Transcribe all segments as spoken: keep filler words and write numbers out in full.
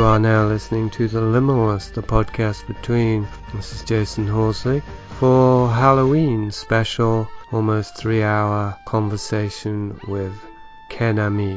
You are now listening to The Liminalist, the podcast between. This is Jason Horsley for Halloween special, almost three hour conversation with Ken Ami.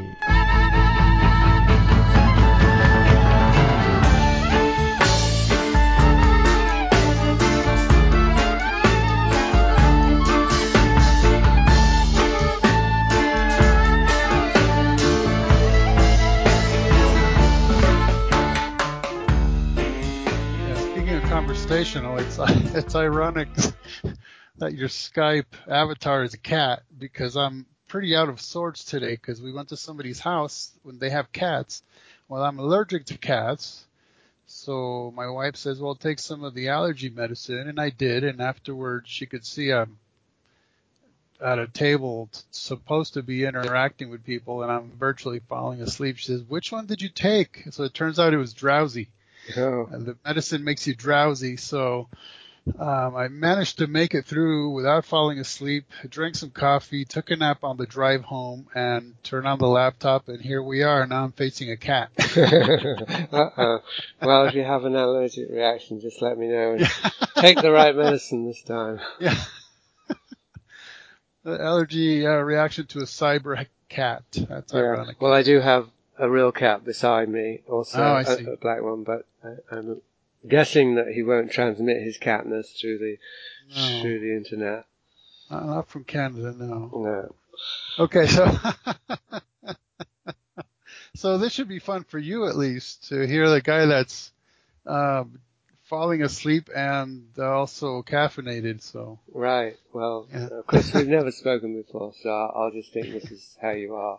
It's it's ironic that your Skype avatar is a cat, because I'm pretty out of sorts today because we went to somebody's house when they have cats. Well, I'm allergic to cats, so my wife says, well, take some of the allergy medicine, and I did, and afterwards she could see I'm at a table t- supposed to be interacting with people, and I'm virtually falling asleep. She says, which one did you take? So it turns out it was drowsy. Oh. And the medicine makes you drowsy, so um, I managed to make it through without falling asleep. I drank some coffee, took a nap on the drive home, and turned on the laptop, and here we are. Now I'm facing a cat. Uh-oh. Well, if you have an allergic reaction, just let me know. And take the right medicine this time. Yeah. The allergy uh, reaction to a cyber cat. That's yeah. ironic. Well, I do have a real cat beside me, also oh, I a, see. a black one, but I, I'm guessing that he won't transmit his catness through the no. through the internet. Uh, not from Canada, no. No. Okay, so so this should be fun for you at least to hear the guy that's um, falling asleep and also caffeinated. So right. Well, yeah. Of course we've never spoken before, so I'll just think this is how you are.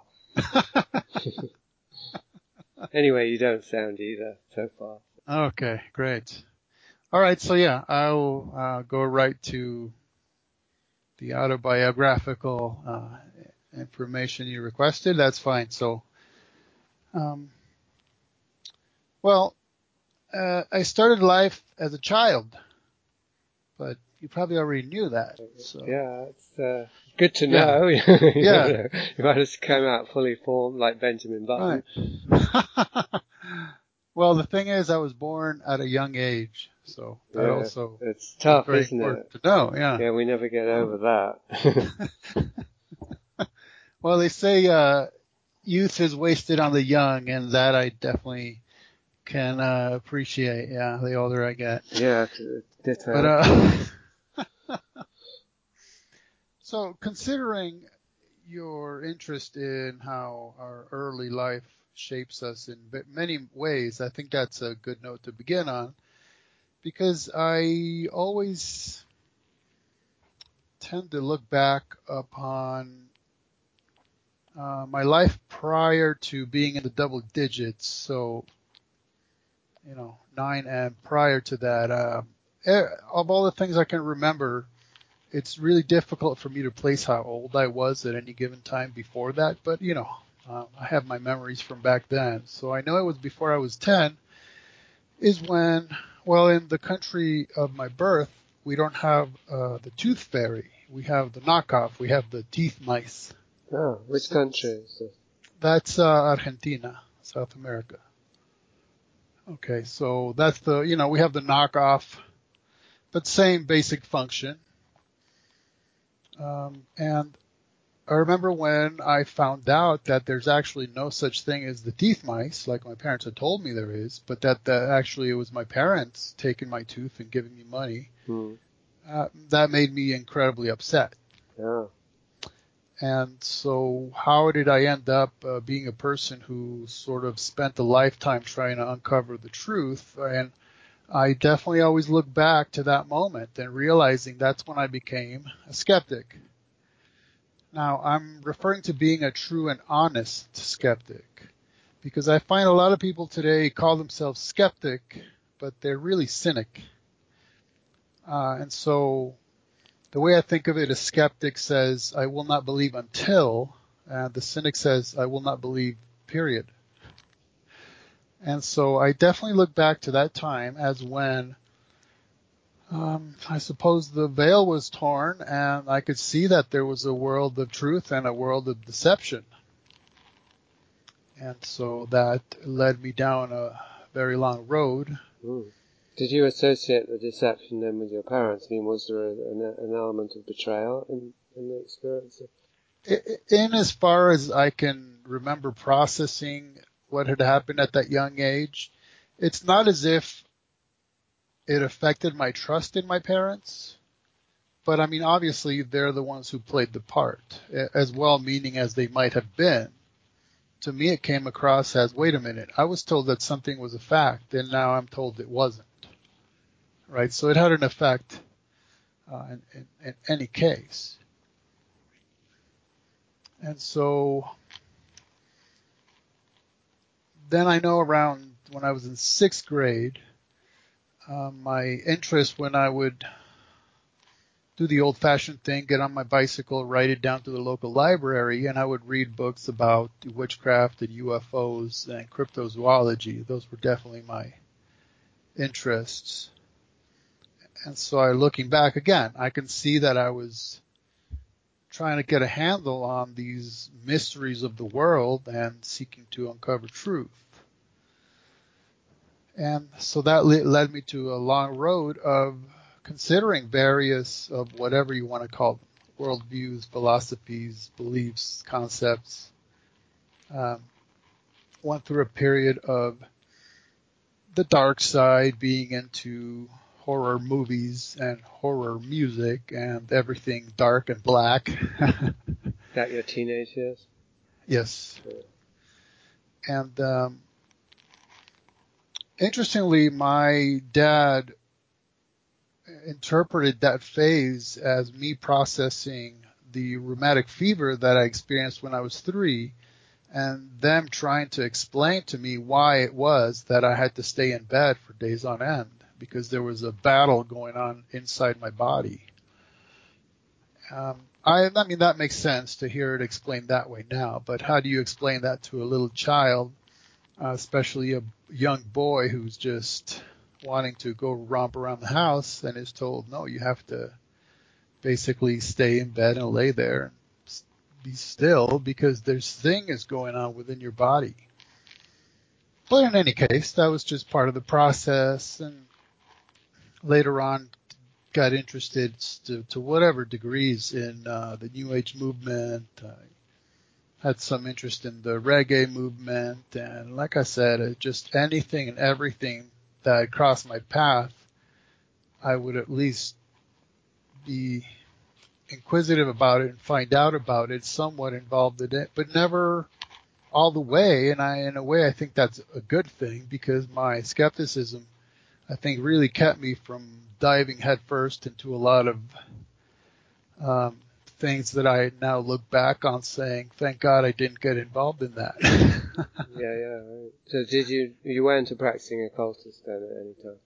Anyway, you don't sound either so far. Okay, great. All right, so yeah, I'll uh, go right to the autobiographical uh, information you requested. That's fine. So, um, well, uh, I started life as a child, but you probably already knew that. So. Yeah, it's uh, good to Yeah. know. you Yeah. know, you might have come out fully formed like Benjamin Button. Right. Well, the thing is, I was born at a young age, so that yeah, also it's tough, is very isn't important it? to know. Yeah. Yeah, we never get over that. Well, they say uh, youth is wasted on the young, and that I definitely can uh, appreciate. Yeah, the older I get. Yeah, ditto. But uh, so, considering your interest in how our early life shapes us in many ways, I think that's a good note to begin on, because I always tend to look back upon uh, my life prior to being in the double digits. So, you know, nine and prior to that, uh, of all the things I can remember, it's really difficult for me to place how old I was at any given time before that. But, you know, uh, I have my memories from back then. So I know it was before I was ten is when, well, in the country of my birth, we don't have uh, the tooth fairy. We have the knockoff. We have the teeth mice. Oh, which country is this? That's uh, Argentina, South America. Okay, so that's the, you know, we have the knockoff, but same basic function. Um, and I remember when I found out that there's actually no such thing as the teeth mice, like my parents had told me there is, but that, that actually it was my parents taking my tooth and giving me money. Hmm. Uh, that made me incredibly upset. Yeah. And so how did I end up uh, being a person who sort of spent a lifetime trying to uncover the truth? And I definitely always look back to that moment and realizing that's when I became a skeptic. Now, I'm referring to being a true and honest skeptic, because I find a lot of people today call themselves skeptic, but they're really cynic. Uh, and so the way I think of it, a skeptic says, I will not believe until, and the cynic says, I will not believe, period. And so I definitely look back to that time as when Um, I suppose the veil was torn, and I could see that there was a world of truth and a world of deception. And so that led me down a very long road. Mm. Did you associate the deception then with your parents? I mean, was there a, an, an element of betrayal in, in the experience? In as far as I can remember processing what had happened at that young age, it's not as if it affected my trust in my parents. But I mean, obviously, they're the ones who played the part, as well-meaning as they might have been. To me, it came across as, wait a minute, I was told that something was a fact, and now I'm told it wasn't. Right? So it had an effect uh, in, in, in any case. And so then I know around when I was in sixth grade, uh, my interest when I would do the old-fashioned thing, get on my bicycle, ride it down to the local library, and I would read books about witchcraft and U F Os and cryptozoology. Those were definitely my interests. And so I, looking back again, I can see that I was trying to get a handle on these mysteries of the world and seeking to uncover truth. And so that led me to a long road of considering various of whatever you want to call them, worldviews, philosophies, beliefs, concepts. Um, went through a period of the dark side, being into horror movies and horror music and everything dark and black. That your teenage years? Yes. Yeah. And um, interestingly, my dad interpreted that phase as me processing the rheumatic fever that I experienced when I was three, and them trying to explain to me why it was that I had to stay in bed for days on end, because there was a battle going on inside my body. Um, I, I mean, that makes sense to hear it explained that way now, but how do you explain that to a little child, uh, especially a young boy who's just wanting to go romp around the house and is told, no, you have to basically stay in bed and lay there and be still because there's things going on within your body. But in any case, that was just part of the process, and later on got interested to, to whatever degrees in uh, the New Age movement. I had some interest in the reggae movement, and like I said, just anything and everything that crossed my path, I would at least be inquisitive about it and find out about it, somewhat involved in it, but never all the way. And I, in a way, I think that's a good thing, because my skepticism, I think, really kept me from diving headfirst into a lot of um, things that I now look back on saying, thank God I didn't get involved in that. yeah, yeah. Right. So did you, you weren't a practicing occultist then at any time?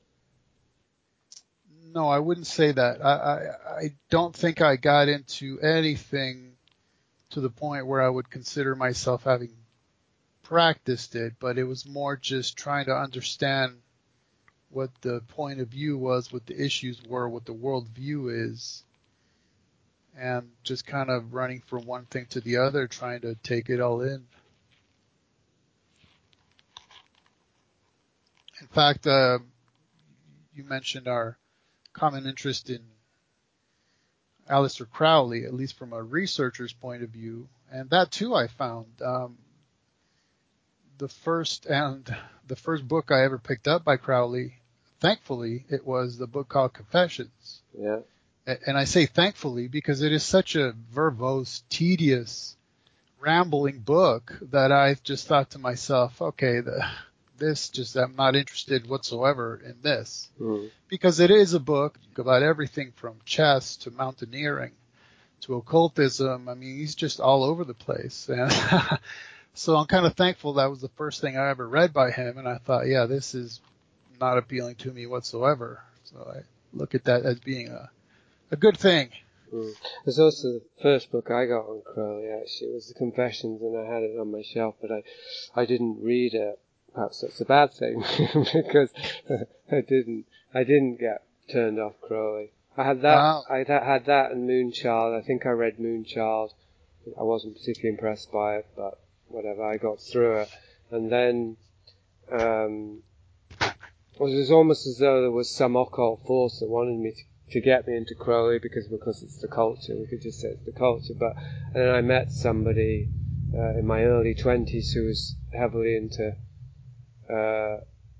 No, I wouldn't say that. I, I, I don't think I got into anything to the point where I would consider myself having practiced it, but it was more just trying to understand what the point of view was, what the issues were, what the world view is, and just kind of running from one thing to the other, trying to take it all in. In fact, uh, you mentioned our common interest in Aleister Crowley, at least from a researcher's point of view, and that too I found. Um, the first and the first book I ever picked up by Crowley, thankfully, it was the book called Confessions. Yeah. And I say thankfully because it is such a verbose, tedious, rambling book that I just thought to myself, okay, the, this just, I'm not interested whatsoever in this. Mm. Because it is a book about everything from chess to mountaineering to occultism. I mean, he's just all over the place. And so I'm kind of thankful that was the first thing I ever read by him. And I thought, yeah, this is not appealing to me whatsoever. So I look at that as being a, a good thing. Mm. There's also the first book I got on Crowley, actually. It was the Confessions, and I had it on my shelf, but I, I didn't read it. Perhaps that's a bad thing, because I didn't, I didn't get turned off Crowley. I had that, wow. I had that and Moonchild. I think I read Moonchild. I wasn't particularly impressed by it, but whatever, I got through it. And then, um, it was almost as though there was some occult force that wanted me to, to get me into Crowley because because it's the culture. We could just say it's the culture. But and then I met somebody uh, in my early twenties who was heavily into uh,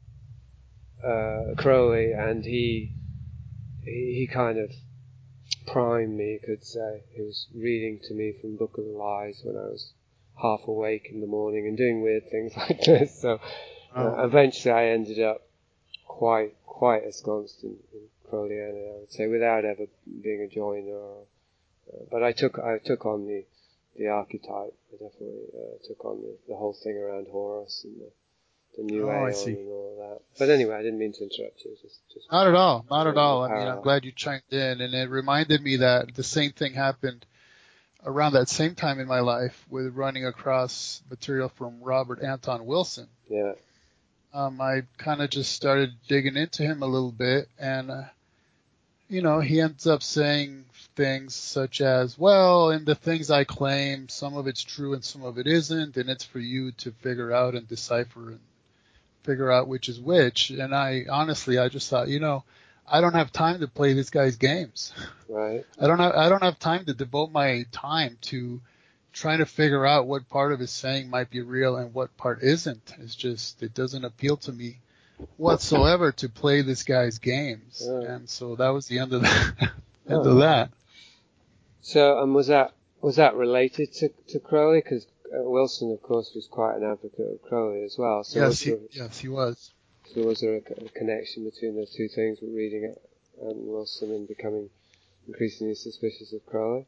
uh, Crowley, and he, he he kind of primed me, you could say. He was reading to me from Book of the Lies when I was half awake in the morning and doing weird things like this. So uh, Oh. eventually I ended up quite quite ensconced in, in Crowleyana, I would say, without ever being a joiner. Or, uh, but I took I took on the the archetype. I definitely uh, took on the, the whole thing around Horus and the, the new Oh, I Aeon see. and all of that. But anyway, I didn't mean to interrupt you. Just, just Not at all. Not at all. I mean, parallel. I'm glad you chimed in, and it reminded me that the same thing happened around that same time in my life with running across material from Robert Anton Wilson. Yeah. Um, I kind of just started digging into him a little bit, and uh, you know, he ends up saying things such as, well, in the things I claim, some of it's true and some of it isn't, and it's for you to figure out and decipher and figure out which is which. And I honestly, I just thought, you know, I don't have time to play this guy's games. Right. I don't have, I don't have time to devote my time to trying to figure out what part of his saying might be real and what part isn't. It's just, it doesn't appeal to me whatsoever to play this guy's games. Oh. And so that was the end of that. end Oh. of that. So, and was that was that related to to Crowley? Because uh, Wilson, of course, was quite an advocate of Crowley as well. So Yes, was he, there, yes, he was. so was there a, a connection between those two things, with reading it and Wilson and becoming increasingly suspicious of Crowley?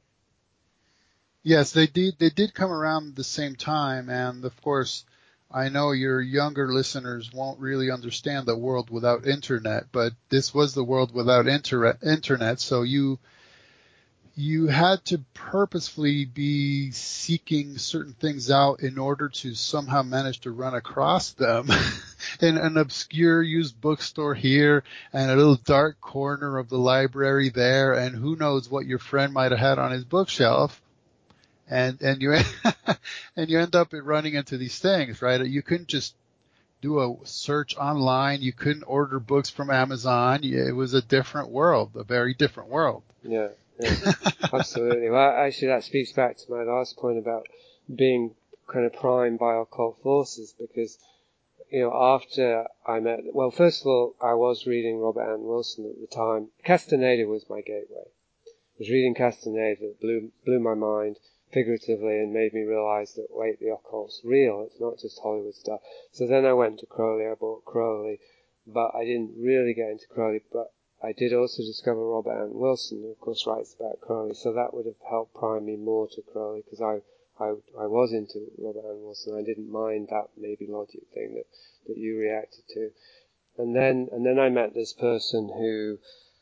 Yes, they did. They did come around the same time, and of course, I know your younger listeners won't really understand the world without internet, but this was the world without inter- internet. So you you had to purposefully be seeking certain things out in order to somehow manage to run across them in an obscure used bookstore here and a little dark corner of the library there, and who knows what your friend might have had on his bookshelf. And, and you, and you end up running into these things, right? You couldn't just do a search online. You couldn't order books from Amazon. It was a different world, a very different world. Yeah, yeah, absolutely. Well, actually, that speaks back to my last point about being kind of primed by occult forces, because, you know, after I met, well, first of all, I was reading Robert Anton Wilson at the time. Castaneda was my gateway. I was reading Castaneda that blew, blew my mind figuratively and made me realize that, wait, the occult's real. It's not just Hollywood stuff. So then I went to Crowley. I bought Crowley, but I didn't really get into Crowley. But I did also discover Robert Anton Wilson, who of course writes about Crowley. So that would have helped prime me more to Crowley, because I, I, I was into Robert Anton Wilson. I didn't mind that maybe logic thing that, that you reacted to. And then, and then I met this person who,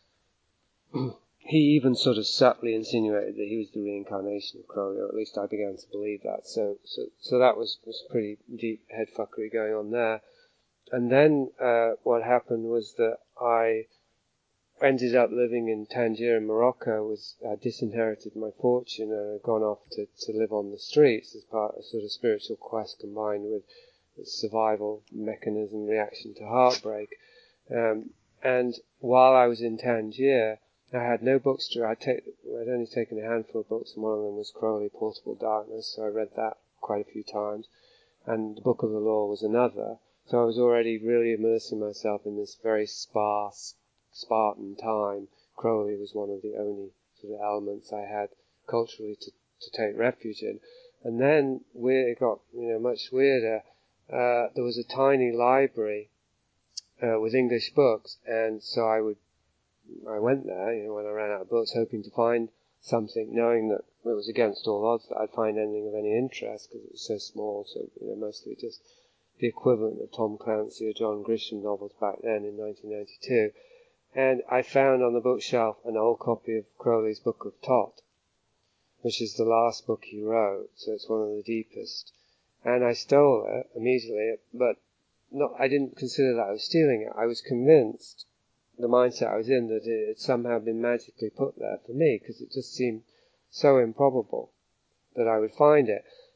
he even sort of subtly insinuated that he was the reincarnation of Crowley, or at least I began to believe that. So, so, so that was, was pretty deep headfuckery going on there. And then uh, what happened was that I ended up living in Tangier in Morocco. Was I disinherited my fortune and had gone off to, to live on the streets as part of a sort of spiritual quest combined with, with survival mechanism reaction to heartbreak. Um, and while I was in Tangier, I had no books to read. I'd, take, I'd only taken a handful of books, and one of them was Crowley, Portable Darkness, so I read that quite a few times. And the Book of the Law was another. So I was already really immersing myself in this very sparse, Spartan time. Crowley was one of the only sort of elements I had culturally to, to take refuge in. And then it got, you know, much weirder. Uh, there was a tiny library uh, with English books, and so I would I went there, you know, when I ran out of books, hoping to find something, knowing that it was against all odds that I'd find anything of any interest, because it was so small, so, you know, mostly just the equivalent of Tom Clancy or John Grisham novels back then in nineteen ninety-two. And I found on the bookshelf an old copy of Crowley's Book of Thoth, which is the last book he wrote, so it's one of the deepest. And I stole it immediately, but not, I didn't consider that I was stealing it. I was convinced, the mindset I was in, that it had somehow been magically put there for me, because it just seemed so improbable that I would find it.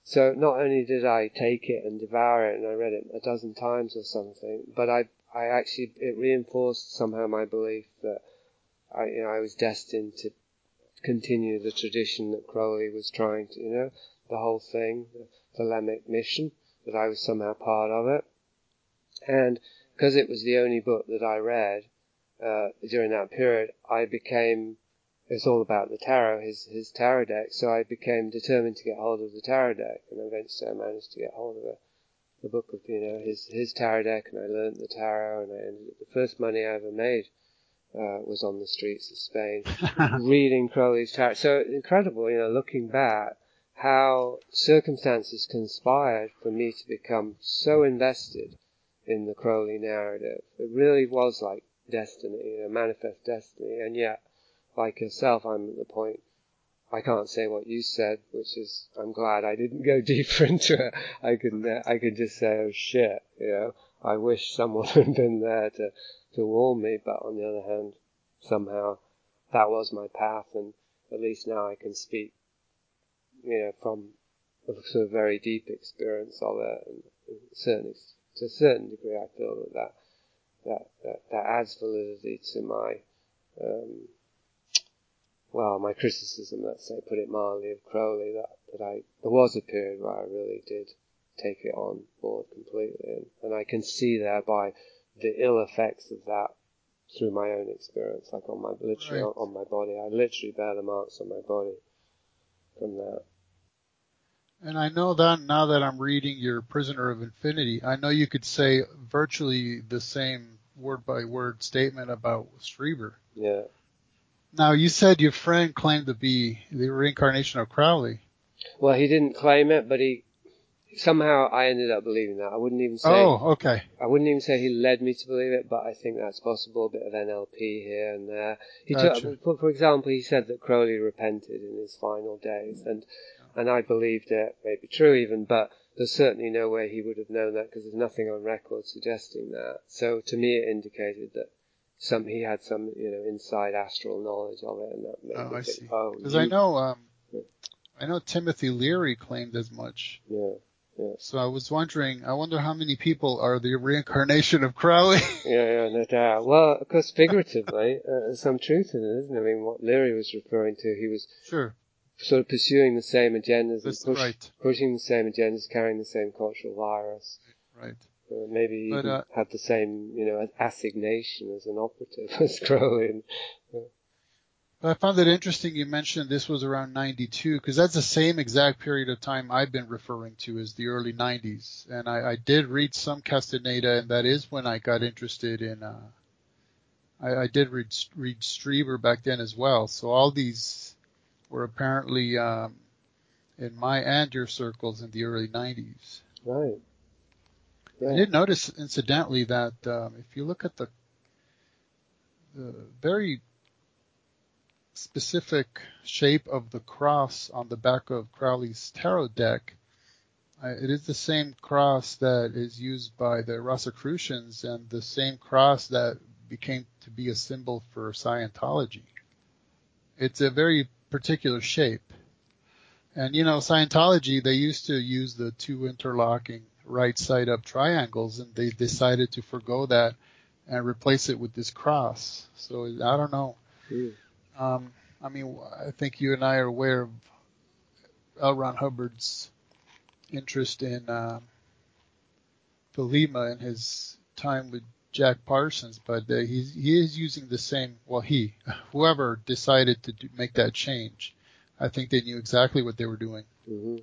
So not only did I take it and devour it, and I read it a dozen times or something, but I, I actually, it reinforced somehow my belief that I, you know, I was destined to continue the tradition that Crowley was trying to, you know, the whole thing, the Thelemic mission, that I was somehow part of it. And because it was the only book that I read uh, during that period, I became, it's all about the tarot, his his tarot deck, so I became determined to get hold of the tarot deck, and eventually I managed to get hold of it, the book of, you know, his, his tarot deck, and I learned the tarot, and I ended up, the first money I ever made uh, was on the streets of Spain, reading Crowley's tarot. So incredible, you know, looking back, how circumstances conspired for me to become so invested in the Crowley narrative. It really was like destiny, you know, manifest destiny. And yet, like yourself, I'm at the point, I can't say what you said, which is, I'm glad I didn't go deeper into it. I could, I could just say, oh shit, you know, I wish someone had been there to, to warn me. But on the other hand, somehow that was my path, and at least now I can speak, you know, from a sort of very deep experience of it, and certainly to a certain degree, I feel that that that, that, that adds validity to my, um, well, my criticism, let's say, put it mildly, of Crowley. That that I there was a period where I really did take it on board completely, and, and I can see thereby the ill effects of that through my own experience, like on my literally Right. on my body. I literally bear the marks on my body from that. And I know that now that I'm reading your Prisoner of Infinity, I know you could say virtually the same word by word statement about Strieber. Yeah. Now, you said your friend claimed to be the reincarnation of Crowley. Well, he didn't claim it, but he somehow I ended up believing that. I wouldn't even say. Oh, okay. I wouldn't even say he led me to believe it, but I think that's possible. A bit of N L P here and there. He Gotcha. took, for, for example, he said that Crowley repented in his final days, and and I believed it. Maybe true even, but there's certainly no way he would have known that because there's nothing on record suggesting that. So to me, it indicated that some he had some, you know, inside astral knowledge of it, and that made Oh, me I think, see. oh, Because you, I know, um, I know Timothy Leary claimed as much. yeah. Yeah. So I was wondering, I wonder how many people are the reincarnation of Crowley? Yeah, yeah, no doubt. Well, of course, figuratively, uh, there's some truth in it, isn't there? I mean, what Leary was referring to, he was Sure. sort of pursuing the same agendas and That's push, right. pushing the same agendas, carrying the same cultural virus. Right. Uh, maybe he But, even uh, had the same, you know, assignation as an operative as Crowley. And, uh, I found it interesting you mentioned this was around ninety-two, because that's the same exact period of time I've been referring to as the early nineties. And I, I did read some Castaneda, and that is when I got interested in, uh, I, I did read, read Strieber back then as well. So all these were apparently um, in my and your circles in the early nineties. right. Yeah. I did notice, incidentally, that um, if you look at the, the very specific shape of the cross on the back of Crowley's tarot deck, uh, it is the same cross that is used by the Rosicrucians and the same cross that became to be a symbol for Scientology. It's a very particular shape. And, you know, Scientology, they used to use the two interlocking right side up triangles, and they decided to forgo that and replace it with this cross. So I don't know. Mm. Um, I mean, I think you and I are aware of L. Ron Hubbard's interest in uh, Thelema in his time with Jack Parsons, but uh, he's, he is using the same, well, he, whoever decided to do, make that change, I think they knew exactly what they were doing. Mm-hmm.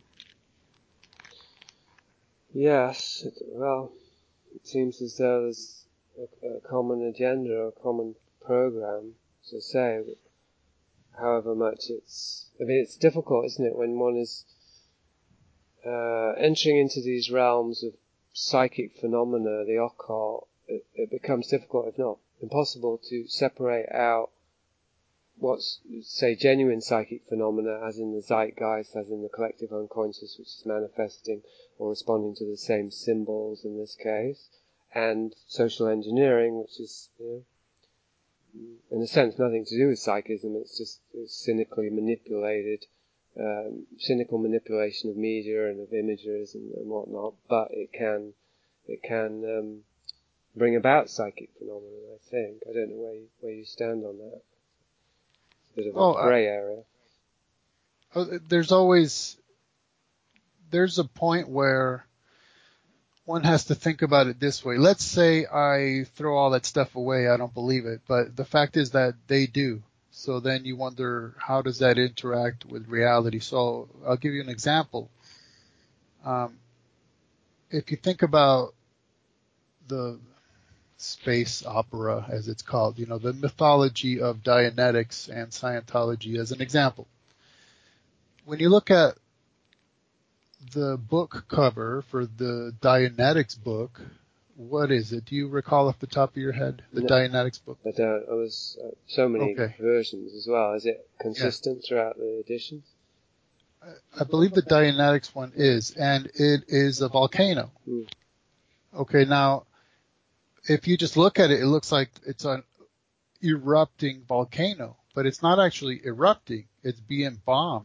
Yes. It, well, it seems as though there's a, a common agenda, a common program, to say, however much it's, I mean, it's difficult, isn't it, when one is uh, entering into these realms of psychic phenomena, the occult, it, it becomes difficult, if not impossible, to separate out what's, say, genuine psychic phenomena, as in the zeitgeist, as in the collective unconscious, which is manifesting or responding to the same symbols in this case, and social engineering, which is, you know, in a sense, nothing to do with psychism. It's just it's cynically manipulated um, cynical manipulation of media and of images and, and whatnot, but it can it can um, bring about psychic phenomena. I think I don't know where you, where you stand on that. It's a bit of a Oh, grey area. Uh, there's always there's a point where one has to think about it this way. Let's say I throw all that stuff away. I don't believe it, but the fact is that they do. So then you wonder, how does that interact with reality? So I'll give you an example. Um, if you think about the space opera, as it's called, you know, the mythology of Dianetics and Scientology as an example. When you look at the book cover for the Dianetics book, what is it? Do you recall off the top of your head, the No, Dianetics book? I don't. There was uh, so many Okay. versions as well. Is it consistent Yeah. throughout the editions? I believe the Dianetics one is, and it is a volcano. Hmm. Okay, now, if you just look at it, it looks like it's an erupting volcano, but it's not actually erupting. It's being bombed.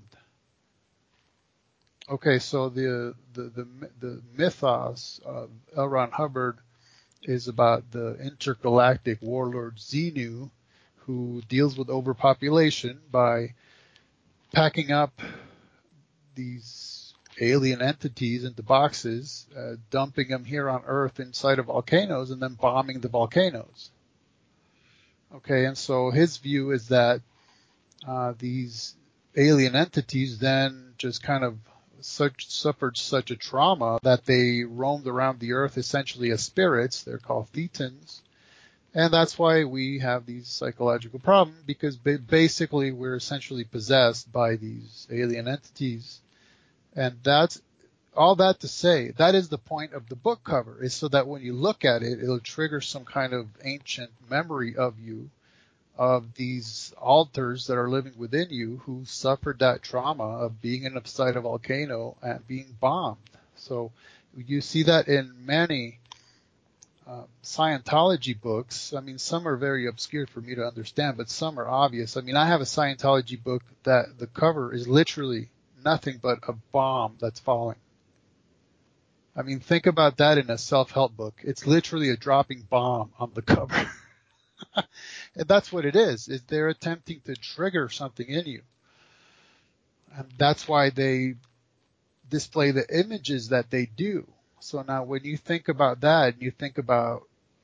Okay, so the the the, the mythos of L. Ron Hubbard is about the intergalactic warlord Xenu, who deals with overpopulation by packing up these alien entities into boxes, uh, dumping them here on Earth inside of volcanoes, and then bombing the volcanoes. Okay, and so his view is that uh, these alien entities then just kind of such, suffered such a trauma that they roamed around the Earth essentially as spirits. They're called thetans. And that's why we have these psychological problems, because ba- basically we're essentially possessed by these alien entities. And that's all that to say, that is the point of the book cover, is so that when you look at it, it'll trigger some kind of ancient memory of you, of these alters that are living within you who suffered that trauma of being inside a volcano and being bombed. So you see that in many uh, Scientology books. I mean, some are very obscure for me to understand, but some are obvious. I mean, I have a Scientology book that the cover is literally nothing but a bomb that's falling. I mean, think about that in a self-help book. It's literally a dropping bomb on the cover. And that's what it is, is they're attempting to trigger something in you. And that's why they display the images that they do. So now when you think about that, and you think about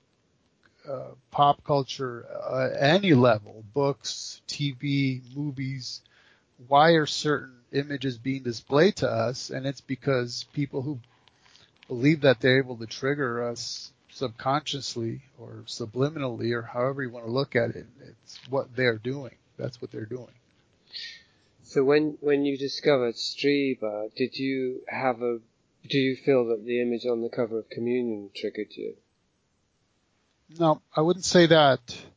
uh, pop culture uh, at any level, books, T V, movies, why are certain images being displayed to us? And it's because people who believe that they're able to trigger us subconsciously or subliminally, or however you want to look at it, it's what they're doing. That's what they're doing. So when when you discovered Strieber, did you have a do you feel that the image on the cover of Communion triggered you? No, I wouldn't say that.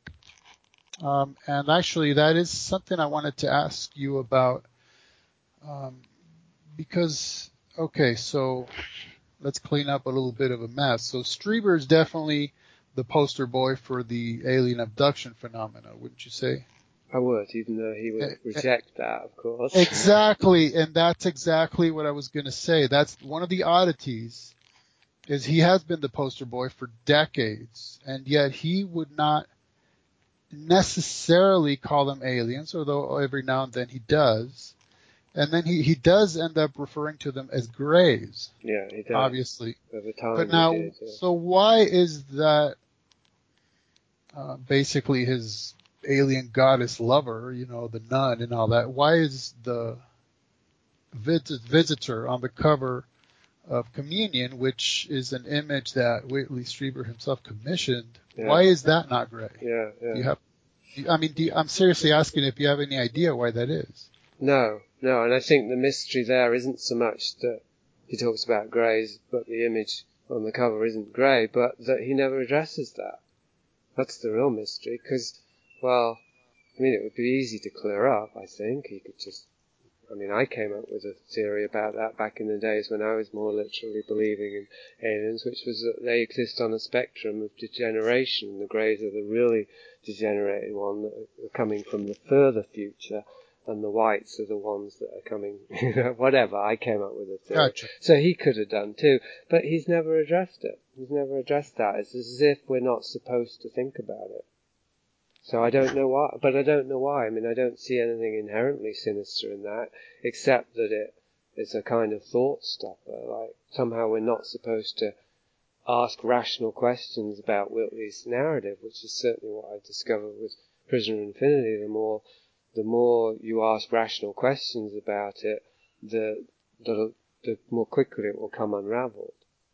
Um, and actually, that is something I wanted to ask you about. Um, because, okay, so let's clean up a little bit of a mess. So Strieber is definitely the poster boy for the alien abduction phenomena, wouldn't you say? I would, even though he would reject that, of course. Exactly, and that's exactly what I was going to say. That's one of the oddities, is he has been the poster boy for decades, and yet he would not necessarily call them aliens, although every now and then he does. And then he, he does end up referring to them as grays. Yeah, he does. Obviously. Over time But now, he did, yeah. so why is that uh, basically his alien goddess lover, you know, the nun and all that? Why is the visit, visitor on the cover of Communion, which is an image that Whitley Strieber himself commissioned, Yeah. why is that not gray? Yeah, yeah. Do you have, I mean, do you, I'm seriously asking if you have any idea why that is. No, no, and I think the mystery there isn't so much that he talks about greys, but the image on the cover isn't grey, but that he never addresses that. That's the real mystery, because, well, I mean, it would be easy to clear up, I think. He could just, I mean, I came up with a theory about that back in the days when I was more literally believing in aliens, which was that they exist on a spectrum of degeneration. The greys are the really degenerated one that are coming from the further future, and the whites are the ones that are coming, you know, whatever. I came up with a theory. Gotcha. So he could have done too, but he's never addressed it. He's never addressed that. It's as if we're not supposed to think about it. So I don't know why, but I don't know why. I mean, I don't see anything inherently sinister in that, except that it is a kind of thought stopper. Like, somehow we're not supposed to ask rational questions about Whitley's narrative, which is certainly what I've discovered with Prisoner of Infinity. The more, the more you ask rational questions about it, the, the, the more quickly it will come unraveled.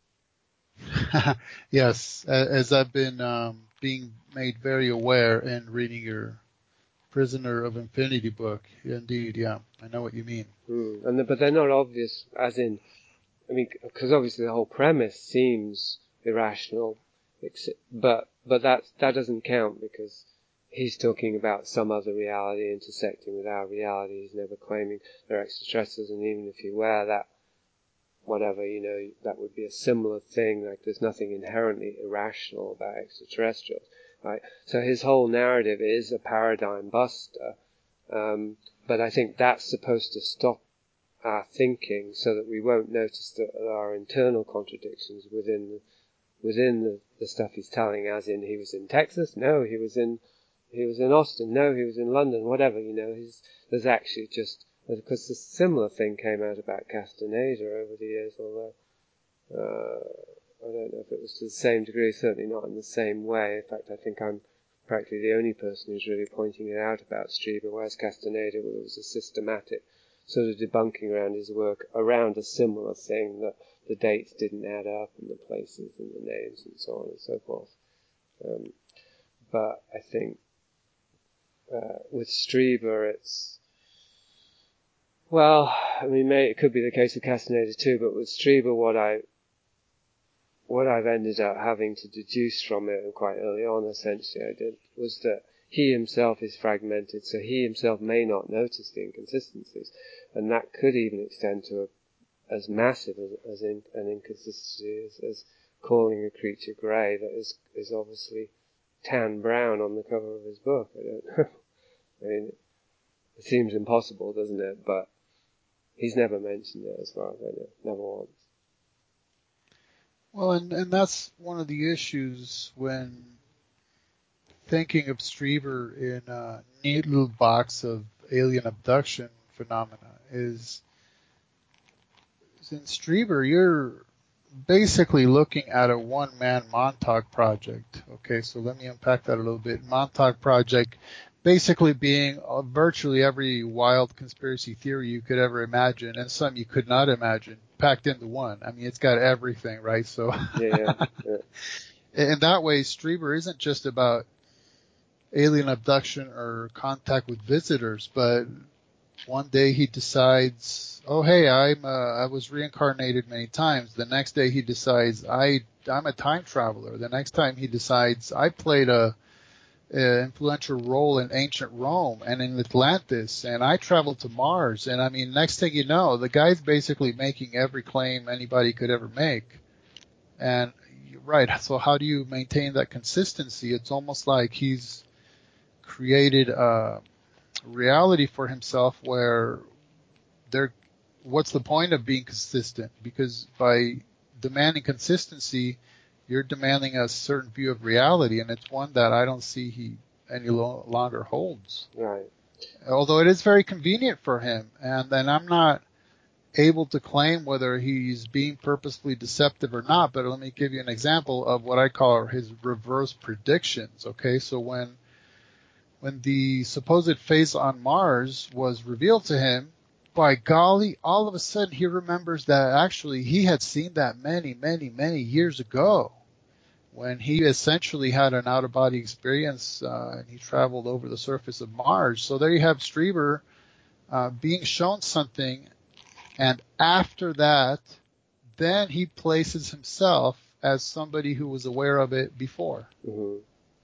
Yes, as I've been um, being made very aware in reading your Prisoner of Infinity book. Indeed, yeah, I know what you mean. Mm. And the, but they're not obvious, as in, I mean, because obviously the whole premise seems irrational, but but that that doesn't count because he's talking about some other reality intersecting with our reality. He's never claiming they're extraterrestrials, and even if you were that, whatever, you know, that would be a similar thing. Like, there's nothing inherently irrational about extraterrestrials, right? So his whole narrative is a paradigm buster, um, but I think that's supposed to stop our thinking so that we won't notice that there are internal contradictions within the, within the, the stuff he's telling, as in he was in Texas, no, he was in he was in Austin, no, he was in London, whatever, you know. He's, there's actually just, because a similar thing came out about Castaneda over the years, although uh, I don't know if it was to the same degree, certainly not in the same way. In fact, I think I'm practically the only person who's really pointing it out about Strieber, whereas Castaneda, well, it was a systematic sort of debunking around his work around a similar thing, that the dates didn't add up and the places and the names and so on and so forth. Um, but I think uh, with Strieber, it's, well, I mean, may, it could be the case with Castaneda too, but with Strieber, what I what I've ended up having to deduce from it, and quite early on essentially I did, was that he himself is fragmented, so he himself may not notice the inconsistencies, and that could even extend to a, as massive as, as in, an inconsistency as, as calling a creature grey that is is obviously tan brown on the cover of his book. I don't know. I mean, it seems impossible, doesn't it? But he's never mentioned it as far as I know, never once. Well, and, and that's one of the issues when thinking of Strieber in a neat little box of alien abduction phenomena is, is in Strieber, you're basically looking at a one-man Montauk project. Okay, so let me unpack that a little bit. Montauk project basically being uh, virtually every wild conspiracy theory you could ever imagine, and some you could not imagine, packed into one. I mean, it's got everything, right? So, yeah, yeah, yeah. In that way, Strieber isn't just about alien abduction or contact with visitors, but one day he decides, oh, hey, I'm, uh, I was reincarnated many times. The next day he decides, I, I'm a time traveler. The next time he decides, I played a, a influential role in ancient Rome and in Atlantis, and I traveled to Mars. And I mean, next thing you know, the guy's basically making every claim anybody could ever make. And you're right. So how do you maintain that consistency? It's almost like he's created a reality for himself where there, what's the point of being consistent? Because by demanding consistency, you're demanding a certain view of reality, and it's one that I don't see he any lo- longer holds. Right. Although it is very convenient for him, and then I'm not able to claim whether he's being purposefully deceptive or not, but let me give you an example of what I call his reverse predictions. Okay, so when when the supposed face on Mars was revealed to him, by golly, all of a sudden he remembers that actually he had seen that many, many, many years ago when he essentially had an out-of-body experience uh, and he traveled over the surface of Mars. So there you have Strieber uh, being shown something, and after that, then he places himself as somebody who was aware of it before. Mm-hmm.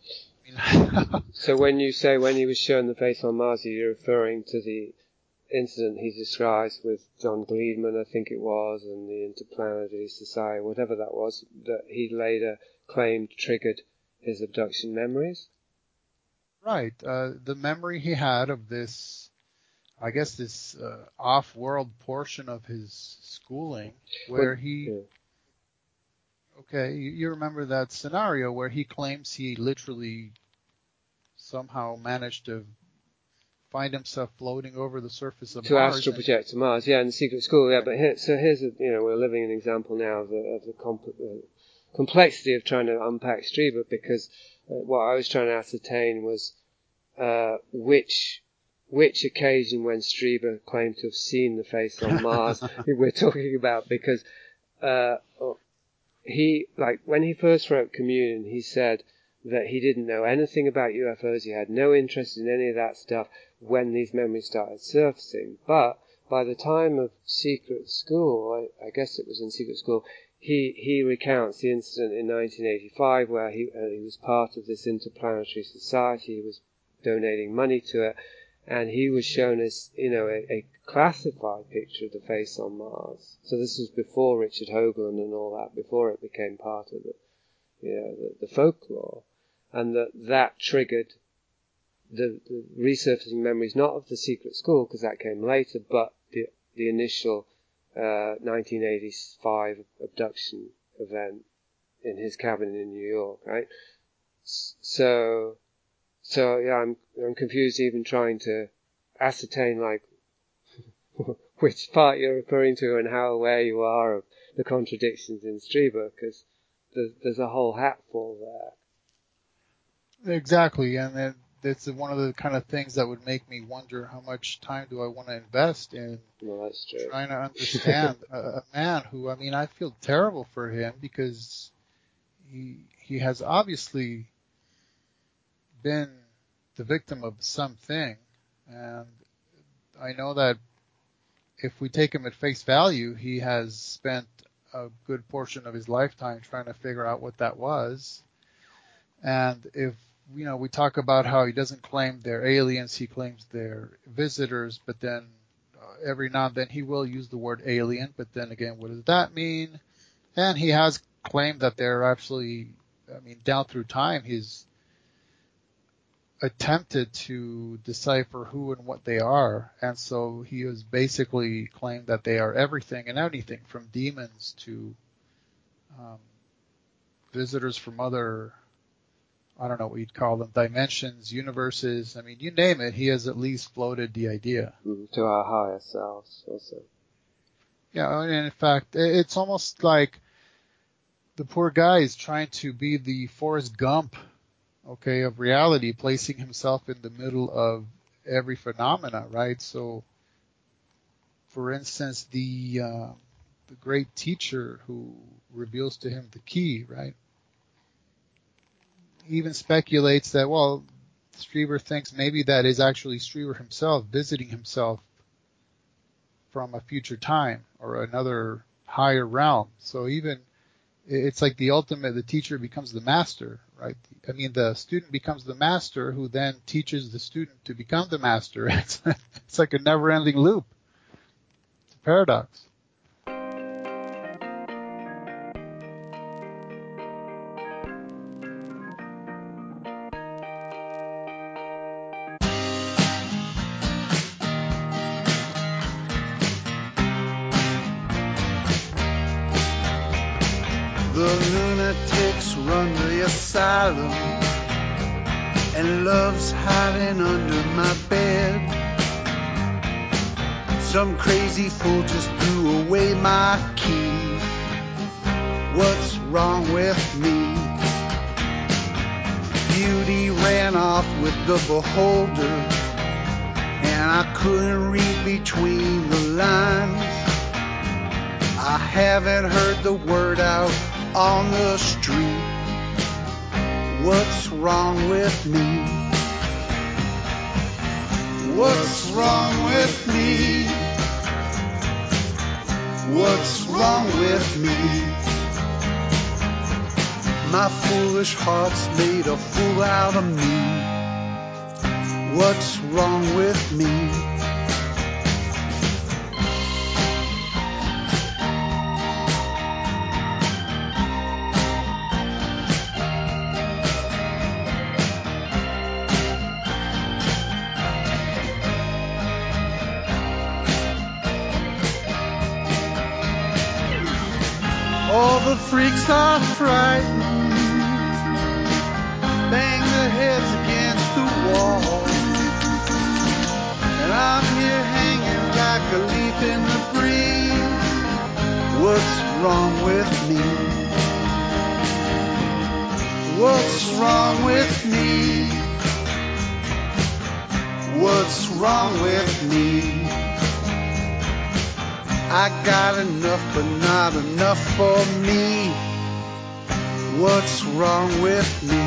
So when you say when he was shown the face on Mars, you're referring to the incident he describes with John Gleedman, I think it was, and the Interplanetary Society, whatever that was, that he later claimed triggered his abduction memories? Right. Uh, the memory he had of this I guess, this uh, off-world portion of his schooling where he, okay, you, you remember that scenario where he claims he literally somehow managed to find himself floating over the surface of to Mars. To astral project to Mars, yeah, in the secret school, yeah. But here, so here's a, you know, we're living an example now of the, of the comp- uh, complexity of trying to unpack Strieber, because uh, what I was trying to ascertain was uh, which which occasion when Strieber claimed to have seen the face on Mars we're talking about, because uh, he, like, when he first wrote Communion, he said that he didn't know anything about U F Os, he had no interest in any of that stuff when these memories started surfacing. But by the time of Secret School, I, I guess it was in Secret School, he, he recounts the incident in nineteen eighty-five where he, uh, he was part of this interplanetary society, he was donating money to it, and he was shown as, you know, a, a classified picture of the face on Mars. So this was before Richard Hoagland and all that, before it became part of the, you know, the, the folklore, and that that triggered the, the resurfacing memories, not of the Secret School, because that came later, but the, the initial uh, nineteen eighty-five abduction event in his cabin in New York, right? So, so yeah, I'm I'm confused even trying to ascertain, like, which part you're referring to and how aware you are of the contradictions in Strieber, because there's, there's a whole hatful there. Exactly, and then it's one of the kind of things that would make me wonder how much time do I want to invest in well, that's true. trying to understand a, a man who, I mean, I feel terrible for him because he he has obviously been the victim of something, and I know that if we take him at face value, he has spent a good portion of his lifetime trying to figure out what that was. And if, you know, we talk about how he doesn't claim they're aliens, he claims they're visitors, but then uh, every now and then he will use the word alien, but then again, what does that mean? And he has claimed that they're actually, I mean, down through time, he's attempted to decipher who and what they are, and so he has basically claimed that they are everything and anything, from demons to um, visitors from other, I don't know what you'd call them, dimensions, universes. I mean, you name it, he has at least floated the idea. Mm, to our higher selves also. Yeah, and in fact, it's almost like the poor guy is trying to be the Forrest Gump, okay, of reality, placing himself in the middle of every phenomena, right? So, for instance, the uh, the great teacher who reveals to him the key, right? Even speculates that, well, Strieber thinks maybe that is actually Strieber himself visiting himself from a future time or another higher realm. So even it's like the ultimate, the teacher becomes the master, right? I mean, the student becomes the master who then teaches the student to become the master. It's, it's like a never-ending loop. It's a paradox. The lunatics run the asylum, and love's hiding under my bed. Some crazy fool just threw away my key. What's wrong with me? Beauty ran off with the beholder, and I couldn't read between the lines. I haven't heard the word out on the street. What's wrong with me? What's wrong with me? What's wrong with me? My foolish heart's made a fool out of me. What's wrong with me? the freaks are frightened, bang their heads against the wall, and I'm here hanging like a leaf in the breeze. What's wrong with me? What's wrong with me? What's wrong with me? I got enough, but not enough for me. What's wrong with me?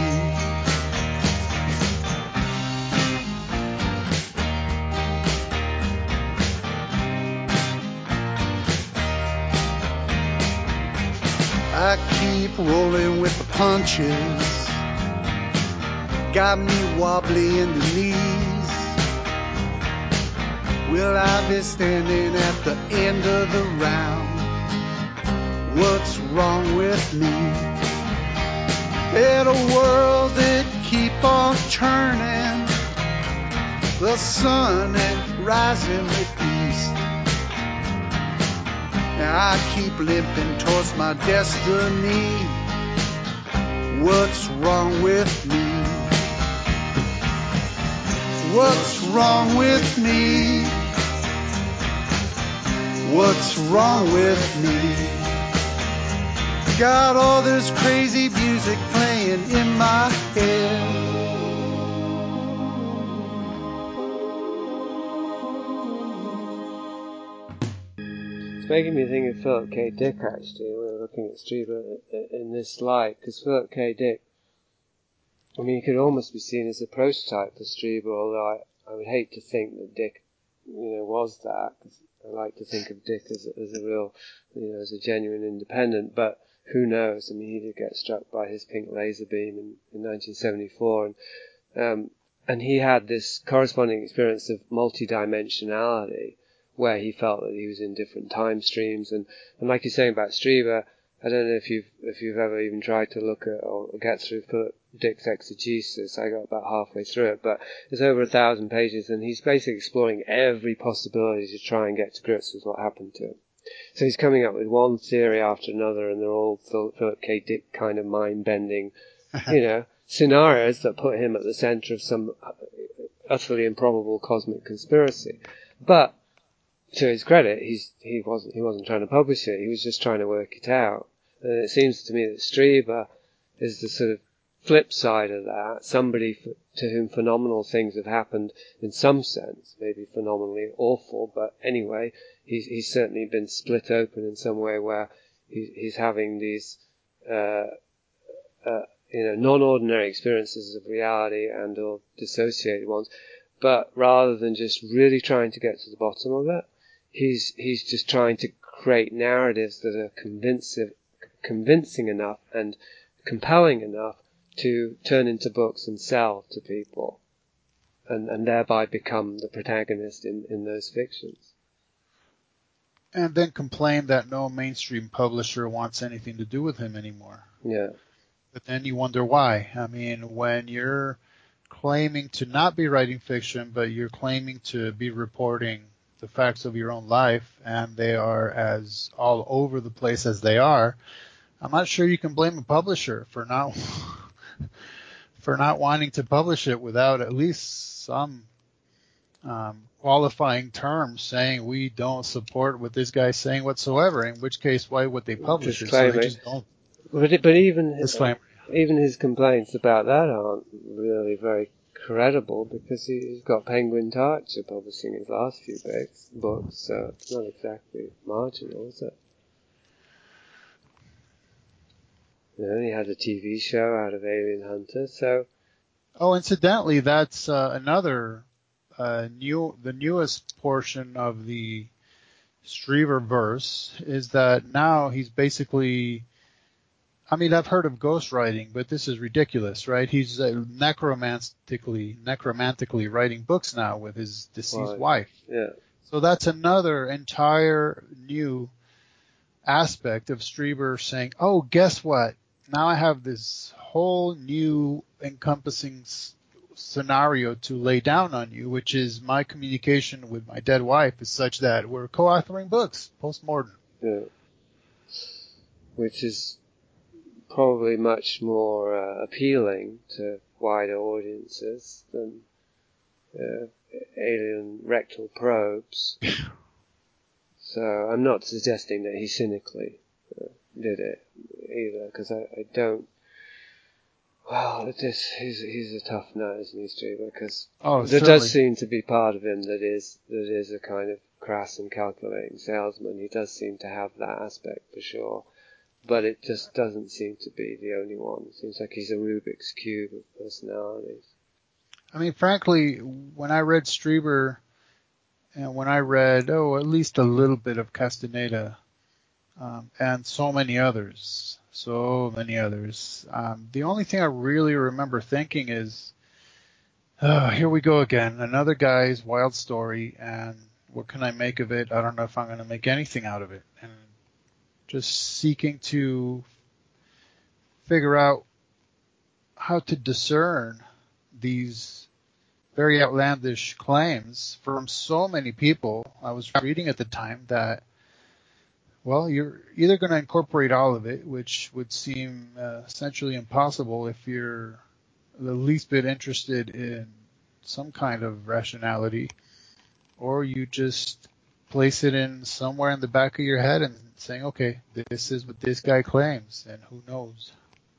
I keep rolling with the punches, got me wobbly in the knees. Will I be standing at the end of the round? What's wrong with me? In a world that keep on turning, the sun ain't rising with east. I keep limping towards my destiny. What's wrong with me? What's wrong with me? What's wrong with me? Got all this crazy music playing in my head. It's making me think of Philip K. Dick, actually. We're looking at Strieber in this light, because Philip K. Dick, I mean, he could almost be seen as a prototype for Strieber, although I, I would hate to think that Dick, you know, was that. Cause I like to think of Dick as a, as a real, you know, as a genuine independent, but who knows? I mean, he did get struck by his pink laser beam in, in nineteen seventy-four, and um, and he had this corresponding experience of multidimensionality, where he felt that he was in different time streams, and, and like you're saying about Strieber, I don't know if you've if you've ever even tried to look at or get through Philip Dick's exegesis. I got about halfway through it, but it's over a thousand pages, and he's basically exploring every possibility to try and get to grips with what happened to him. So he's coming up with one theory after another, and they're all Philip K. Dick kind of mind-bending, you know, scenarios that put him at the center of some utterly improbable cosmic conspiracy. But to his credit, he's he wasn't he wasn't trying to publish it. He was just trying to work it out. And it seems to me that Strieber is the sort of flip side of that. Somebody f- to whom phenomenal things have happened in some sense, maybe phenomenally awful, but anyway, he's he's certainly been split open in some way where he, he's having these uh, uh, you know non-ordinary experiences of reality and or dissociated ones. But rather than just really trying to get to the bottom of it, he's he's just trying to create narratives that are convincing, convincing enough and compelling enough to turn into books and sell to people, and, and thereby become the protagonist in, in those fictions. And then complain that no mainstream publisher wants anything to do with him anymore. Yeah. But then you wonder why. I mean, when you're claiming to not be writing fiction, but you're claiming to be reporting the facts of your own life, and they are as all over the place as they are, I'm not sure you can blame a publisher for not for not wanting to publish it without at least some um, qualifying terms saying we don't support what this guy's saying whatsoever. In which case, why would they publish it? So they just don't. But, it, but even Disclaimer. even his complaints about that aren't really very credible, because he's got Penguin Tarcher publishing his last few books, books, so it's not exactly marginal, is it? You know, he had a T V show out of Alien Hunter, so... Oh, incidentally, that's uh, another uh, new, the newest portion of the Strieber verse is that now he's basically... I mean, I've heard of ghostwriting, but this is ridiculous, right? He's uh, necromantically, necromantically writing books now with his deceased Right. wife. Yeah. So that's another entire new aspect of Strieber saying, oh, guess what? Now I have this whole new encompassing s- scenario to lay down on you, which is my communication with my dead wife is such that we're co-authoring books, post-mortem. Yeah. which is probably much more uh, appealing to wider audiences than uh, alien rectal probes. So I'm not suggesting that he cynically uh, did it either, because I, I don't. Well, it is, he's he's a tough nut, isn't he, Strieber? Because Oh, there certainly. does seem to be part of him that is that is a kind of crass and calculating salesman. He does seem to have that aspect for sure, but it just doesn't seem to be the only one. It seems like he's a Rubik's cube of personalities. I mean, frankly, when I read Strieber, and when I read, oh, at least a little bit of Castaneda, um, and so many others, so many others, um, the only thing I really remember thinking is, oh, here we go again, another guy's wild story, and what can I make of it? I don't know if I'm going to make anything out of it. And just seeking to figure out how to discern these very outlandish claims from so many people. I was reading at the time that, well, you're either going to incorporate all of it, which would seem uh, essentially impossible if you're the least bit interested in some kind of rationality, or you just place it in somewhere in the back of your head and saying, okay, this is what this guy claims, and who knows.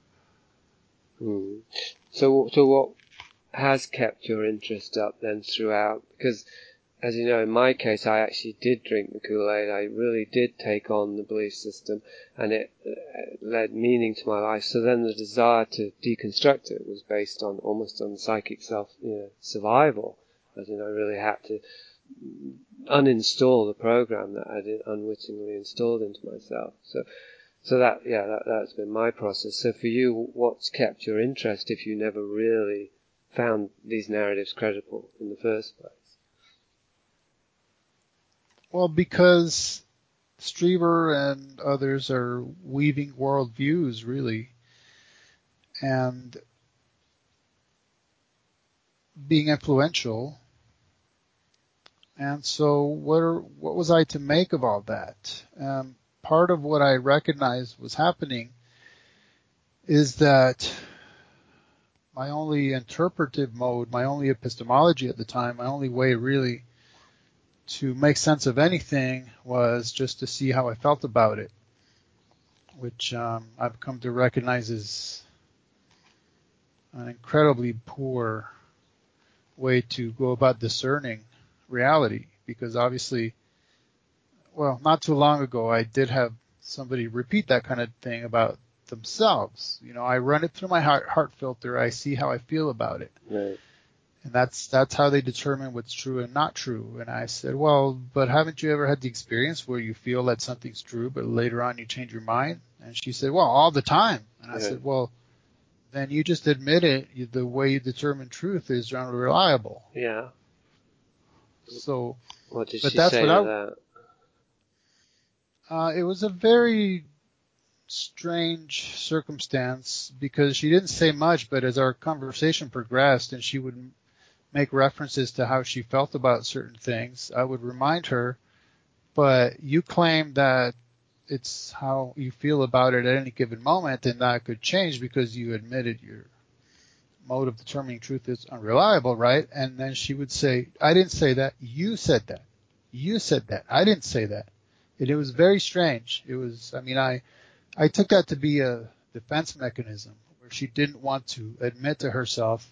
Hmm. So, so what has kept your interest up then throughout? Because, as you know, in my case, I actually did drink the Kool-Aid. I really did take on the belief system, and it uh, led meaning to my life. So then the desire to deconstruct it was based on almost on psychic self, you know, survival. As in, I really had to uninstall the program that I'd unwittingly installed into myself. So, so that, yeah, that, that's been my process. So for you, what's kept your interest if you never really found these narratives credible in the first place? Well, because Strieber and others are weaving worldviews, really, and being influential. And so what, are, what was I to make of all that? Um, part of what I recognized was happening is that my only interpretive mode, my only epistemology at the time, my only way really to make sense of anything was just to see how I felt about it, which um, I've come to recognize is an incredibly poor way to go about discerning reality, because obviously, well, not too long ago, I did have somebody repeat that kind of thing about themselves. You know, I run it through my heart, heart filter. I see how I feel about it. Right. And that's that's how they determine what's true and not true. And I said, well, but haven't you ever had the experience where you feel that something's true, but later on you change your mind? And she said, well, all the time. And I Yeah. said, well, then you just admit it. You, the way you determine truth is unreliable. Yeah. So, What did but she that's say what to I, that? Uh, it was a very strange circumstance because she didn't say much, but as our conversation progressed and she would make references to how she felt about certain things, I would remind her, but you claim that it's how you feel about it at any given moment, and that could change because you admitted your mode of determining truth is unreliable, right? And then she would say, I didn't say that. You said that. You said that. I didn't say that. And it was very strange. It was, I mean, I, I took that to be a defense mechanism where she didn't want to admit to herself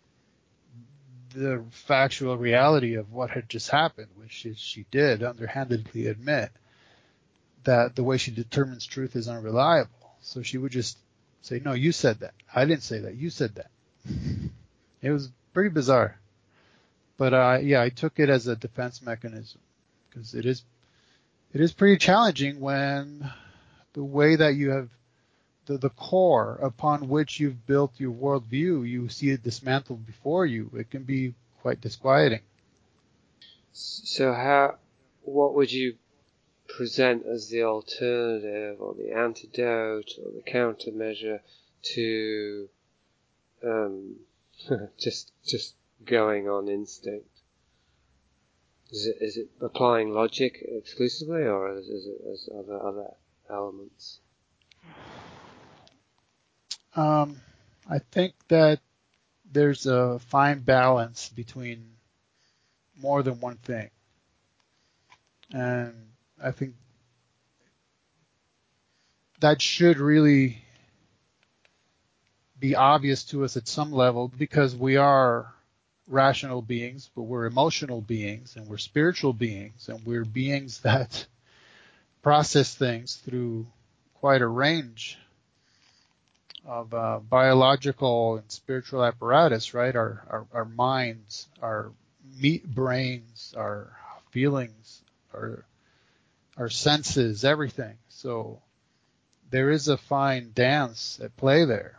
the factual reality of what had just happened, which is she did underhandedly admit that the way she determines truth is unreliable. So she would just say, no, you said that. I didn't say that. You said that. It was pretty bizarre. But uh, yeah, I took it as a defense mechanism because it is it is pretty challenging when the way that you have the, the core upon which you've built your worldview, you see it dismantled before you. It can be quite disquieting. So how, what would you present as the alternative or the antidote or the countermeasure to um, just just going on instinct? Is it is it applying logic exclusively, or is, is it is other other elements? Um, I think that there's a fine balance between more than one thing. And I think that should really be obvious to us at some level, because we are rational beings, but we're emotional beings, and we're spiritual beings, and we're beings that process things through quite a range of uh, biological and spiritual apparatus, right? Our, our, our minds, our meat brains, our feelings, our, our senses, everything. So there is a fine dance at play there.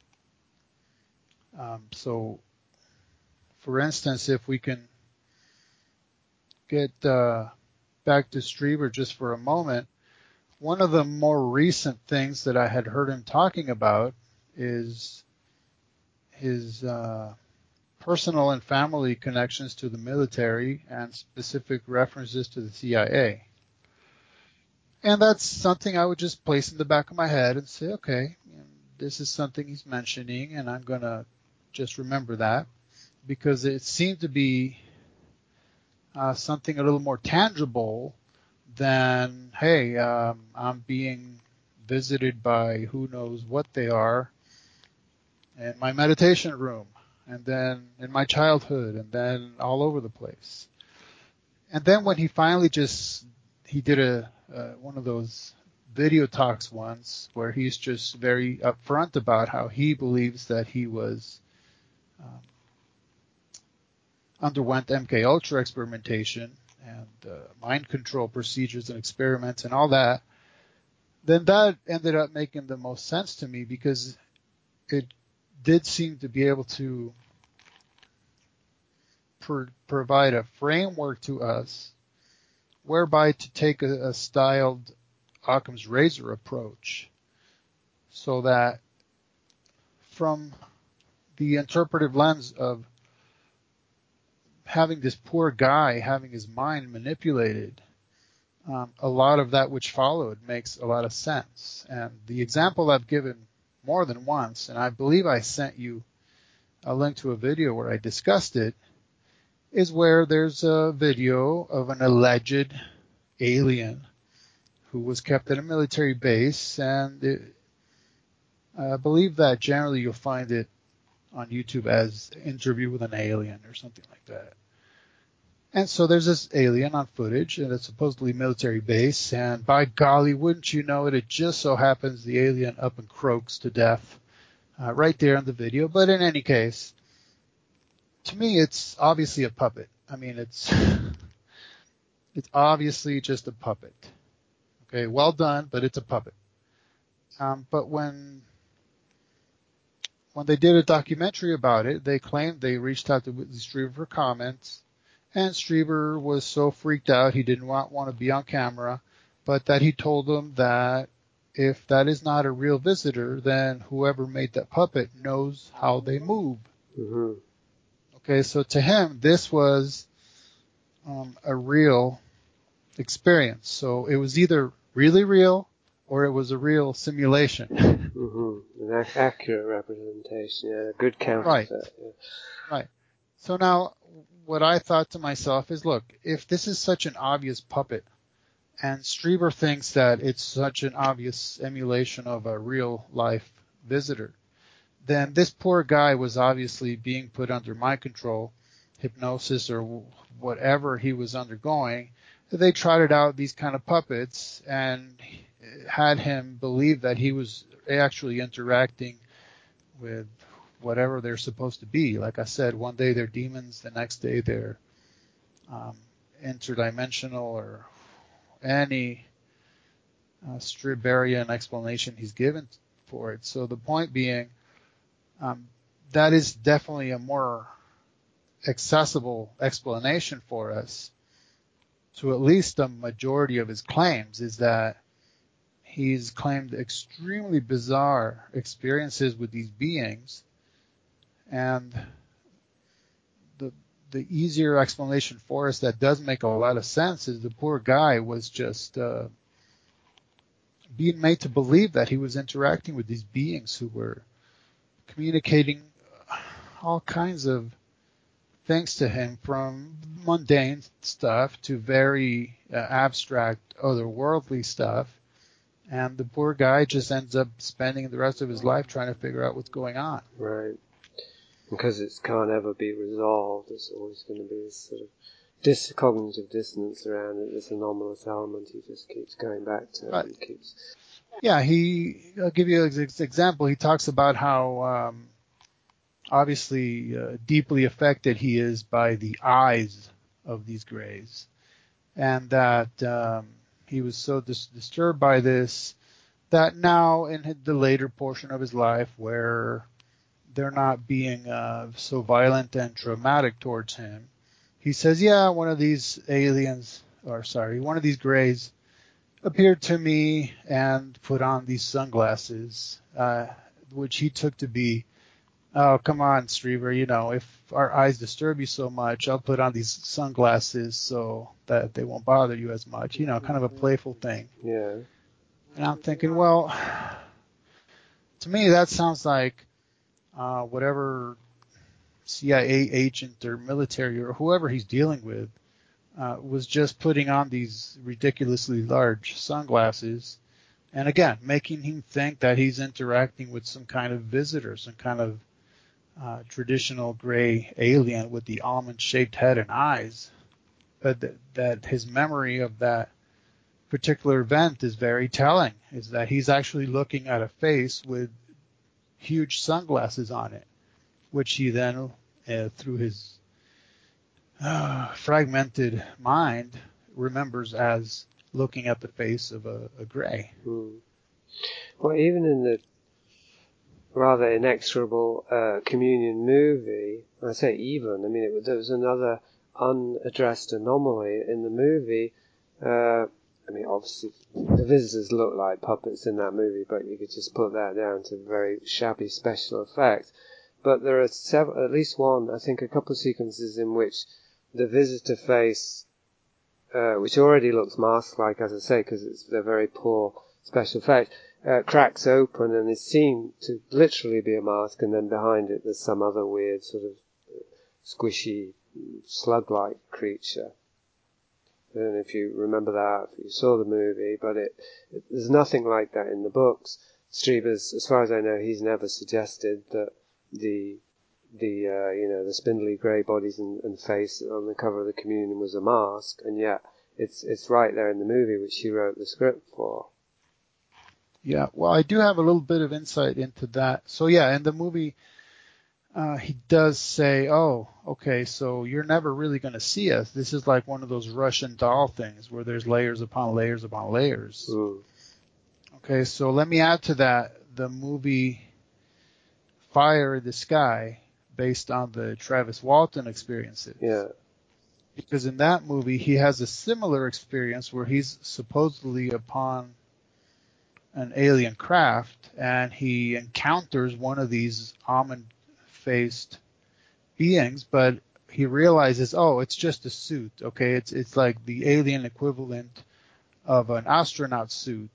Um, so, for instance, if we can get uh, back to Strieber just for a moment, one of the more recent things that I had heard him talking about is his uh, personal and family connections to the military and specific references to the C I A. And that's something I would just place in the back of my head and say, okay, this is something he's mentioning, and I'm going to just remember that, because it seemed to be uh, something a little more tangible than, hey, um, I'm being visited by who knows what they are in my meditation room, and then in my childhood, and then all over the place. And then when he finally just, he did a uh, one of those video talks once where he's just very upfront about how he believes that he was um, underwent M K Ultra experimentation and uh, mind control procedures and experiments and all that, then that ended up making the most sense to me, because it did seem to be able to pro- provide a framework to us whereby to take a, a styled Occam's razor approach, so that from the interpretive lens of having this poor guy having his mind manipulated, um, a lot of that which followed makes a lot of sense. And the example I've given more than once, and I believe I sent you a link to a video where I discussed it, is where there's a video of an alleged alien who was kept at a military base, and it, I believe that generally you'll find it on YouTube as Interview with an Alien or something like that. And so there's this alien on footage at a supposedly military base, and by golly, wouldn't you know it, it just so happens the alien up and croaks to death uh, right there in the video. But in any case, to me, it's obviously a puppet. I mean, it's it's obviously just a puppet. Okay, well done, but it's a puppet. Um, but when when they did a documentary about it, they claimed they reached out to Whitley Strieber for comments, and Strieber was so freaked out he didn't want, want to be on camera, but that he told them that if that is not a real visitor, then whoever made that puppet knows how they move. Mm-hmm. Okay, so to him, this was um, a real experience. So it was either really real or it was a real simulation. Mm-hmm. An accurate representation, yeah, a good counterfeit. Right. Yeah. Right. So now what I thought to myself is, look, if this is such an obvious puppet, and Strieber thinks that it's such an obvious emulation of a real life visitor, then this poor guy was obviously being put under mind control, hypnosis, or whatever he was undergoing. They trotted out these kind of puppets and had him believe that he was actually interacting with whatever they're supposed to be. Like I said, one day they're demons, the next day they're um, interdimensional, or any uh, Striberian explanation he's given for it. So the point being, um, that is definitely a more accessible explanation for us to at least the majority of his claims, is that he's claimed extremely bizarre experiences with these beings, and the the easier explanation for us that does make a lot of sense is the poor guy was just uh, being made to believe that he was interacting with these beings who were communicating all kinds of things to him, from mundane stuff to very uh, abstract, otherworldly stuff. And the poor guy just ends up spending the rest of his life trying to figure out what's going on. Right. Because it can't ever be resolved. There's always going to be this sort of dis- cognitive dissonance around it, this anomalous element he just keeps going back to. Right. And keeps... Yeah, he, I'll give you an example. He talks about how um, obviously uh, deeply affected he is by the eyes of these Greys. And that um, he was so dis- disturbed by this that now in the later portion of his life, where they're not being uh, so violent and traumatic towards him, he says, yeah, one of these aliens, or sorry, one of these Greys appeared to me and put on these sunglasses, uh, which he took to be, oh, come on, Strieber, you know, if our eyes disturb you so much, I'll put on these sunglasses so that they won't bother you as much, you know, kind of a playful thing. Yeah. And I'm thinking, well, to me that sounds like uh, whatever C I A agent or military or whoever he's dealing with uh, was just putting on these ridiculously large sunglasses, and again, making him think that he's interacting with some kind of visitor, some kind of uh, traditional gray alien with the almond-shaped head and eyes. But th- that his memory of that particular event is very telling, is that he's actually looking at a face with huge sunglasses on it, which he then, uh, through his uh, fragmented mind, remembers as looking at the face of a, a Grey. Hmm. Well, even in the rather inexorable uh, Communion movie, I say even, I mean, it, there was another unaddressed anomaly in the movie. Uh, I mean, obviously, the visitors look like puppets in that movie, but you could just put that down to very shabby special effects. But there are several, at least one, I think a couple of sequences in which the visitor face, uh, which already looks mask-like, as I say, because it's they're very poor special effects, uh, cracks open and is seen to literally be a mask, and then behind it there's some other weird sort of squishy slug-like creature. I don't know if you remember that, if you saw the movie, but it, it there's nothing like that in the books. Strieber's, as far as I know, he's never suggested that the the uh, you know the spindly grey bodies and, and face on the cover of the Communion was a mask, and yet it's it's right there in the movie, which he wrote the script for. Yeah, well, I do have a little bit of insight into that. So yeah, in the movie, uh, he does say, oh, okay, so you're never really going to see us. This is like one of those Russian doll things where there's layers upon layers upon layers. Mm. Okay, so let me add to that the movie Fire in the Sky, based on the Travis Walton experiences. Yeah. Because in that movie, he has a similar experience where he's supposedly upon an alien craft, and he encounters one of these almond-faced beings, but he realizes, oh, it's just a suit. Okay, it's it's like the alien equivalent of an astronaut suit.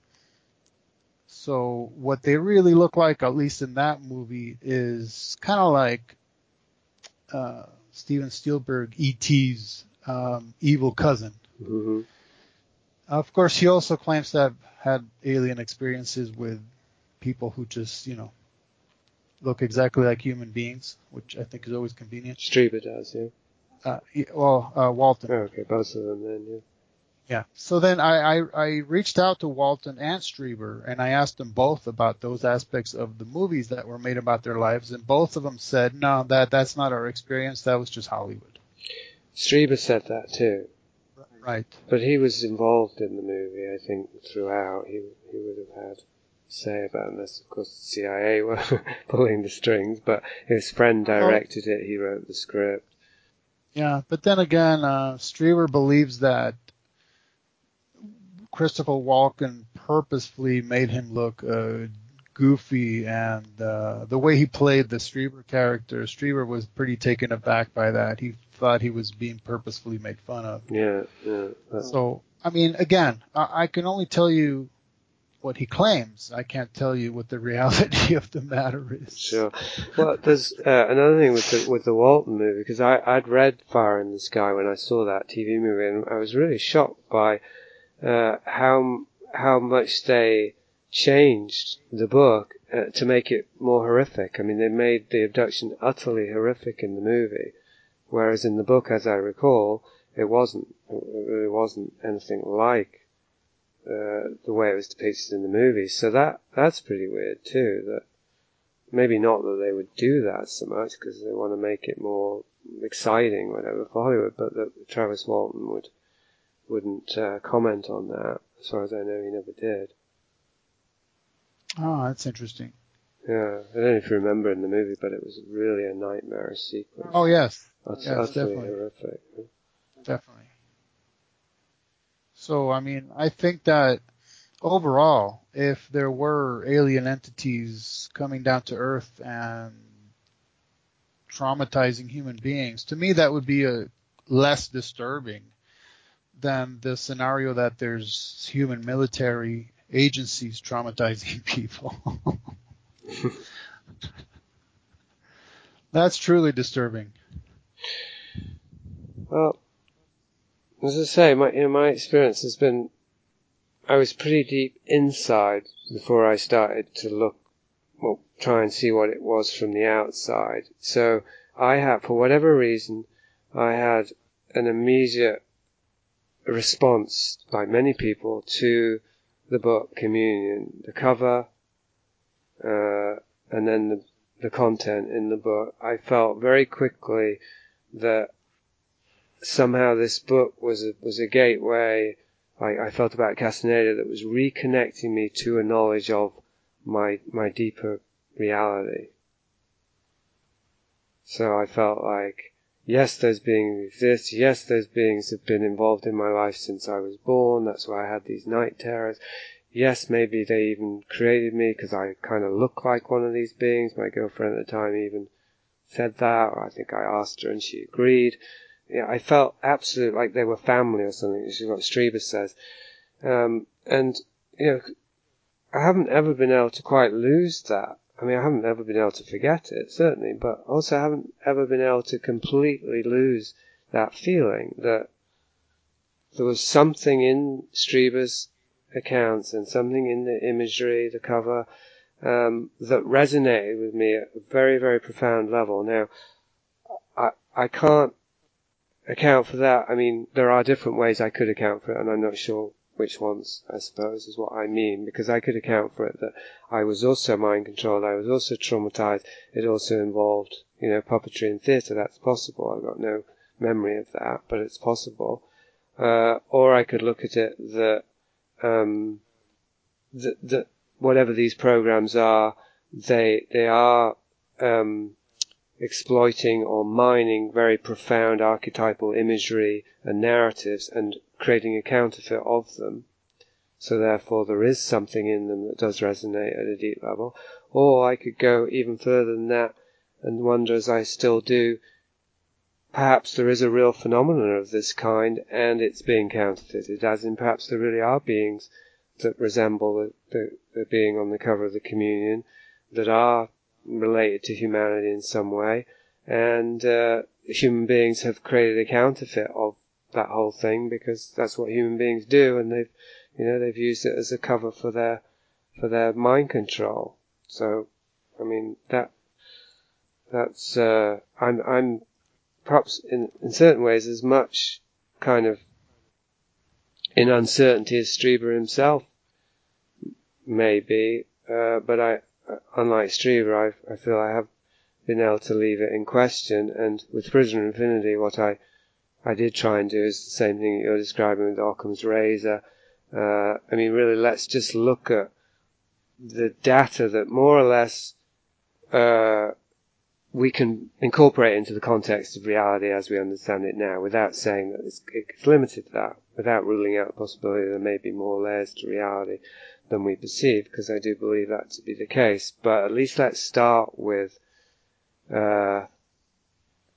So what they really look like, at least in that movie, is kind of like uh, Steven Spielberg E T's um, evil cousin. Mm-hmm. Of course, he also claims to have had alien experiences with people who just, you know, look exactly like human beings, which I think is always convenient. Strieber does, yeah. Uh, yeah, well, uh, Walton. Oh, okay, both of them then, yeah. Yeah. So then I, I, I reached out to Walton and Strieber, and I asked them both about those aspects of the movies that were made about their lives, and both of them said, no, that that's not our experience. That was just Hollywood. Strieber said that too. Right. But he was involved in the movie, I think, throughout. He he would have had say about it, unless, of course, the C I A were pulling the strings, but his friend directed it, he wrote the script. Yeah, but then again, uh, Strieber believes that Christopher Walken purposefully made him look uh, goofy, and uh, the way he played the Strieber character, Strieber was pretty taken aback by that. He thought he was being purposefully made fun of. Yeah, yeah. So, I mean, again, I, I can only tell you what he claims. I can't tell you what the reality of the matter is. Sure. Well, there's uh, another thing with the with the Walton movie, because I I'd read Fire in the Sky when I saw that T V movie, and I was really shocked by uh, how how much they changed the book uh, to make it more horrific. I mean, they made the abduction utterly horrific in the movie, whereas in the book, as I recall, it wasn't. It really wasn't anything like Uh, the way it was depicted in the movies. So that that's pretty weird too. That maybe not that they would do that so much because they want to make it more exciting, whatever, for Hollywood, but that Travis Walton would wouldn't uh, comment on that. As far as I know, he never did. Oh, that's interesting. Yeah, I don't know if you remember in the movie, but it was really a nightmarish sequence. Oh yes, Ut- yes, utterly definitely, horrific. definitely. So, I mean, I think that overall, if there were alien entities coming down to Earth and traumatizing human beings, to me that would be a less disturbing than the scenario that there's human military agencies traumatizing people. That's truly disturbing. Well, as I say, my you know, my experience has been, I was pretty deep inside before I started to look, well, try and see what it was from the outside. So I had, for whatever reason, I had an immediate response, like many people, to the book Communion, the cover, uh, and then the, the content in the book. I felt very quickly that somehow this book was a, was a gateway, like I felt about Castaneda, that was reconnecting me to a knowledge of my my deeper reality. So I felt like, yes, those beings exist. Yes, those beings have been involved in my life since I was born. That's why I had these night terrors. Yes, maybe they even created me because I kind of look like one of these beings. My girlfriend at the time even said that, or I think I asked her and she agreed. Yeah, I felt absolutely like they were family or something, which is what Strieber says. Um, and, you know, I haven't ever been able to quite lose that. I mean, I haven't ever been able to forget it, certainly, but also I haven't ever been able to completely lose that feeling that there was something in Strieber's accounts and something in the imagery, the cover, um, that resonated with me at a very, very profound level. Now, I, I can't account for that. I mean, there are different ways I could account for it, and I'm not sure which ones, I suppose, is what I mean, because I could account for it that I was also mind controlled, I was also traumatized, it also involved, you know, puppetry and theatre. That's possible. I've got no memory of that, but it's possible. Uh, or I could look at it that, um, that, that whatever these programs are, they, they are, um, exploiting or mining very profound archetypal imagery and narratives and creating a counterfeit of them. So therefore there is something in them that does resonate at a deep level. Or I could go even further than that and wonder, as I still do, perhaps there is a real phenomenon of this kind and it's being counterfeited, as in perhaps there really are beings that resemble the, the, the being on the cover of the Communion, that are related to humanity in some way, and uh, human beings have created a counterfeit of that whole thing because that's what human beings do, and they've, you know, they've used it as a cover for their for their mind control. So, I mean, that that's uh, I'm I'm perhaps in in certain ways as much kind of in uncertainty as Strieber himself may be, uh, but I. Unlike Strieber, I, I feel I have been able to leave it in question, and with Prisoner of Infinity, what I, I did try and do is the same thing you're describing with Occam's razor. Uh, I mean, really, let's just look at the data that more or less uh, we can incorporate into the context of reality as we understand it now, without saying that it's, it's limited to that, without ruling out the possibility there may be more layers to reality than we perceive, because I do believe that to be the case. But at least let's start with uh,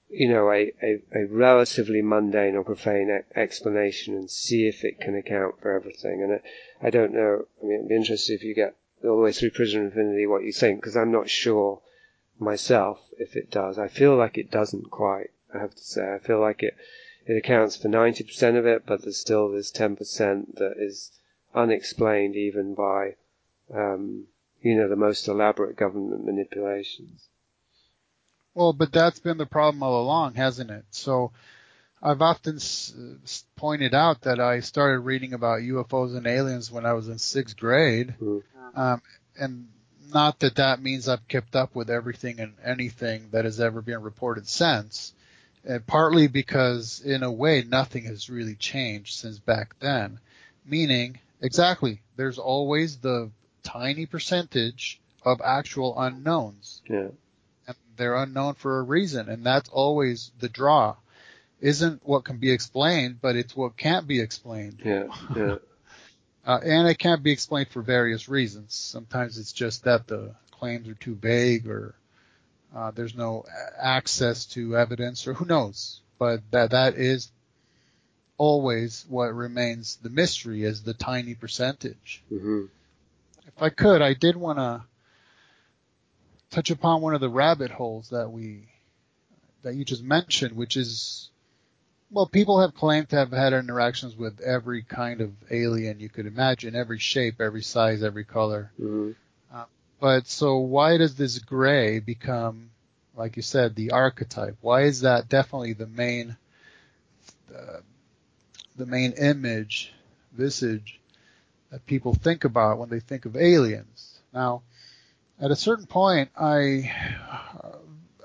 you know, a, a, a relatively mundane or profane e- explanation and see if it can account for everything. And I, I don't know, I mean, I'd be interested if you get all the way through Prisoner of Infinity what you think, because I'm not sure myself if it does. I feel like it doesn't quite, I have to say. I feel like it, it accounts for ninety percent of it, but there's still this ten percent that is unexplained even by, um, you know, the most elaborate government manipulations. Well, but that's been the problem all along, hasn't it? So I've often s- pointed out that I started reading about U F Os and aliens when I was in sixth grade. Mm. Um, and not that that means I've kept up with everything and anything that has ever been reported since. Uh, partly because, in a way, nothing has really changed since back then. Meaning, exactly, there's always the tiny percentage of actual unknowns. Yeah. And they're unknown for a reason, and that's always the draw. Isn't what can be explained, but it's what can't be explained. Yeah, yeah. uh, and it can't be explained for various reasons. Sometimes it's just that the claims are too vague, or uh, there's no access to evidence, or who knows. But that that is always what remains the mystery, is the tiny percentage. Mm-hmm. If I could, I did want to touch upon one of the rabbit holes that we that you just mentioned, which is, well, people have claimed to have had interactions with every kind of alien you could imagine, every shape, every size, every color. Mm-hmm. Uh, but so why does this gray become, like you said, the archetype? Why is that definitely the main, uh, the main image, visage that people think about when they think of aliens? Now, at a certain point, I, uh,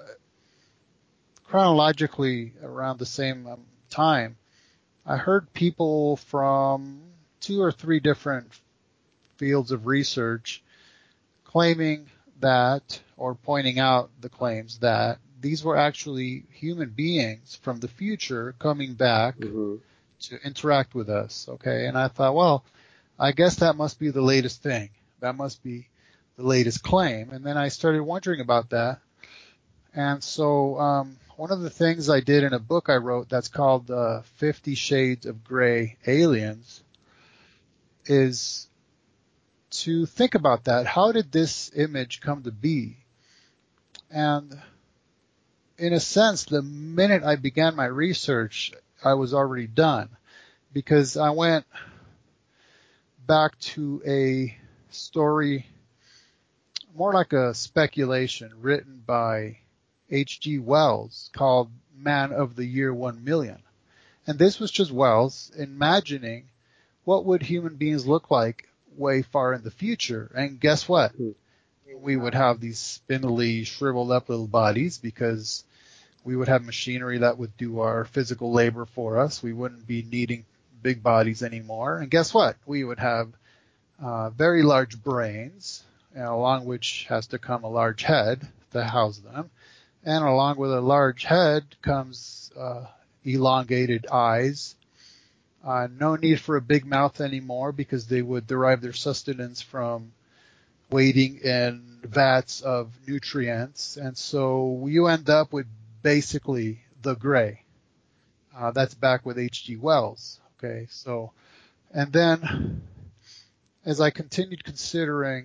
chronologically around the same um, time, I heard people from two or three different fields of research claiming that, or pointing out the claims that these were actually human beings from the future coming back Mm-hmm. to interact with us. Okay. And I thought, well, I guess that must be the latest thing. That must be the latest claim. And then I started wondering about that. And so, um, one of the things I did in a book I wrote that's called uh, Fifty Shades of Grey Aliens is to think about that. How did this image come to be? And in a sense, the minute I began my research, I was already done, because I went back to a story, more like a speculation, written by H G Wells called Man of the Year One Million. And this was just Wells imagining what would human beings look like way far in the future. And guess what? Mm. We would have these spindly, shriveled up little bodies, because we would have machinery that would do our physical labor for us. We wouldn't be needing big bodies anymore. And guess what? We would have uh, very large brains, and along which has to come a large head to house them. And along with a large head comes uh, elongated eyes. Uh, no need for a big mouth anymore, because they would derive their sustenance from waiting in vats of nutrients. And so you end up with basically the gray. Uh, that's back with H G Wells. Okay, so, and then as I continued considering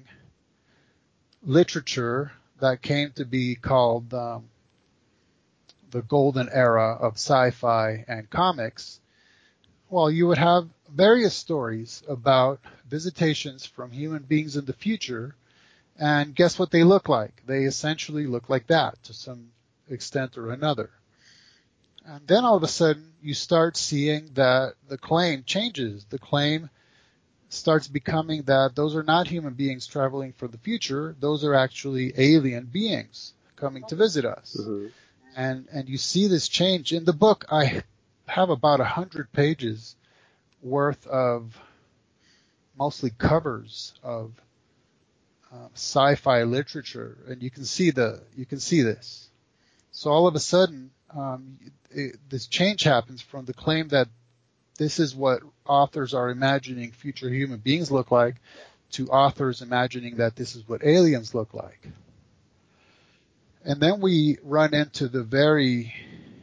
literature that came to be called um, the golden era of sci-fi and comics, well, you would have various stories about visitations from human beings in the future, and guess what they look like? They essentially look like that to some extent or another. And then all of a sudden, you start seeing that the claim changes. The claim starts becoming that those are not human beings traveling for the future. Those are actually alien beings coming to visit us. Mm-hmm. And and you see this change. In the book, I have about one hundred pages worth of mostly covers of um, sci-fi literature, and you can see the you can see this. So all of a sudden, um, it, this change happens from the claim that this is what authors are imagining future human beings look like, to authors imagining that this is what aliens look like. And then we run into the very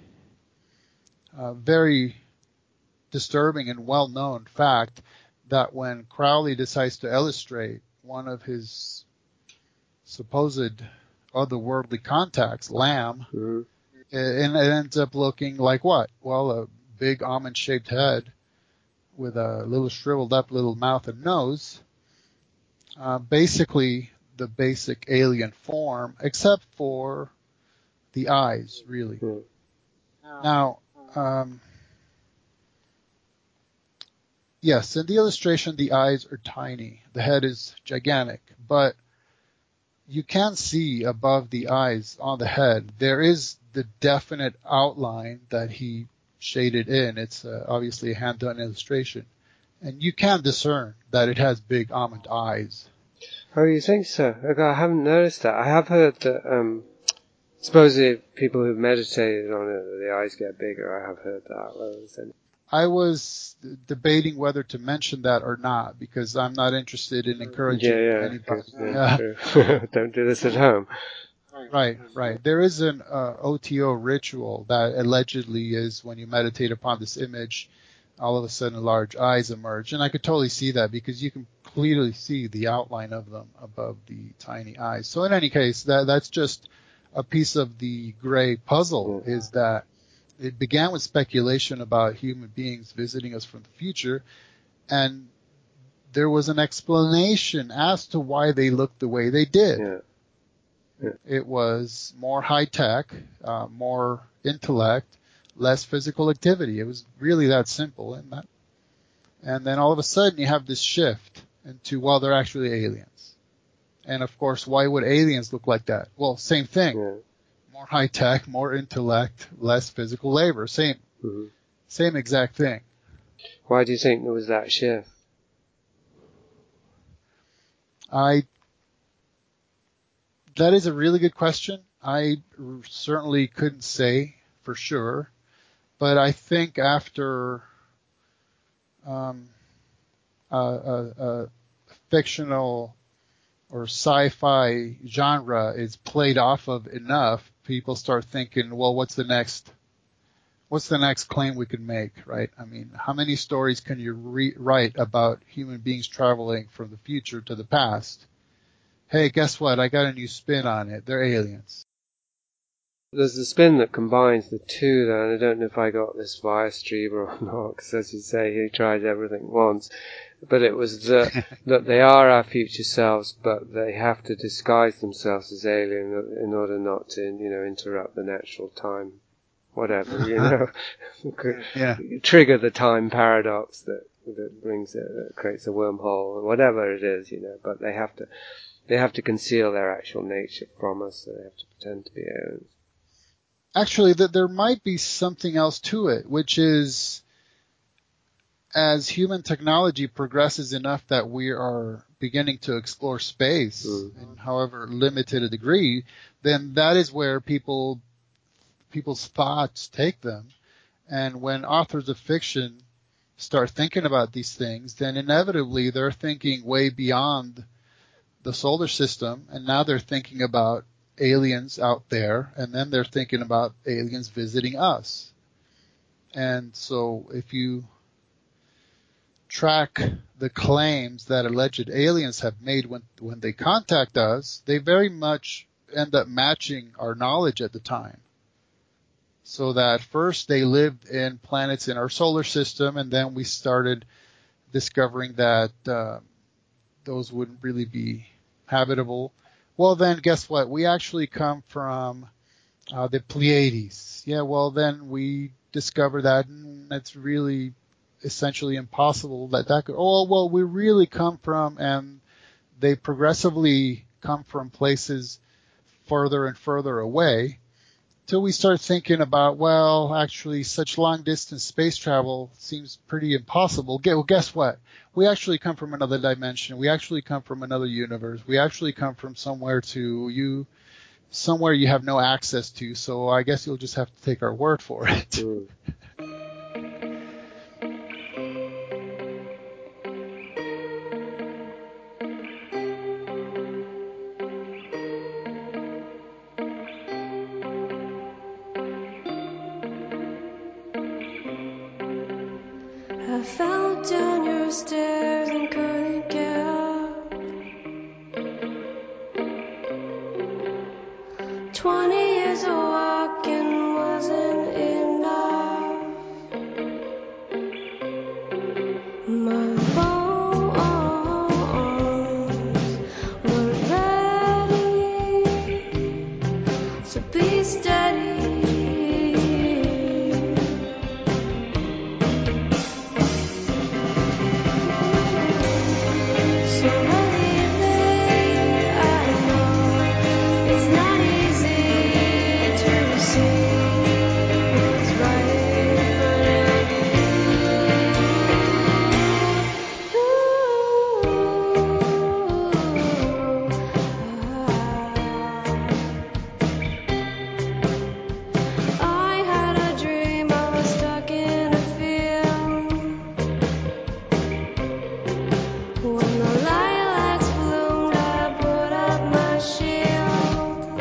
uh, very disturbing and well-known fact that when Crowley decides to illustrate one of his supposed otherworldly contacts, Lamb, Mm-hmm. it, it ends up looking like what? Well, a big almond-shaped head with a little shriveled up little mouth and nose. Uh, basically the basic alien form, except for the eyes, really. Mm. Now, um, yes, in the illustration, the eyes are tiny. The head is gigantic, but you can see above the eyes on the head, there is the definite outline that he shaded in. It's uh, obviously a hand-done illustration. And you can discern that it has big almond eyes. Oh, you think so? Okay, I haven't noticed that. I have heard that, um, supposedly people who've meditated on it, the eyes get bigger. I have heard that. Well, I was debating whether to mention that or not, because I'm not interested in encouraging yeah, yeah, anybody. yeah, true. Don't do this at home. Right, right. There is an uh, O T O ritual that allegedly is when you meditate upon this image, all of a sudden large eyes emerge. And I could totally see that because you can clearly see the outline of them above the tiny eyes. So in any case, that that's just a piece of the gray puzzle, Yeah. is that it began with speculation about human beings visiting us from the future, and there was an explanation as to why they looked the way they did. Yeah. Yeah. It was more high tech, uh, more intellect, less physical activity. It was really that simple. And that, and then all of a sudden you have this shift into, well, they're actually aliens. And of course, why would aliens look like that? Well, same thing. Yeah. More high tech, more intellect, less physical labor. Same, Mm-hmm. same exact thing. Why do you think there was that shift? I, that is a really good question. I certainly couldn't say for sure, but I think after um, a, a, a fictional or sci-fi genre is played off of enough, people start thinking, well, what's the next, what's the next claim we can make, right? I mean, how many stories can you re- write about human beings traveling from the future to the past? Hey, guess what? I got a new spin on it. They're aliens. There's the spin that combines the two, though, and I don't know if I got this via Strieber or not, because as you say, he tried everything once. But it was that, that they are our future selves, but they have to disguise themselves as alien in order not to, you know, interrupt the natural time, whatever, you know, Yeah. trigger the time paradox that that brings it, that creates a wormhole, or whatever it is, you know. But they have to, they have to conceal their actual nature from us, so they have to pretend to be aliens. Actually, that there might be something else to it, which is, as human technology progresses enough that we are beginning to explore space Mm. in however limited a degree, then that is where people people's thoughts take them. And when authors of fiction start thinking about these things, then inevitably they're thinking way beyond the solar system, and now they're thinking about aliens out there, and then they're thinking about aliens visiting us. And so if you track the claims that alleged aliens have made when when they contact us, they very much end up matching our knowledge at the time. So that first they lived in planets in our solar system, and then we started discovering that uh, those wouldn't really be habitable. Well, then guess what? We actually come from uh, the Pleiades. Yeah, well, then we discover that mm, it's really essentially impossible that that could, oh, well, we really come from, and they progressively come from places further and further away till we start thinking about, well, actually such long distance space travel seems pretty impossible. Well, guess what? We actually come from another dimension. We actually come from another universe. We actually come from somewhere to you, somewhere you have no access to. So I guess you'll just have to take our word for it. Mm. I fell down your stairs and couldn't get up. Twenty years of walking wasn't enough. My bones weren't ready, so be steady. So believe me, I know it's not easy to see what's right in front of you. I had a dream I was stuck in a field. When the lilacs bloomed, I put up my shield.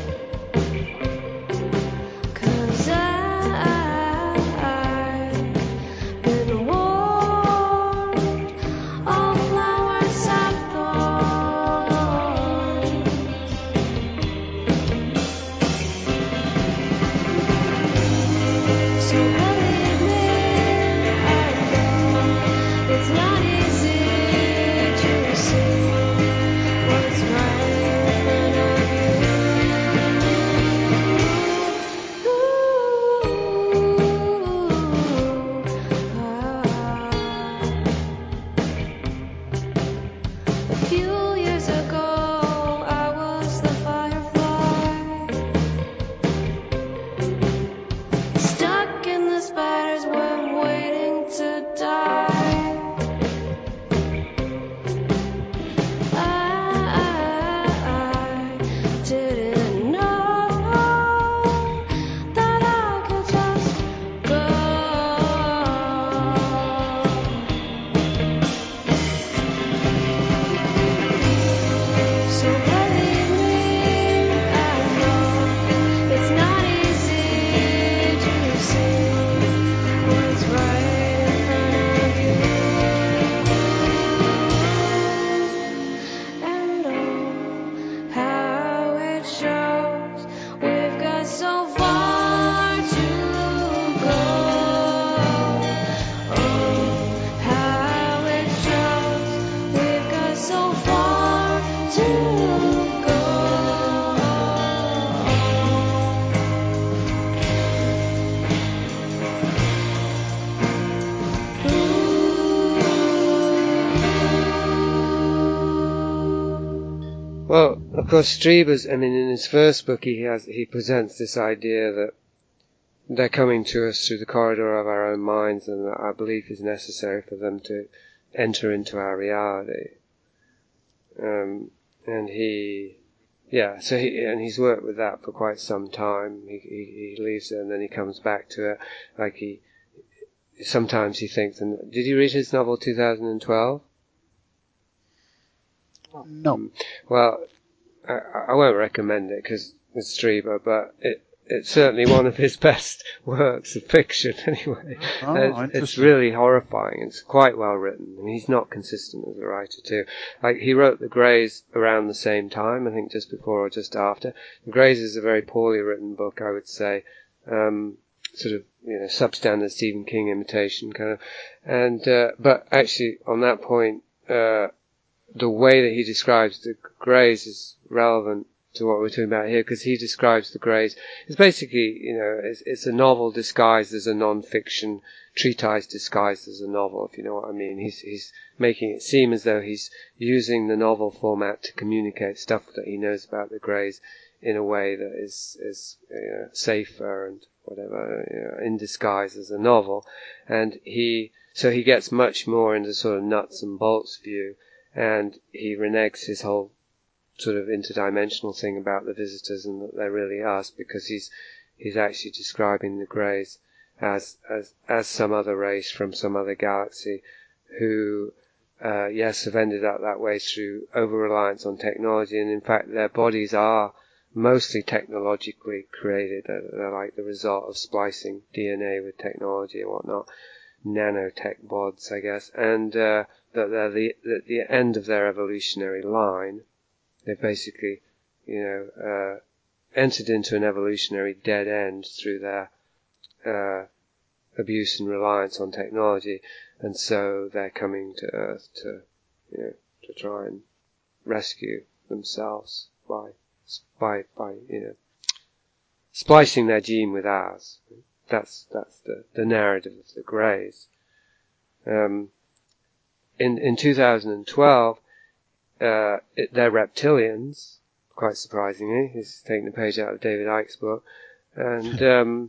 'Cause I've been warned, all flowers have thorns. So believe me, I know it's not easy to see what's right in front of you. A few years ago, I was the firefly, stuck in the spider's web, waiting to die. I didn't know that I could just go. So believe me, I know it's not easy to see what's right in front of you. And oh, how it shows we've got so far to go. Oh, how it shows we've got so far to go. Well, of course, Strieber's, I mean, in his first book, he has he presents this idea that they're coming to us through the corridor of our own minds, and that our belief is necessary for them to enter into our reality. Um, and he, yeah, so he, and he's worked with that for quite some time. He, he, he leaves it and then he comes back to it. Like he, sometimes he thinks, and did you read his novel two thousand twelve? No. Well, I, I won't recommend it because it's Strieber, but it, it's certainly one of his best works of fiction anyway. Oh, it's, it's interesting. really horrifying. It's quite well written. I mean, he's not consistent as a writer too. Like, he wrote The Greys around the same time, I think just before or just after. The Greys is a very poorly written book, I would say. Um, sort of, you know, substandard Stephen King imitation kind of. And, uh, but actually on that point, uh, the way that he describes the Greys is relevant to what we're talking about here, because he describes the Greys. It's basically, you know, it's, it's a novel disguised as a non-fiction treatise disguised as a novel, if you know what I mean. He's, he's making it seem as though he's using the novel format to communicate stuff that he knows about the Greys in a way that is, is you know, safer and whatever, you know, in disguise as a novel. And he, so he gets much more into sort of nuts and bolts view, and he reneges his whole sort of interdimensional thing about the visitors and that they're really us, because he's he's actually describing the Greys as as as some other race from some other galaxy who uh yes have ended up that way through over-reliance on technology, and in fact their bodies are mostly technologically created. They're, they're like the result of splicing D N A with technology and whatnot. nanotech bods, I guess, and uh, that they're the, at the end of their evolutionary line. They've basically, you know, uh, entered into an evolutionary dead end through their uh, abuse and reliance on technology, and so they're coming to Earth to, you know, to try and rescue themselves by, by, by, you know, splicing their gene with ours. That's that's the, the narrative of the Greys. Um, in in two thousand twelve, uh, it, they're reptilians. Quite surprisingly, he's taking a page out of David Icke's book, and um,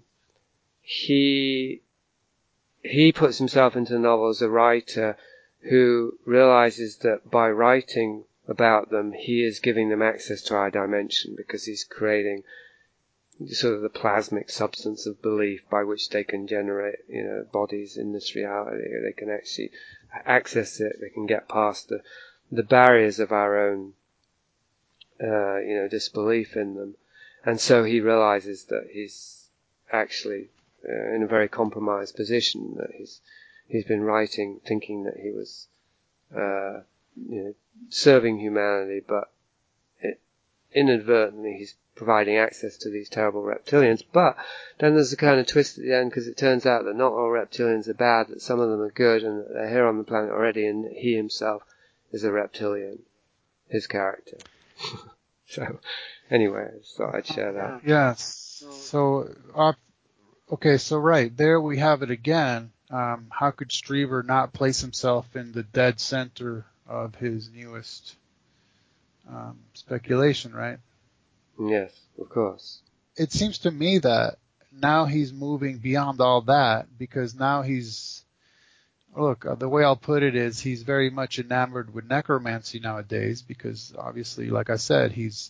he he puts himself into the novel as a writer who realizes that by writing about them, he is giving them access to our dimension, because he's creating sort of the plasmic substance of belief by which they can generate, you know, bodies in this reality. They can actually access it. They can get past the the barriers of our own, uh, you know, disbelief in them. And so he realizes that he's actually uh, in a very compromised position. That he's he's been writing, thinking that he was, uh, you know, serving humanity, but it, inadvertently he's providing access to these terrible reptilians. But then there's a kind of twist at the end, because it turns out that not all reptilians are bad, that some of them are good, and that they're here on the planet already, and he himself is a reptilian, his character. So, anyway, I just thought I'd share that. Yes. So, uh, okay, so right, there we have it again. Um, how could Strieber not place himself in the dead center of his newest um, speculation, right? Yes, of course. It seems to me that now he's moving beyond all that, because now he's, look, uh, the way I'll put it is he's very much enamored with necromancy nowadays, because obviously, like I said, he's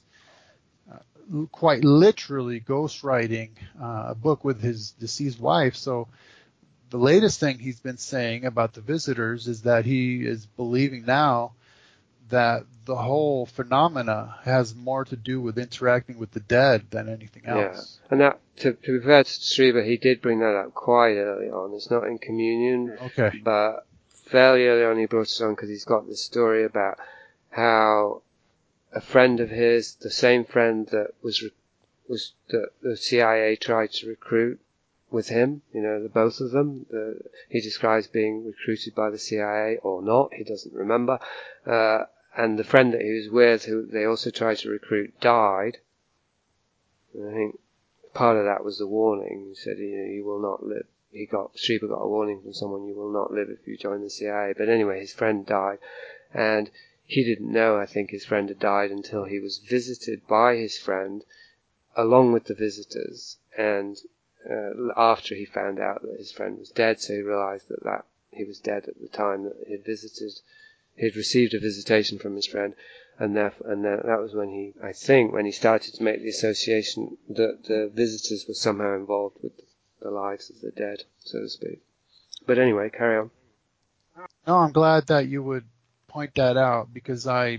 uh, quite literally ghostwriting uh, a book with his deceased wife. So the latest thing he's been saying about the visitors is that he is believing now that the whole phenomena has more to do with interacting with the dead than anything else. Yeah, and that, to, to be fair to Strieber, he did bring that up quite early on. It's not in Communion, Okay. but fairly early on he brought it on, because he's got this story about how a friend of his, the same friend that was re- was that the C I A tried to recruit with him, you know, the both of them, the, he describes being recruited by the C I A or not, he doesn't remember, uh, and the friend that he was with, who they also tried to recruit, died. And I think part of that was the warning. He said, you know, you will not live. He got, Strieber got a warning from someone, you will not live if you join the C I A. But anyway, his friend died, and he didn't know, I think, his friend had died until he was visited by his friend, along with the visitors, and uh, after he found out that his friend was dead, so he realized that, that he was dead at the time that he had visited. He'd received a visitation from his friend, and that, and that, that was when he, I think, when he started to make the association that the visitors were somehow involved with the lives of the dead, so to speak. But anyway, carry on. No, I'm glad that you would point that out, because I,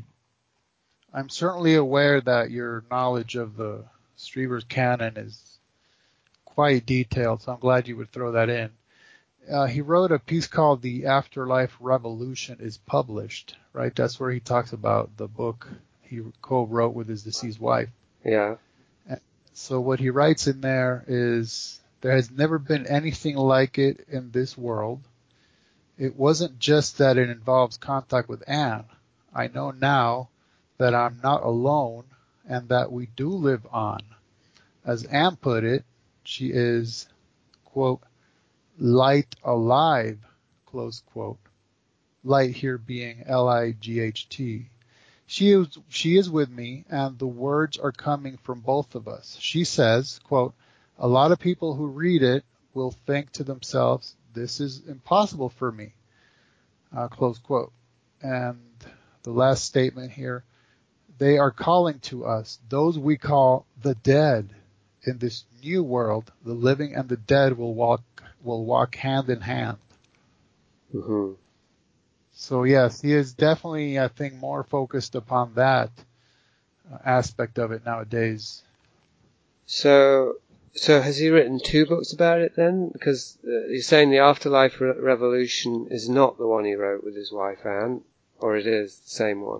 I'm certainly aware that your knowledge of the Strieber's canon is quite detailed, so I'm glad you would throw that in. Uh, he wrote a piece called The Afterlife Revolution is Published, right? That's where he talks about the book he co-wrote with his deceased wife. Yeah. So what he writes in there is, there has never been anything like it in this world. It wasn't just that it involves contact with Anne. I know now that I'm not alone and that we do live on. As Anne put it, she is, quote, light alive, close quote. Light here being L I G H T. She is, she is with me, and the words are coming from both of us. She says, quote, a lot of people who read it will think to themselves, this is impossible for me, uh, close quote. And the last statement here, they are calling to us, those we call the dead. In this new world, the living and the dead will walk will walk hand in hand. Mm-hmm. So yes, he is definitely, I think, more focused upon that uh, aspect of it nowadays. So So has he written two books about it then? Because uh, you're saying the Afterlife Re- Revolution is not the one he wrote with his wife Anne, or it is the same one?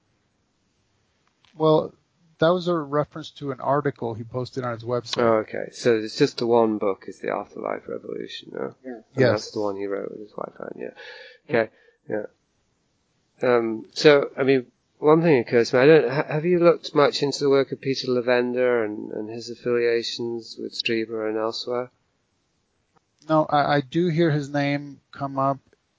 Well, that was a reference to an article he posted on his website. Oh, okay. So it's just the one book is the Afterlife Revolution, no? Yeah. And Yes. that's the one he wrote with his wife Anne, yeah. Okay, yeah. Um, so, I mean, one thing occurs to me. I don't. ha- Have you looked much into the work of Peter Lavender and, and his affiliations with Strieber and elsewhere? No, I, I do hear his name come up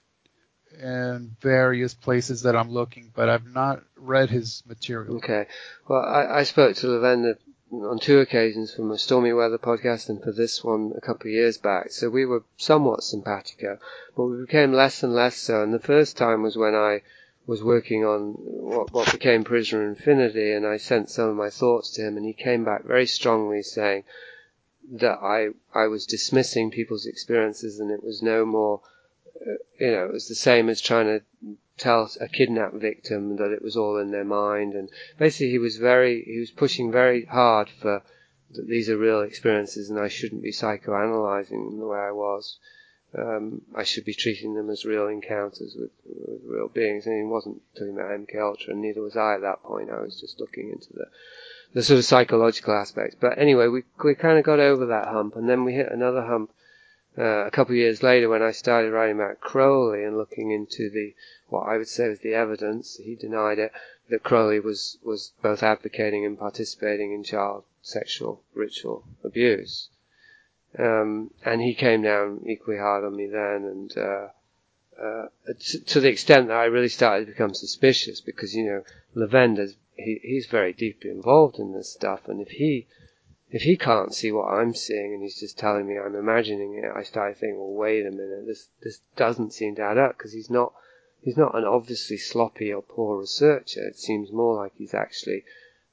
in various places that I'm looking, but I've not read his material. Okay. Well, I, I spoke to Lavender on two occasions for my Stormy Weather podcast and for this one a couple of years back. So we were somewhat simpatico, but we became less and less so. And the first time was when I was working on what, what became Prisoner Infinity, and I sent some of my thoughts to him, and he came back very strongly saying that I, I was dismissing people's experiences and it was no more, uh, you know, it was the same as trying to tell a kidnapped victim that it was all in their mind. And basically he was very, he was pushing very hard for that these are real experiences and I shouldn't be psychoanalyzing them the way I was. Um, I should be treating them as real encounters with, with real beings. And he wasn't talking about M K Ultra, and neither was I at that point. I was just looking into the the sort of psychological aspects. But anyway, we we kind of got over that hump, and then we hit another hump uh, a couple of years later when I started writing about Crowley and looking into the what I would say was the evidence. He denied it, that Crowley was was both advocating and participating in child sexual ritual abuse. Um, and he came down equally hard on me then, and uh, uh, to, to the extent that I really started to become suspicious, because, you know, Lavender's, he, he's very deeply involved in this stuff, and if he if he can't see what I'm seeing and he's just telling me I'm imagining it, I started thinking, well, wait a minute, this this doesn't seem to add up, because he's not he's not an obviously sloppy or poor researcher. It seems more like he's actually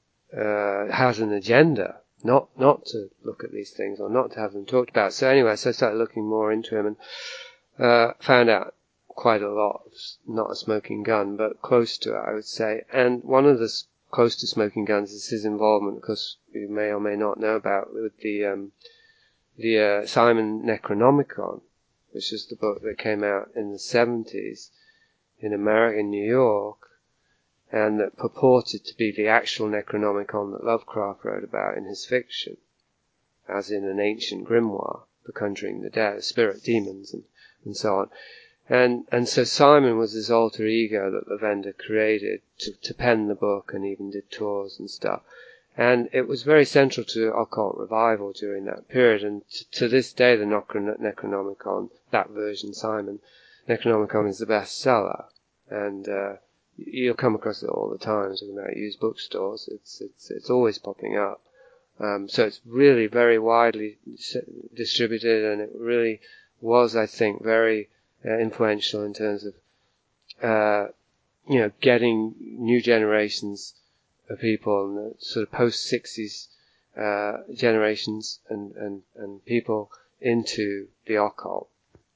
uh, has an agenda. Not not to look at these things or not to have them talked about. So anyway, so I started looking more into him and uh, found out quite a lot. Not a smoking gun, but close to it, I would say. And one of the s- close to smoking guns is his involvement, because you may or may not know about, with the um, the uh, Simon Necronomicon, which is the book that came out in the seventies in America, in New York, and that purported to be the actual Necronomicon that Lovecraft wrote about in his fiction, as in an ancient grimoire for conjuring the dead, spirit demons, and, and so on. And and so Simon was this alter ego that Lavender created to, to pen the book, and even did tours and stuff. And it was very central to occult revival during that period. And t- to this day, the Necron- Necronomicon, that version, Simon Necronomicon, is the bestseller. And uh, you'll come across it all the time, talking about used bookstores. It's it's it's always popping up. Um, so it's really very widely distributed, and it really was, I think, very uh, influential in terms of, uh, you know, getting new generations of people, and the sort of post-sixties uh, generations and, and, and people into the occult.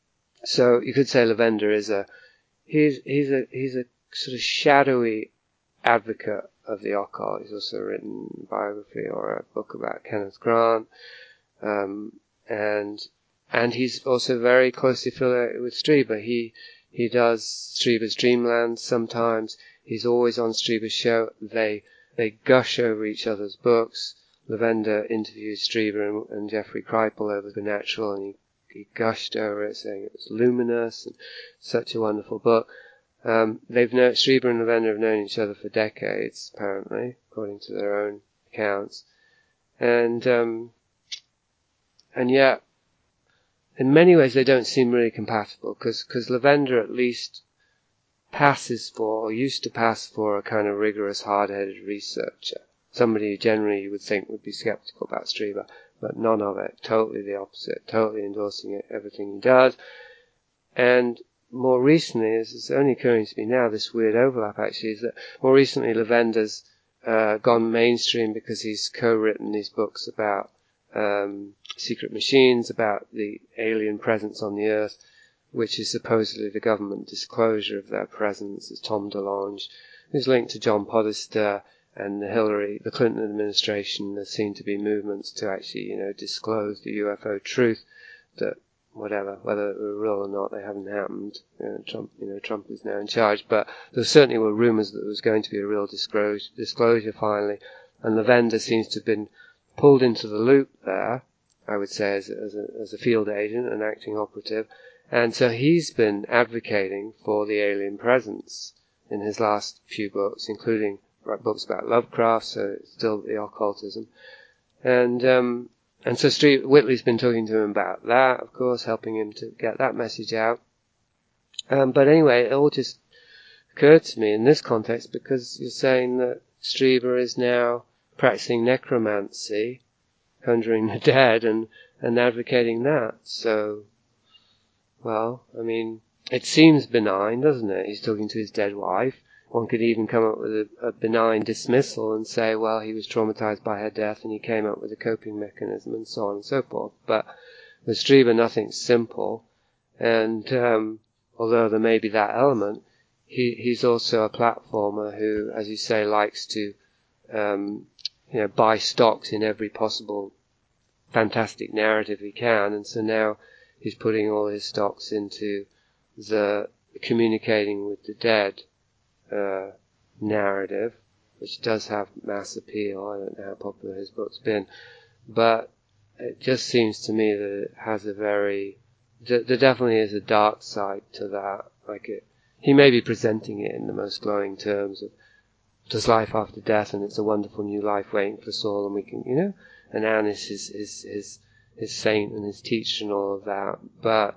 So you could say Lavender is a he's he's a he's a sort of shadowy advocate of the occult. He's also written a biography or a book about Kenneth Grant, um, and and he's also very closely affiliated with Strieber. He he does Strieber's Dreamland sometimes. He's always on Strieber's show. They they gush over each other's books. Lavender interviewed Strieber and, and Jeffrey Kripal over Supernatural, and he, he gushed over it, saying it was luminous and such a wonderful book. Um, they've known, Strieber and Lavender have known each other for decades, apparently, according to their own accounts. And, um, and yet, in many ways they don't seem really compatible, because, because Lavender at least passes for, or used to pass for, a kind of rigorous, hard-headed researcher. Somebody who generally you would think would be skeptical about Strieber, but none of it. Totally the opposite. Totally endorsing it, everything he does. And more recently, this is only occurring to me now, this weird overlap actually, is that more recently Lavender's uh, gone mainstream because he's co-written these books about um, secret machines, about the alien presence on the Earth, which is supposedly the government disclosure of their presence. As Tom DeLonge, who's linked to John Podesta and the Hillary, the Clinton administration, there seem to be movements to actually, you know, disclose the U F O truth, that whatever, whether it were real or not, they haven't happened. You know, Trump, you know, Trump is now in charge, but there certainly were rumors that there was going to be a real disclosure, disclosure finally, and Lavender seems to have been pulled into the loop there, I would say, as a, as a, as a field agent, an acting operative, and so he's been advocating for the alien presence in his last few books, including books about Lovecraft, so it's still the occultism, and um, and so Street, Whitley's been talking to him about that, of course, helping him to get that message out. Um, but anyway, it all just occurred to me in this context because you're saying that Strieber is now practicing necromancy, conjuring the dead, and, and advocating that. So, well, I mean, it seems benign, doesn't it? He's talking to his dead wife. One could even come up with a, a benign dismissal and say, well, he was traumatized by her death and he came up with a coping mechanism and so on and so forth. But with Strieber, nothing's simple. And um, although there may be that element, he, he's also a platformer who, as you say, likes to um, you know, buy stocks in every possible fantastic narrative he can. And so now he's putting all his stocks into the communicating with the dead Uh, narrative, which does have mass appeal. I don't know how popular his book's been, but it just seems to me that it has a very, there definitely is a dark side to that. Like it, he may be presenting it in the most glowing terms of there's life after death and it's a wonderful new life waiting for us all, and we can, you know, and Annis is his his his saint and his teacher and all of that. But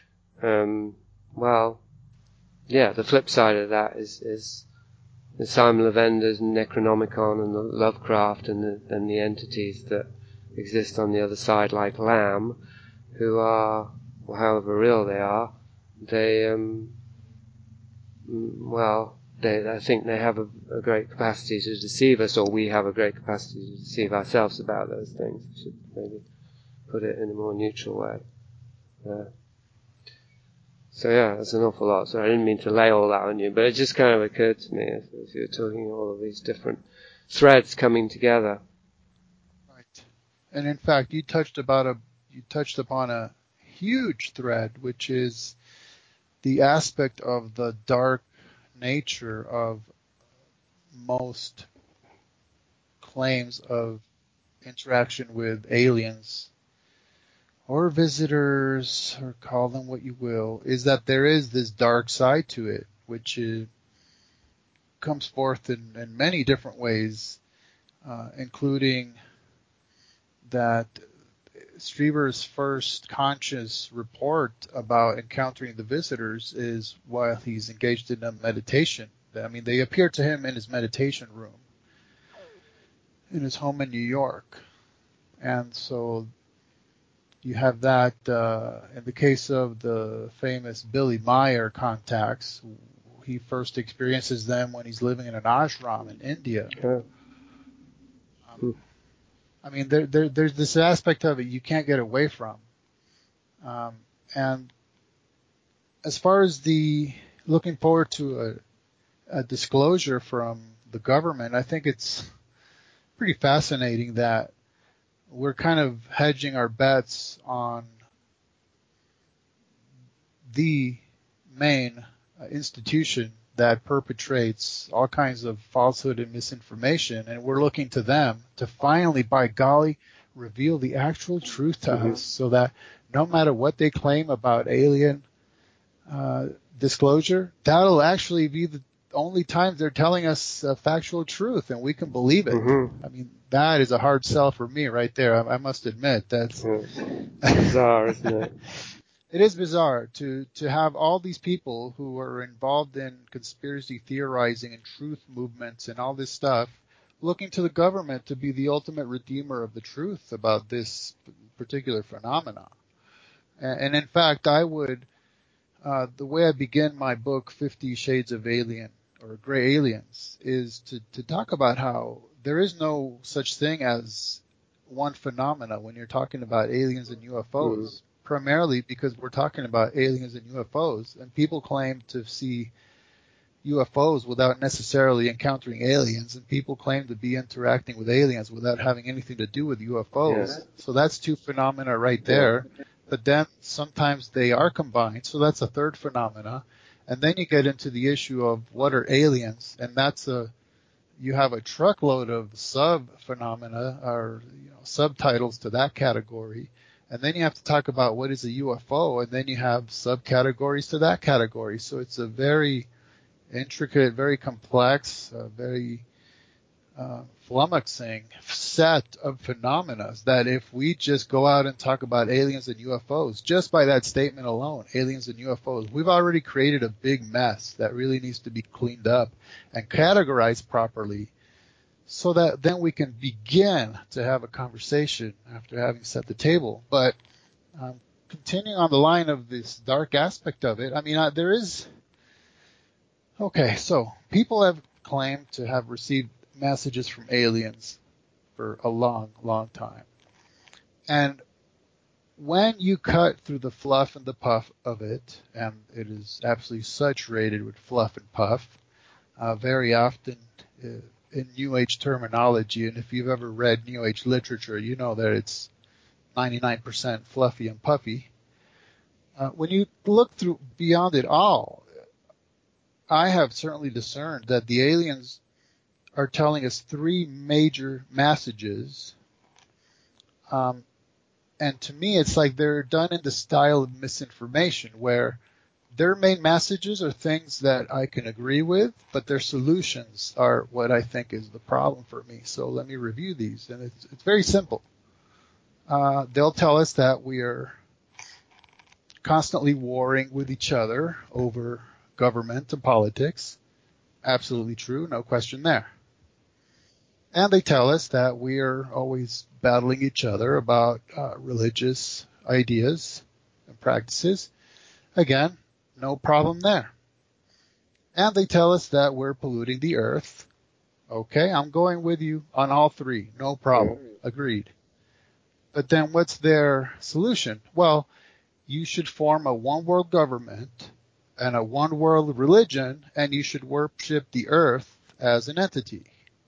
um, well. Yeah, the flip side of that is, is the Simon Lavender's Necronomicon and the Lovecraft and the, and the entities that exist on the other side, like Lamb, who are, or however real they are, they, um, well, they, I think they have a, a great capacity to deceive us, or we have a great capacity to deceive ourselves about those things. I should maybe put it in a more neutral way. Uh, So yeah, that's an awful lot. So I didn't mean to lay all that on you, but it just kind of occurred to me as, as you were talking, all of these different threads coming together. Right. And in fact, you touched about a you touched upon a huge thread, which is the aspect of the dark nature of most claims of interaction with aliens or visitors, or call them what you will, is that there is this dark side to it, which is, comes forth in, in many different ways, uh, including that Strieber's first conscious report about encountering the visitors is while he's engaged in a meditation. I mean, they appear to him in his meditation room in his home in New York. And so you have that uh, in the case of the famous Billy Meyer contacts. He first experiences them when he's living in an ashram in India. Yeah. Um, I mean, there, there, there's this aspect of it you can't get away from. Um, and as far as the looking forward to a, a disclosure from the government, I think it's pretty fascinating that we're kind of hedging our bets on the main uh, institution that perpetrates all kinds of falsehood and misinformation, and we're looking to them to finally, by golly, reveal the actual truth to Mm-hmm. us, so that no matter what they claim about alien uh, disclosure, that'll actually be the only time they're telling us uh, factual truth, and we can believe it. Mm-hmm. I mean, that is a hard sell for me right there. I, I must admit that's Yeah. Bizarre, isn't it? It is bizarre to to have all these people who are involved in conspiracy theorizing and truth movements and all this stuff looking to the government to be the ultimate redeemer of the truth about this particular phenomenon. And, and in fact, I would, uh, the way I begin my book, Fifty Shades of Alien, or Gray Aliens, is to, to talk about how there is no such thing as one phenomena when you're talking about aliens and U F Os. Mm. Primarily because we're talking about aliens and U F Os, and people claim to see U F Os without necessarily encountering aliens, and people claim to be interacting with aliens without having anything to do with U F Os. Yeah. So that's two phenomena right there. But then sometimes they are combined, so that's a third phenomena. And then you get into the issue of what are aliens, and that's a you have a truckload of sub phenomena or you know, subtitles to that category. And then you have to talk about what is a U F O, and then you have subcategories to that category. So it's a very intricate, very complex, uh, very uh, flummoxing set of phenomena that if we just go out and talk about aliens and U F Os, just by that statement alone, aliens and U F Os, we've already created a big mess that really needs to be cleaned up and categorized properly, so that then we can begin to have a conversation after having set the table. But um, continuing on the line of this dark aspect of it, I mean, uh, there is, okay, so people have claimed to have received messages from aliens for a long, long time. And when you cut through the fluff and the puff of it, and it is absolutely saturated with fluff and puff, uh, very often uh, in New Age terminology, and if you've ever read New Age literature, you know that it's ninety-nine percent fluffy and puffy. Uh, when you look through beyond it all, I have certainly discerned that the aliens are telling us three major messages. Um, and to me, it's like they're done in the style of misinformation, where their main messages are things that I can agree with, but their solutions are what I think is the problem for me. So let me review these. And it's, it's very simple. Uh, they'll tell us that we are constantly warring with each other over government and politics. Absolutely true. No question there. And they tell us that we are always battling each other about uh, religious ideas and practices. Again, no problem there. And they tell us that we're polluting the earth. Okay, I'm going with you on all three. No problem. Agreed. But then what's their solution? Well, you should form a one world government and a one world religion, and you should worship the earth as an entity.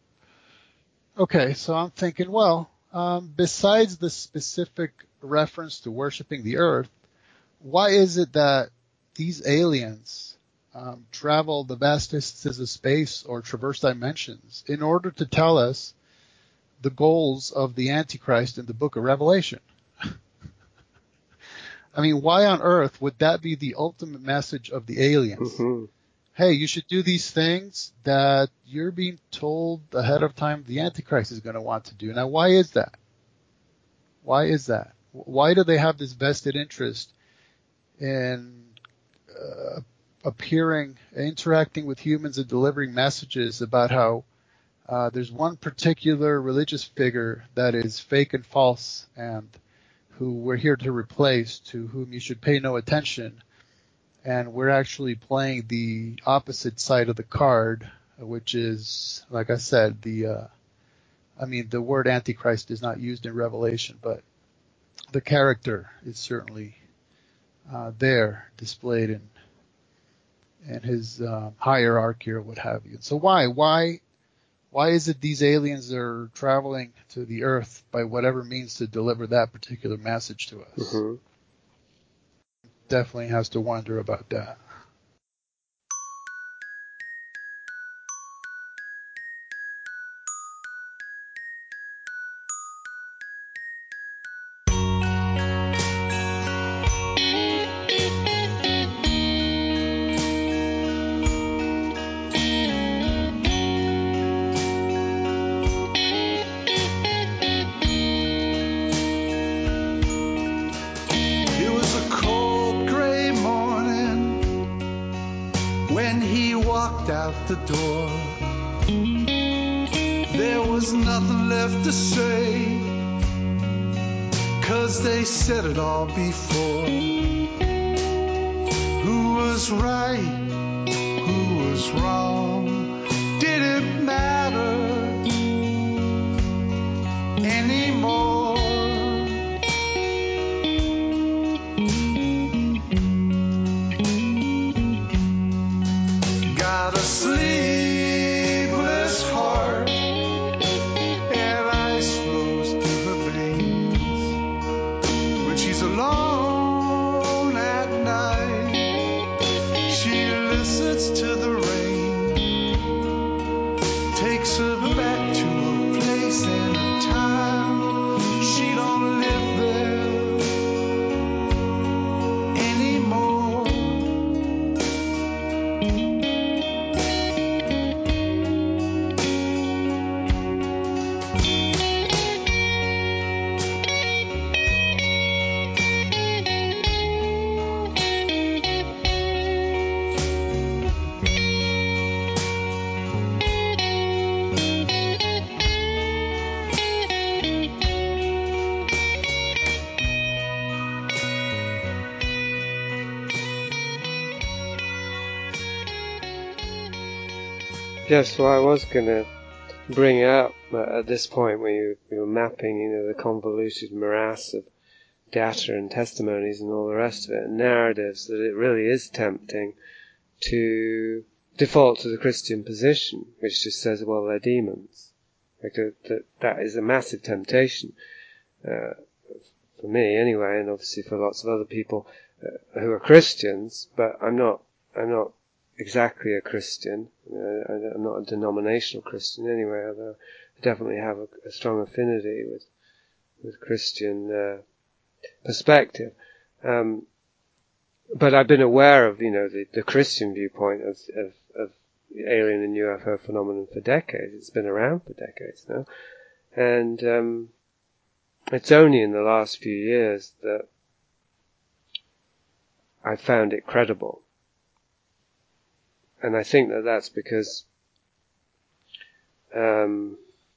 Okay, so I'm thinking, well, um, besides the specific reference to worshiping the earth, why is it that these aliens um, travel the vast distances of space or traverse dimensions in order to tell us the goals of the Antichrist in the book of Revelation? I mean, why on earth would that be the ultimate message of the aliens? Mm-hmm. Hey, you should do these things that you're being told ahead of time the Antichrist is going to want to do. Now, why is that? Why is that? Why do they have this vested interest in uh, appearing, interacting with humans and delivering messages about how uh, there's one particular religious figure that is fake and false and who we're here to replace, to whom you should pay no attention, and we're actually playing the opposite side of the card, which is, like I said, the, uh, I mean, the word Antichrist is not used in Revelation, but the character is certainly uh, there, displayed in in his uh, hierarchy or what have you. So why, why, why is it these aliens are traveling to the Earth by whatever means to deliver that particular message to us? Mm-hmm. Definitely has to wonder about that. It was a cold gray morning when he walked out the door. There was nothing left to say, 'cause they said it all before. Who was right? Who was wrong? Did it matter anymore? Got a Yes, well, I was going to bring up uh, at this point when you, you were mapping, you know, the convoluted morass of data and testimonies and all the rest of it, and narratives, that it really is tempting to default to the Christian position, which just says, well, they're demons. Like that, that, that is a massive temptation, uh, for me anyway, and obviously for lots of other people uh, who are Christians, but I'm not, I'm not exactly a Christian. Uh, I'm not a denominational Christian anyway, although I definitely have a, a strong affinity with, with Christian, uh, perspective. Um, but I've been aware of, you know, the, the Christian viewpoint of, of, of the alien and U F O phenomenon for decades. It's been around for decades now. And, um, it's only in the last few years that I found it credible. And I think that that's because, um,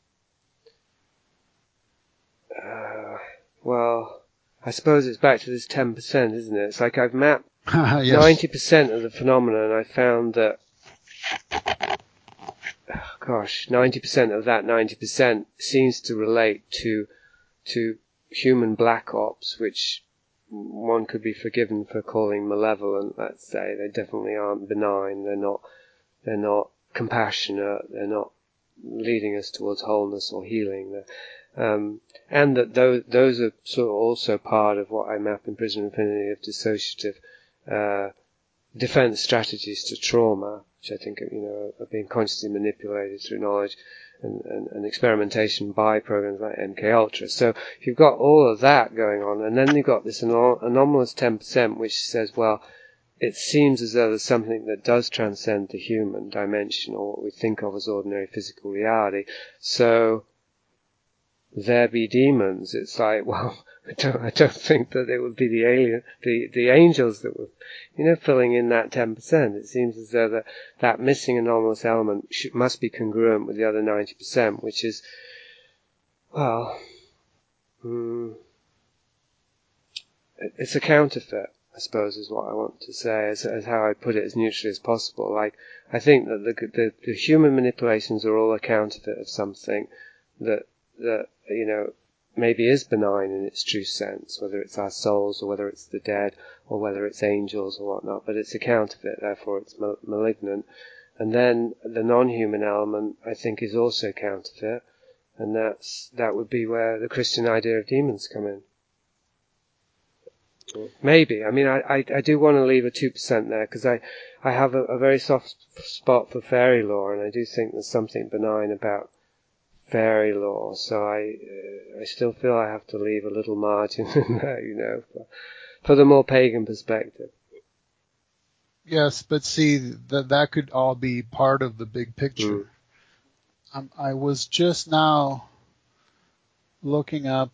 uh, well, I suppose it's back to this ten percent, isn't it? It's like I've mapped Yes. ninety percent of the phenomena, and I found that, oh gosh, ninety percent of that ninety percent seems to relate to, to human black ops, which one could be forgiven for calling malevolent, let's say. They definitely aren't benign. They're not, they're not compassionate. They're not leading us towards wholeness or healing. They're, um, and that those, those are sort of also part of what I map in Prison Infinity of dissociative, uh, defense strategies to trauma, which I think, you know, are being consciously manipulated through knowledge and, and, and experimentation by programs like M K Ultra. So you've got all of that going on, and then you've got this anom- anomalous ten percent which says, well, it seems as though there's something that does transcend the human dimension, or what we think of as ordinary physical reality. So there be demons. It's like, well, I don't, I don't think that it would be the alien, the, the angels that were, you know, filling in that ten percent. It seems as though that, that missing anomalous element should, must be congruent with the other ninety percent, which is, well, mm, it's a counterfeit, I suppose, is what I want to say, as, as how I put it as neutrally as possible. Like, I think that the, the, the human manipulations are all a counterfeit of something that, that, you know, maybe is benign in its true sense, whether it's our souls or whether it's the dead or whether it's angels or whatnot, but it's a counterfeit, therefore it's mal- malignant. And then the non-human element, I think, is also counterfeit, and that's, that would be where the Christian idea of demons come in. Maybe. I mean, I, I, I do want to leave a two percent there, because I, I have a, a very soft spot for fairy lore, and I do think there's something benign about fairy lore, so I uh, I still feel I have to leave a little margin in there, you know, for, for the more pagan perspective. Yes, but see, that that could all be part of the big picture. Mm. Um, I was just now looking up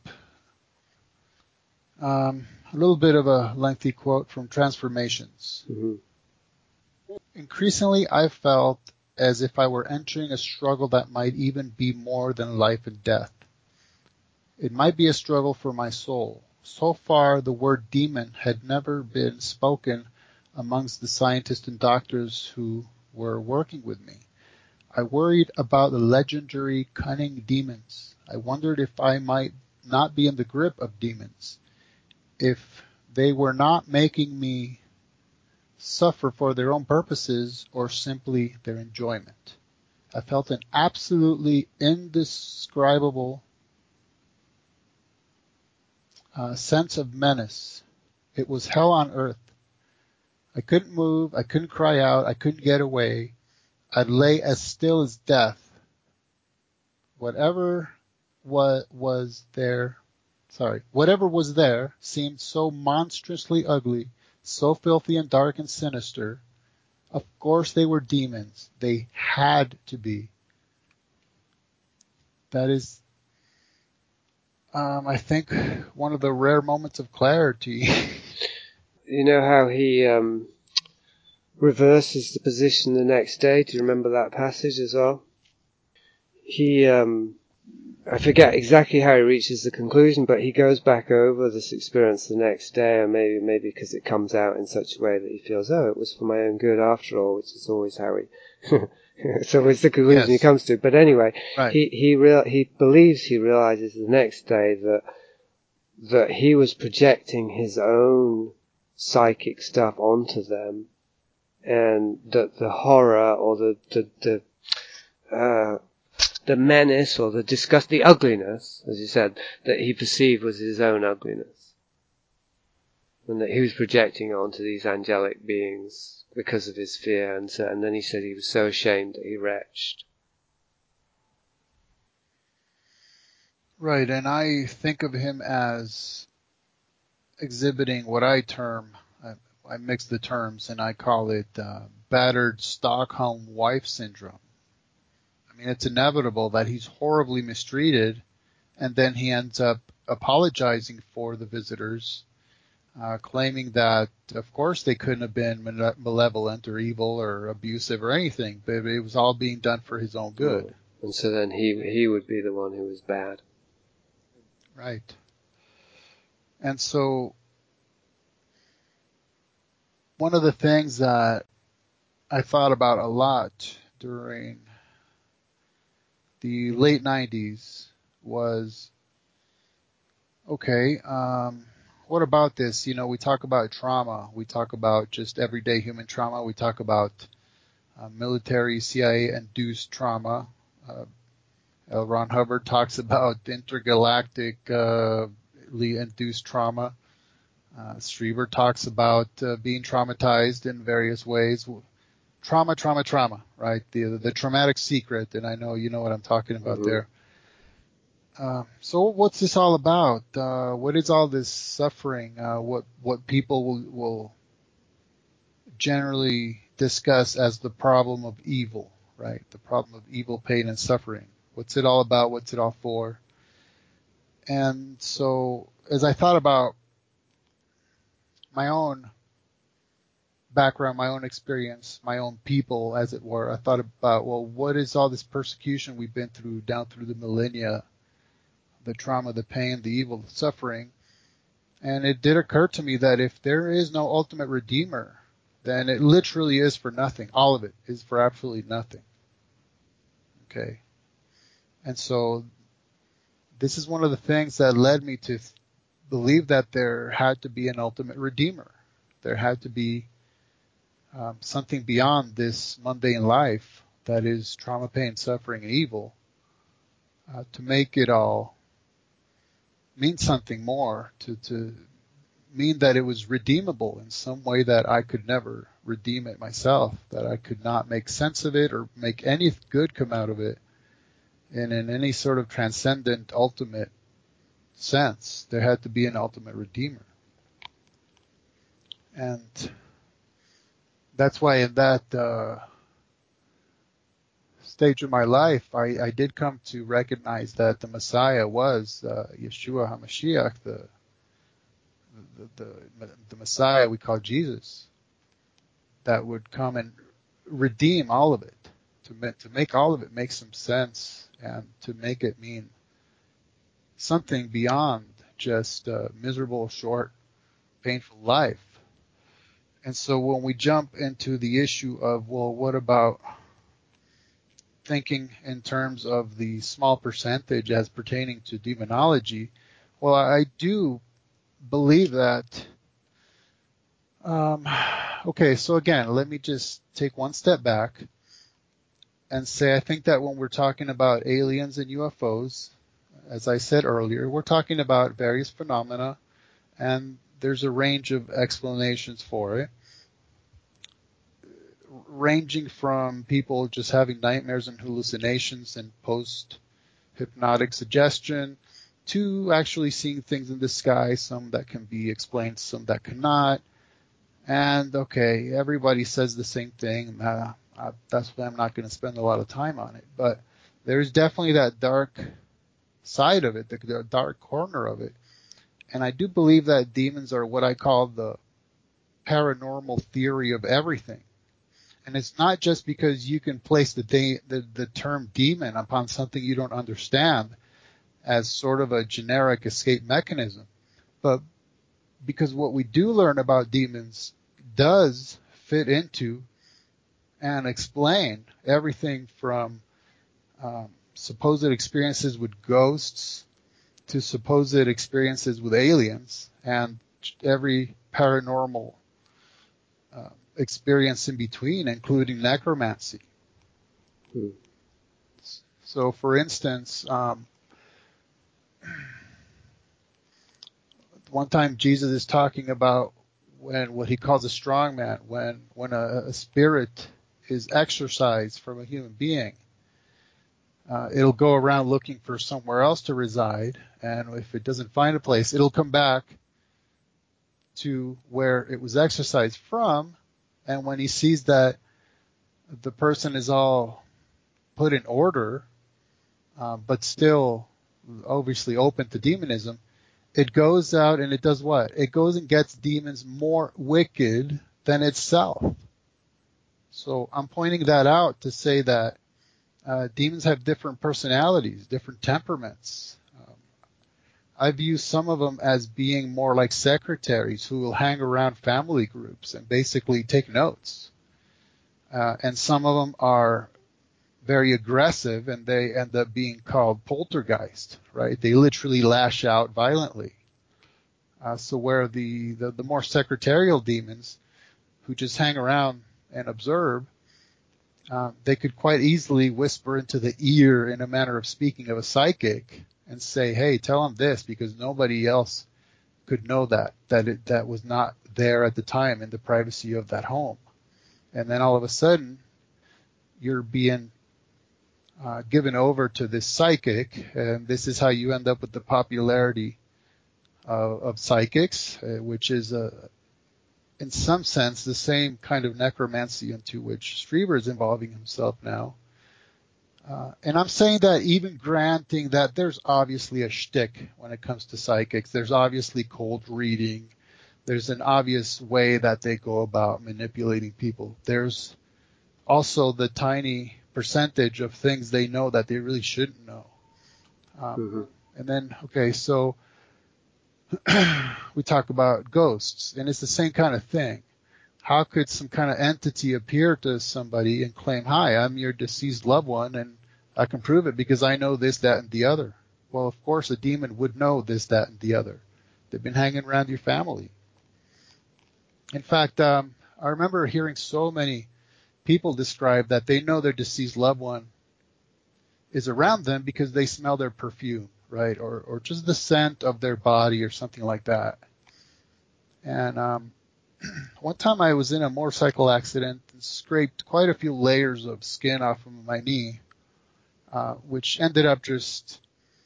um, a little bit of a lengthy quote from Transformations. Mm-hmm. Increasingly, I felt as if I were entering a struggle that might even be more than life and death. It might be a struggle for my soul. So far, the word demon had never been spoken amongst the scientists and doctors who were working with me. I worried about the legendary cunning demons. I wondered if I might not be in the grip of demons, if they were not making me suffer for their own purposes or simply their enjoyment. I felt an absolutely indescribable uh, sense of menace. It was hell on earth. I couldn't move, I couldn't cry out, I couldn't get away. I'd lay as still as death. Whatever wa- was there, sorry, whatever was there seemed so monstrously ugly, so filthy and dark and sinister. Of course they were demons. They had to be. That is, um, I think, one of the rare moments of clarity. You know how he um, reverses the position the next day? Do you remember that passage as well? He, um, I forget exactly how he reaches the conclusion, but he goes back over this experience the next day, or maybe maybe because it comes out in such a way that he feels, oh, it was for my own good after all, which is always how he So it's the conclusion he Yes. comes to. But anyway, Right. he he real he believes he realizes the next day that that he was projecting his own psychic stuff onto them, and that the horror or the the the uh, the menace or the disgust, the ugliness, as you said, that he perceived was his own ugliness, and that he was projecting it onto these angelic beings because of his fear, and so, and then he said he was so ashamed that he retched. Right, and I think of him as exhibiting what I term, I, I mix the terms, and I call it uh, battered Stockholm wife syndrome. I mean, it's inevitable that he's horribly mistreated, and then he ends up apologizing for the visitors, uh, claiming that, of course, they couldn't have been male- malevolent or evil or abusive or anything, but it was all being done for his own good. And so then he he would be the one who was bad. Right. And so one of the things that I thought about a lot during the late nineties was, okay, um, what about this? You know, we talk about trauma. We talk about just everyday human trauma. We talk about uh, military C I A-induced trauma. Uh, L. Ron Hubbard talks about intergalactically induced trauma. Uh, Strieber talks about uh, being traumatized in various ways. Trauma, trauma, trauma, right? The the traumatic secret, and I know you know what I'm talking about Mhm. there. Uh, so what's this all about? Uh, what is all this suffering? Uh, what what people will, will generally discuss as the problem of evil, right? The problem of evil, pain, and suffering. What's it all about? What's it all for? And so as I thought about my own background, my own experience, my own people, as it were, I thought about, well, what is all this persecution we've been through down through the millennia, the trauma, the pain, the evil, the suffering. And it did occur to me that if there is no ultimate redeemer, then it literally is for nothing. All of it is for absolutely nothing. Okay. And so this is one of the things that led me to believe that there had to be an ultimate redeemer. There had to be um, something beyond this mundane life that is trauma, pain, suffering, and evil uh, to make it all mean something more, to, to mean that it was redeemable in some way that I could never redeem it myself, that I could not make sense of it or make any good come out of it. And in any sort of transcendent, ultimate sense, there had to be an ultimate redeemer. And that's why in that uh, stage of my life, I, I did come to recognize that the Messiah was uh, Yeshua HaMashiach, the, the, the, the Messiah we call Jesus, that would come and redeem all of it, to, to make all of it make some sense and to make it mean something beyond just a miserable, short, painful life. And so when we jump into the issue of, well, what about thinking in terms of the small percentage as pertaining to demonology, well, I do believe that. Um, okay, so again, let me just take one step back and say I think that when we're talking about aliens and U F Os, as I said earlier, we're talking about various phenomena, and there's a range of explanations for it, ranging from people just having nightmares and hallucinations and post-hypnotic suggestion to actually seeing things in the sky, some that can be explained, some that cannot. And okay, everybody says the same thing. Uh, uh, that's why I'm not going to spend a lot of time on it. But there's definitely that dark side of it, the, the dark corner of it. And I do believe that demons are what I call the paranormal theory of everything. And it's not just because you can place the, de- the the term demon upon something you don't understand as sort of a generic escape mechanism, but because what we do learn about demons does fit into and explain everything from um, supposed experiences with ghosts to supposed experiences with aliens and every paranormal uh, experience in between, including necromancy. Hmm. So, for instance, um, one time Jesus is talking about when what he calls a strong man, when when a, a spirit is exorcised from a human being, uh, it'll go around looking for somewhere else to reside, and if it doesn't find a place, it'll come back to where it was exorcised from, and when he sees that the person is all put in order, uh, but still obviously open to demonism, it goes out and it does what? It goes and gets demons more wicked than itself. So I'm pointing that out to say that uh, demons have different personalities, different temperaments. Um, I view some of them as being more like secretaries who will hang around family groups and basically take notes. Uh, and some of them are very aggressive, and they end up being called poltergeist, right? They literally lash out violently. Uh, so where the, the, the more secretarial demons who just hang around and observe, uh, they could quite easily whisper into the ear, in a manner of speaking, of a psychic and say, hey, tell him this, because nobody else could know that, that it, that was not there at the time in the privacy of that home. And then all of a sudden, you're being Uh, given over to this psychic, and this is how you end up with the popularity uh, of psychics, uh, which is, uh, in some sense, the same kind of necromancy into which Strieber is involving himself now. Uh, and I'm saying that even granting that there's obviously a shtick when it comes to psychics, there's obviously cold reading, there's an obvious way that they go about manipulating people. There's also the tiny percentage of things they know that they really shouldn't know. Um, Mm-hmm. and then, okay, so we talk about ghosts, and it's the same kind of thing. How could some kind of entity appear to somebody and claim, hi, I'm your deceased loved one, and I can prove it because I know this, that, and the other? Well, of course, a demon would know this, that, and the other. They've been hanging around your family. In fact, um, I remember hearing so many people describe that they know their deceased loved one is around them because they smell their perfume, right? Or, or just the scent of their body or something like that. And um, one time I was in a motorcycle accident and scraped quite a few layers of skin off of my knee, uh, which ended up just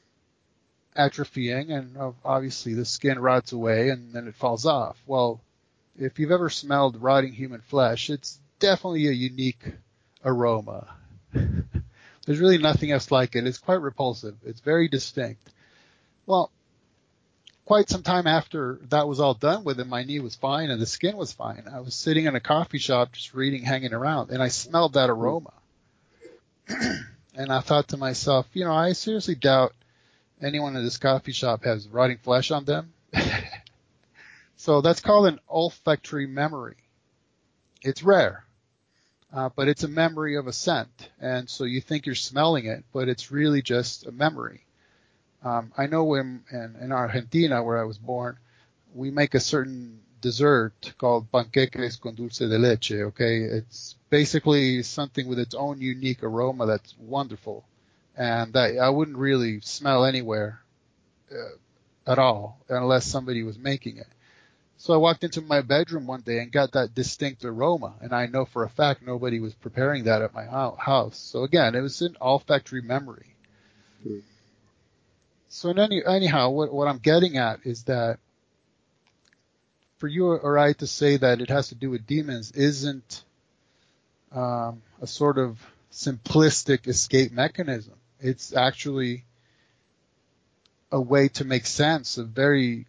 atrophying, and obviously the skin rots away and then it falls off. Well, if you've ever smelled rotting human flesh, it's definitely a unique aroma. There's really nothing else like it. It's quite repulsive. It's very distinct. Well, quite some time after that was all done with, and my knee was fine and the skin was fine, I was sitting in a coffee shop just reading, hanging around, and I smelled that aroma. And I thought to myself, you know, I seriously doubt anyone in this coffee shop has rotting flesh on them. So that's called an olfactory memory. It's rare. Uh, but it's a memory of a scent, and so you think you're smelling it, but it's really just a memory. Um, I know in, in, in Argentina, where I was born, we make a certain dessert called panqueques con dulce de leche, okay? It's basically something with its own unique aroma that's wonderful, and that I wouldn't really smell anywhere uh, at all unless somebody was making it. So I walked into my bedroom one day and got that distinct aroma, and I know for a fact nobody was preparing that at my house. So again, it was an olfactory memory. Mm. So in any, anyhow, what, what I'm getting at is that for you or I to say that it has to do with demons isn't um, a sort of simplistic escape mechanism. It's actually a way to make sense of very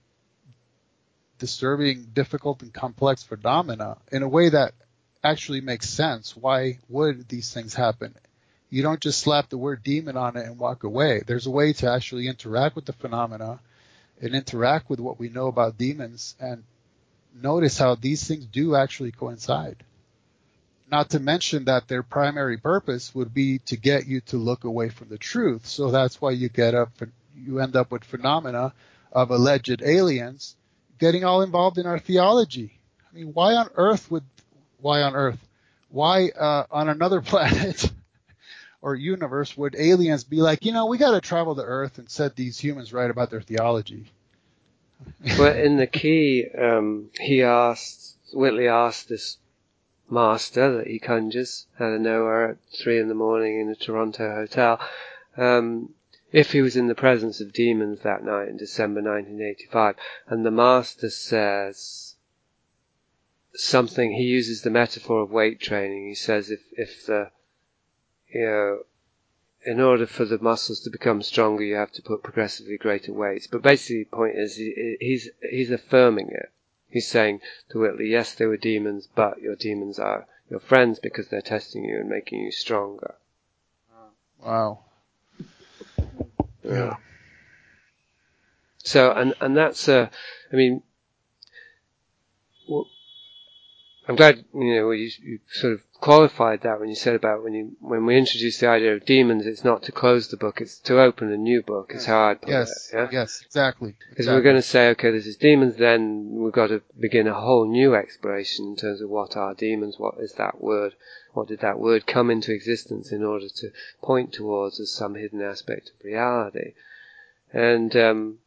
disturbing, difficult, and complex phenomena in a way that actually makes sense. Why would these things happen? You don't just slap the word demon on it and walk away. There's a way to actually interact with the phenomena and interact with what we know about demons and notice how these things do actually coincide. not to mention that their primary purpose would be to get you to look away from the truth. So that's why you get up, you end up with phenomena of alleged aliens getting all involved in our theology. I mean, why on earth would, why on earth, why uh, on another planet or universe would aliens be like, you know, we got to travel to Earth and set these humans right about their theology? Well, in the key, um, he asked, Whitley asked this master that he conjures out of nowhere at three in the morning in a Toronto hotel, um, if he was in the presence of demons that night in December nineteen eighty-five. And the master says something, he uses the metaphor of weight training. He says if, if the, you know, in order for the muscles to become stronger, you have to put progressively greater weights. But basically the point is he, he's, he's affirming it. He's saying to Whitley, yes, they were demons, but your demons are your friends because they're testing you and making you stronger. Wow. Yeah. So, and, and that's, uh, I mean, well, I'm glad, you know, you, you sort of qualified that when you said about when you, when we introduced the idea of demons, it's not to close the book, it's to open a new book, is how I'd put yes. it. Yeah? Yes, exactly. Because exactly. we're going to say, okay, this is demons, then we've got to begin a whole new exploration in terms of what are demons, what is that word, what did that word come into existence in order to point towards as some hidden aspect of reality. And, um,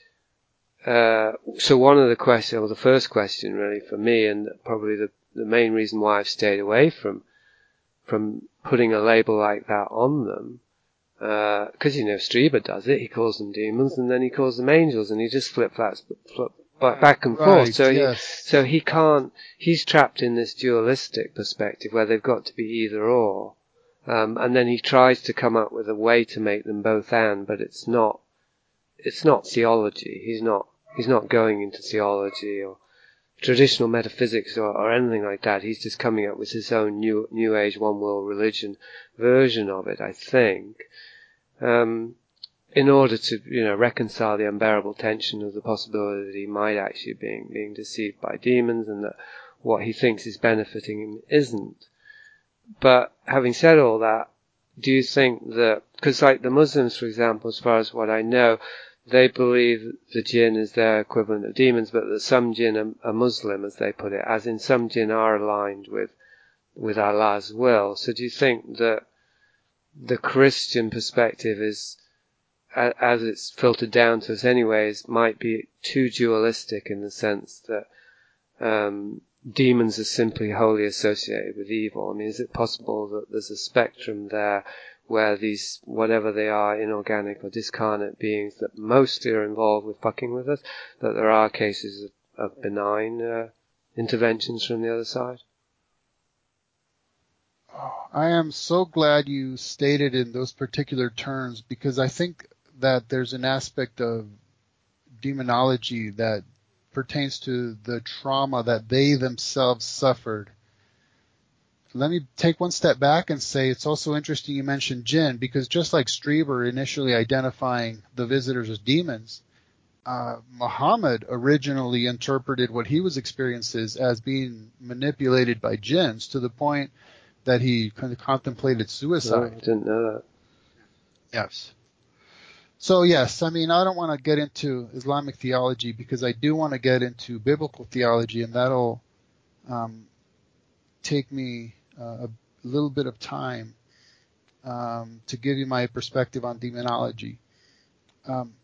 uh, so one of the questions, or the first question really for me, and probably the, the main reason why I've stayed away from, from putting a label like that on them, because, uh, you know, Strieber does it. He calls them demons and then he calls them angels and he just flip-flops flip, back and right, forth. So yes. he, so he can't, he's trapped in this dualistic perspective where they've got to be either or. Um, and then he tries to come up with a way to make them both and, but it's not, it's not theology. He's not, he's not going into theology or traditional metaphysics or, or anything like that. He's just coming up with his own new, new age, one world religion version of it, I think. Um, in order to, you know, reconcile the unbearable tension of the possibility that he might actually be being, being deceived by demons and that what he thinks is benefiting him isn't. But having said all that, do you think that, because like the Muslims, for example, as far as what I know, they believe the jinn is their equivalent of demons, but that some jinn are, are Muslim, as they put it, as in some jinn are aligned with, with Allah's will. So do you think that the Christian perspective is, as it's filtered down to us anyways, might be too dualistic in the sense that um, demons are simply wholly associated with evil? I mean, is it possible that there's a spectrum there where these, whatever they are, inorganic or discarnate beings that mostly are involved with fucking with us, that there are cases of, of benign uh, interventions from the other side? I am so glad you stated in those particular terms, because I think that there's an aspect of demonology that pertains to the trauma that they themselves suffered. Let me take one step back and say it's also interesting you mentioned jinn, because just like Strieber initially identifying the visitors as demons, uh, Muhammad originally interpreted what he was experiencing as being manipulated by jinns to the point that he kind of contemplated suicide. Oh, I didn't know that. Yes. So yes, I mean, I don't want to get into Islamic theology because I do want to get into biblical theology, and that'll um, take me uh, a little bit of time um, to give you my perspective on demonology. Um,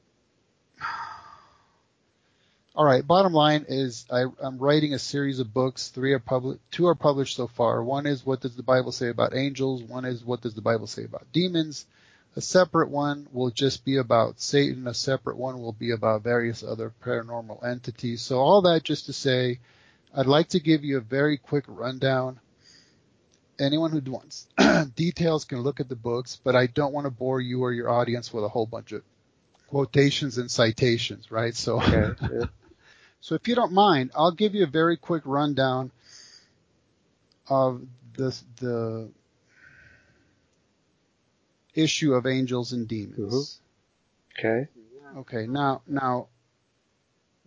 all right, bottom line is I, I'm writing a series of books. Three are published, two are published so far. One is What Does the Bible Say About Angels? One is What Does the Bible Say About Demons? A separate one will just be about Satan. A separate one will be about various other paranormal entities. So all that just to say, I'd like to give you a very quick rundown. Anyone who wants details can look at the books, but I don't want to bore you or your audience with a whole bunch of quotations and citations, right? So, Okay, yeah. So if you don't mind, I'll give you a very quick rundown of the the issue of angels and demons. Mm-hmm. Okay. Okay. Now, now,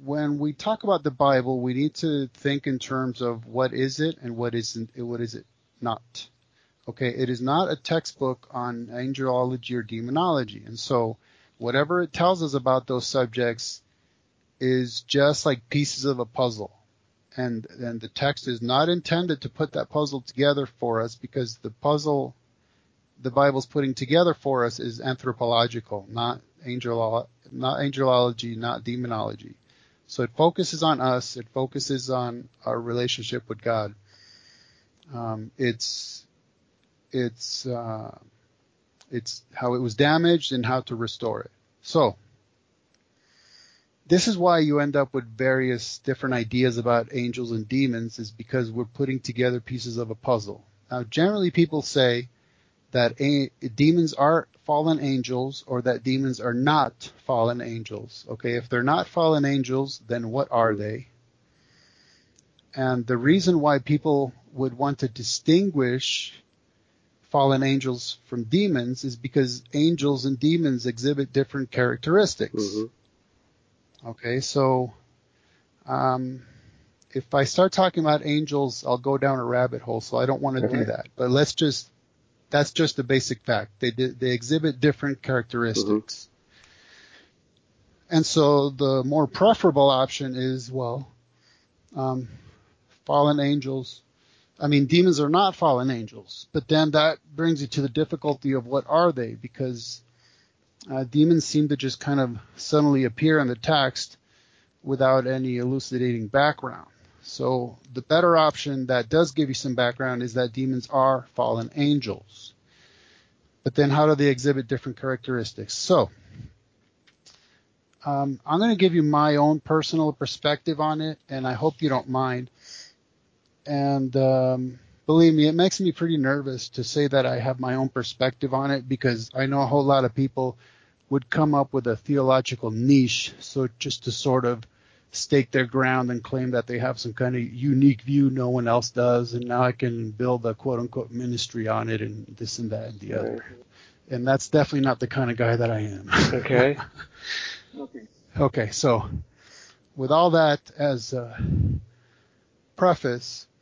when we talk about the Bible, we need to think in terms of what is it and what isn't, what is it not. Okay, it is not a textbook on angelology or demonology. And so whatever it tells us about those subjects is just like pieces of a puzzle. And, and the text is not intended to put that puzzle together for us, because the puzzle the Bible's putting together for us is anthropological, not angelo- not angelology, not demonology. So it focuses on us. It focuses on our relationship with God. Um, it's it's uh, it's how it was damaged and how to restore it. So this is why you end up with various different ideas about angels and demons, is because we're putting together pieces of a puzzle. Now, generally people say that a- demons are fallen angels, or that demons are not fallen angels. Okay, if they're not fallen angels, then what are they? And the reason why people would want to distinguish fallen angels from demons is because angels and demons exhibit different characteristics. Mm-hmm. Okay, so um, if I start talking about angels, I'll go down a rabbit hole, so I don't want to do that. But let's just That's just a basic fact. They they exhibit different characteristics. Mm-hmm. And so the more preferable option is, well, um, fallen angels. I mean, demons are not fallen angels. But then that brings you to the difficulty of what are they? Because uh, demons seem to just kind of suddenly appear in the text without any elucidating background. So the better option that does give you some background is that demons are fallen angels. But then how do they exhibit different characteristics? So um, I'm going to give you my own personal perspective on it, and I hope you don't mind. And um, believe me, it makes me pretty nervous to say that I have my own perspective on it, because I know a whole lot of people would come up with a theological niche, so just to sort of stake their ground and claim that they have some kind of unique view no one else does, and now I can build a quote-unquote ministry on it and this and that and the other. Right. And that's definitely not the kind of guy that I am. Okay. okay. Okay, so with all that as a preface,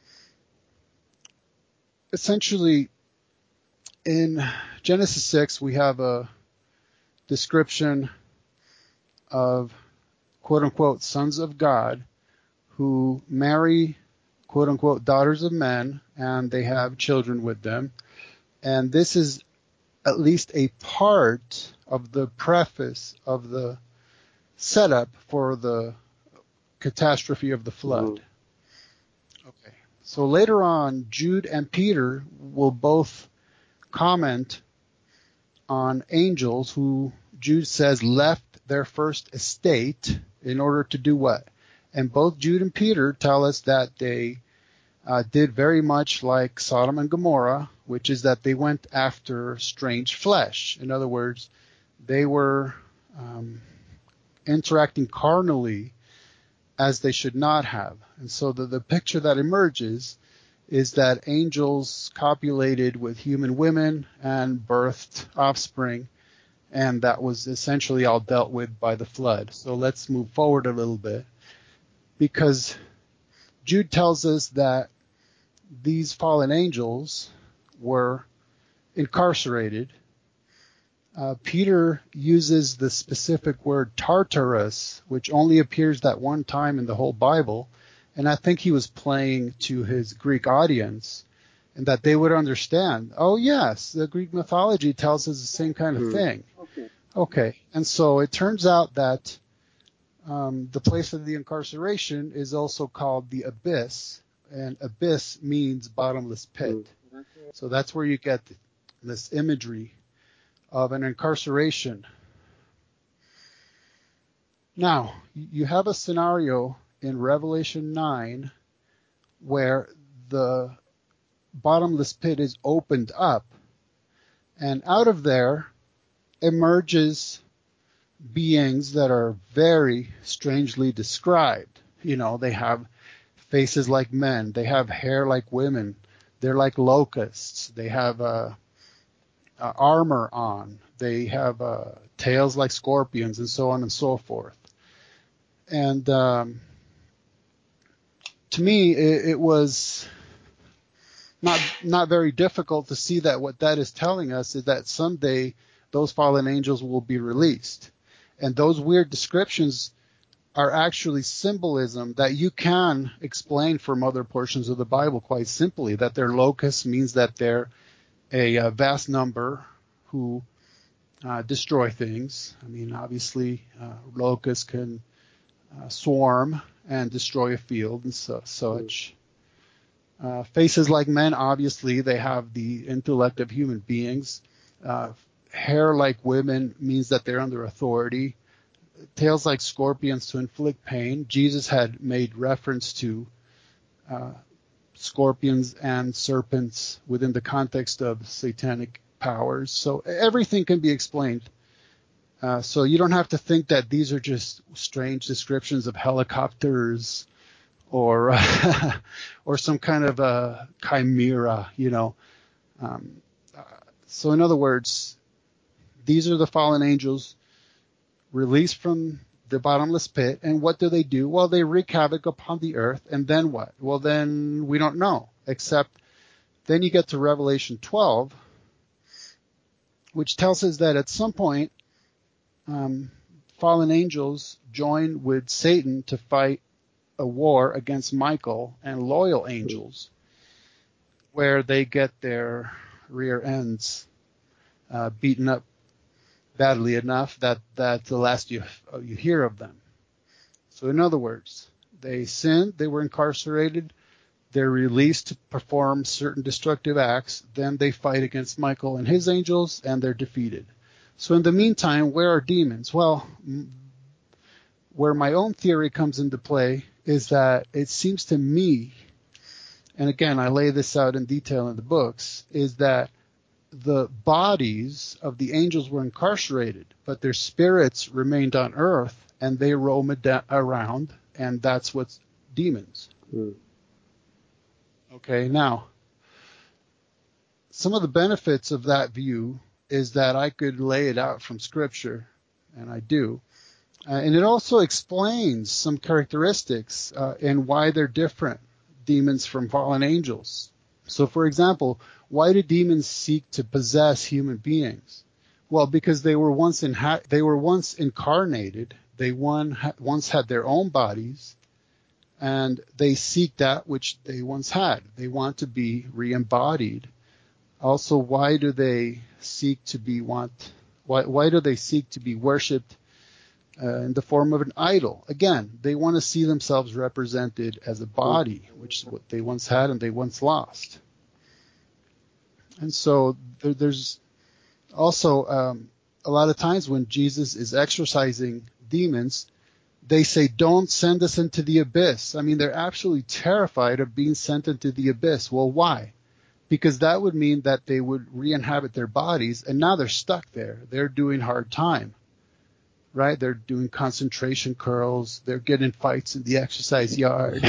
essentially in Genesis six we have a description of quote-unquote sons of God who marry quote-unquote daughters of men, and they have children with them. And this is at least a part of the preface of the setup for the catastrophe of the flood. Mm. Okay. So later on, Jude and Peter will both comment on angels who Jude says left their first estate in order to do what? And both Jude and Peter tell us that they uh, did very much like Sodom and Gomorrah, which is that they went after strange flesh. In other words, they were um, interacting carnally as they should not have. And so the, the picture that emerges is that angels copulated with human women and birthed offspring, and that was essentially all dealt with by the flood. So let's move forward a little bit, because Jude tells us that these fallen angels were incarcerated. Uh, Peter uses the specific word Tartarus, which only appears that one time in the whole Bible, and I think he was playing to his Greek audience, and that they would understand, oh yes, the Greek mythology tells us the same kind of thing. Okay. Okay, and so it turns out that um, the place of the incarceration is also called the abyss, and abyss means bottomless pit. So that's where you get this imagery of an incarceration. Now, you have a scenario in Revelation nine where the bottomless pit is opened up, and out of there emerges beings that are very strangely described. You know, they have faces like men, they have hair like women, they're like locusts, they have uh, uh, armor on, they have uh, tails like scorpions, and so on and so forth. And um, to me, it, it was not not very difficult to see that what that is telling us is that someday those fallen angels will be released. And those weird descriptions are actually symbolism that you can explain from other portions of the Bible quite simply, that they're locusts means that they're a, a vast number who uh, destroy things. I mean, obviously, uh, locusts can uh, swarm and destroy a field and so, such. Uh, faces like men, obviously, they have the intellect of human beings. Uh, hair like women means that they're under authority. Tails like scorpions to inflict pain. Jesus had made reference to uh, scorpions and serpents within the context of satanic powers. So everything can be explained. Uh, so you don't have to think that these are just strange descriptions of helicopters or uh, or some kind of a chimera, you know. Um, uh, so in other words, these are the fallen angels released from the bottomless pit, and what do they do? Well, they wreak havoc upon the earth, and then what? Well, then we don't know, except then you get to Revelation twelve, which tells us that at some point, um, fallen angels join with Satan to fight a war against Michael and loyal angels, where they get their rear ends uh, beaten up badly enough that that's the last you you hear of them. So in other words, they sinned, they were incarcerated, they're released to perform certain destructive acts, then they fight against Michael and his angels, and they're defeated. So in the meantime, where are demons? Well, where my own theory comes into play is that it seems to me, and again, I lay this out in detail in the books, is that the bodies of the angels were incarcerated, but their spirits remained on earth, and they roam ad- around, and that's what's demons. Mm. Okay, now, some of the benefits of that view is that I could lay it out from Scripture, and I do. Uh, and it also explains some characteristics uh, and why they're different, demons from fallen angels. So, for example, why do demons seek to possess human beings? Well, because they were once inha- they were once incarnated. They one ha- once had their own bodies, and they seek that which they once had. They want to be re-embodied. Also, why do they seek to be want? Why why do they seek to be worshipped uh, in the form of an idol? Again, they want to see themselves represented as a body, which is what they once had and they once lost. And so there, there's also um, a lot of times when Jesus is exorcising demons, they say, don't send us into the abyss. I mean, they're absolutely terrified of being sent into the abyss. Well, why? Because that would mean that they would re-inhabit their bodies, and now they're stuck there. They're doing hard time, right? They're doing concentration curls. They're getting fights in the exercise yard.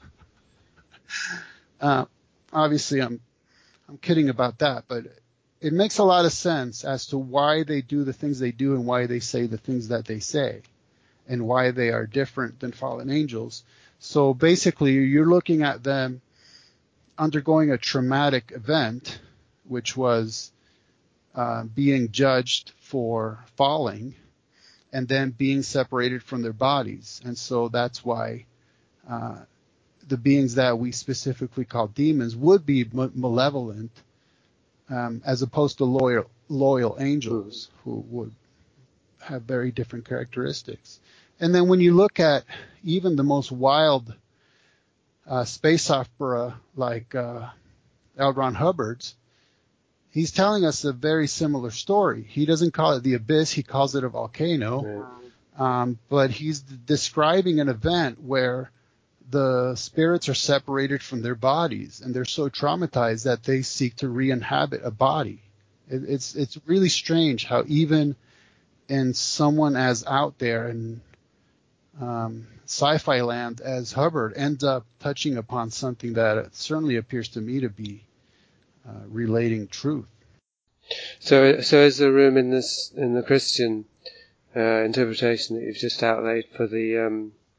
uh, obviously, I'm I'm kidding about that, but it makes a lot of sense as to why they do the things they do and why they say the things that they say and why they are different than fallen angels. So basically, you're looking at them undergoing a traumatic event, which was uh, being judged for falling and then being separated from their bodies. And so that's why uh, the beings that we specifically call demons would be ma- malevolent um, as opposed to loyal, loyal angels who would have very different characteristics. And then when you look at even the most wild uh, space opera like uh, L. Ron Hubbard's, he's telling us a very similar story. He doesn't call it the abyss, he calls it a volcano. Um, but he's describing an event where the spirits are separated from their bodies, and they're so traumatized that they seek to re-inhabit a body. It, it's it's really strange how even in someone as out there in um, sci-fi land as Hubbard ends up touching upon something that certainly appears to me to be uh, relating truth. So, so is there room in this in the Christian uh, interpretation that you've just outlaid for the um,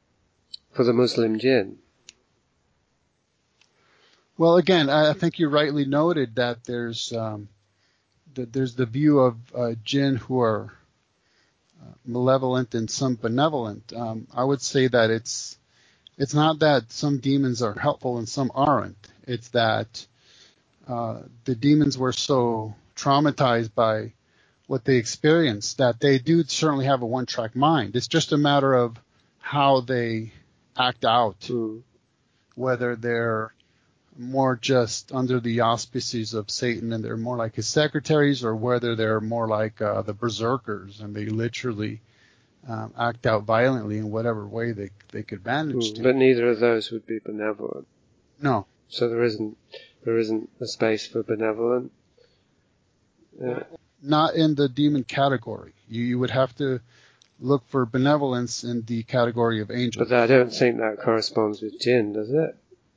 for the Muslim jinn. Well, again, I think you rightly noted that there's um, that there's the view of uh, jinn who are uh, malevolent and some benevolent. Um, I would say that it's it's not that some demons are helpful and some aren't. It's that uh, the demons were so traumatized by what they experienced that they do certainly have a one-track mind. It's just a matter of how they act out, Mm. whether they're more just under the auspices of Satan and they're more like his secretaries, or whether they're more like uh, the berserkers and they literally um, act out violently in whatever way they they could manage Mm. to. But neither of those would be benevolent. No, So there isn't there isn't a space for benevolent. Uh, not in the demon category. You, you would have to look for benevolence in the category of angels. but I don't think that corresponds with jinn, does it?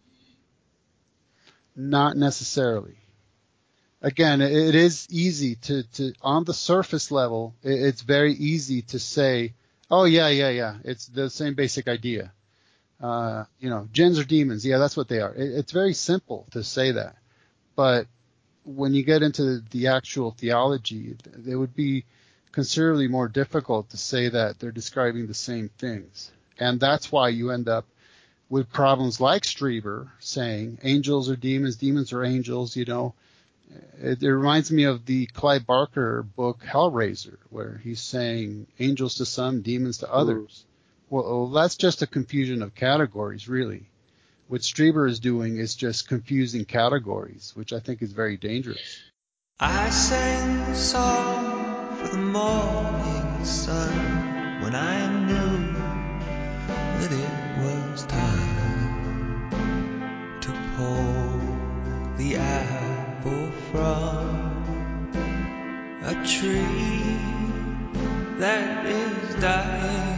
Not necessarily. Again, it, it is easy to, to, on the surface level, it, it's very easy to say, oh, yeah, yeah, yeah, it's the same basic idea. Uh, you know, jinns are demons. Yeah, that's what they are. It, it's very simple to say that. But when you get into the actual theology, it would be considerably more difficult to say that they're describing the same things. And that's why you end up with problems like Strieber saying angels are demons, demons are angels, you know. It, it reminds me of the Clive Barker book Hellraiser, where he's saying angels to some, demons to others. Mm. Well, well, that's just a confusion of categories, really. What Strieber is doing is just confusing categories, which I think is very dangerous. I sang a song for the morning sun when I knew that it was time to pull the apple from a tree that is dying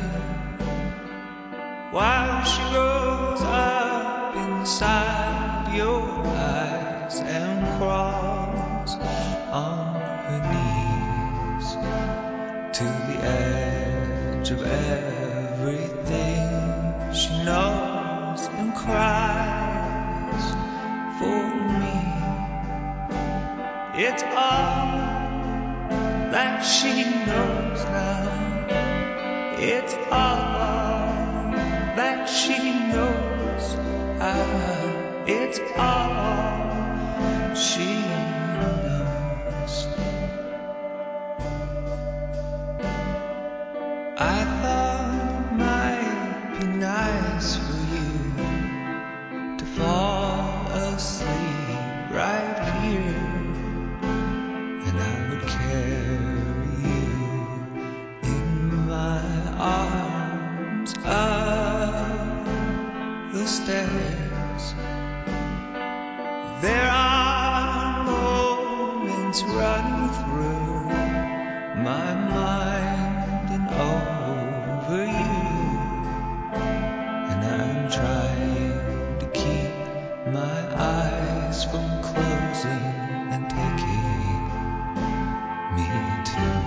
while she grows up inside your eyes and crawls on her knees to the edge of everything she knows and cries for me. It's all that she knows now. It's all that she knows. Ah, it's all she knows. I thought it might be nice for you to fall asleep right here, and I would carry you in my arms up the stairs. There are moments running through my mind and over you, and I'm trying to keep my eyes from closing and taking me too.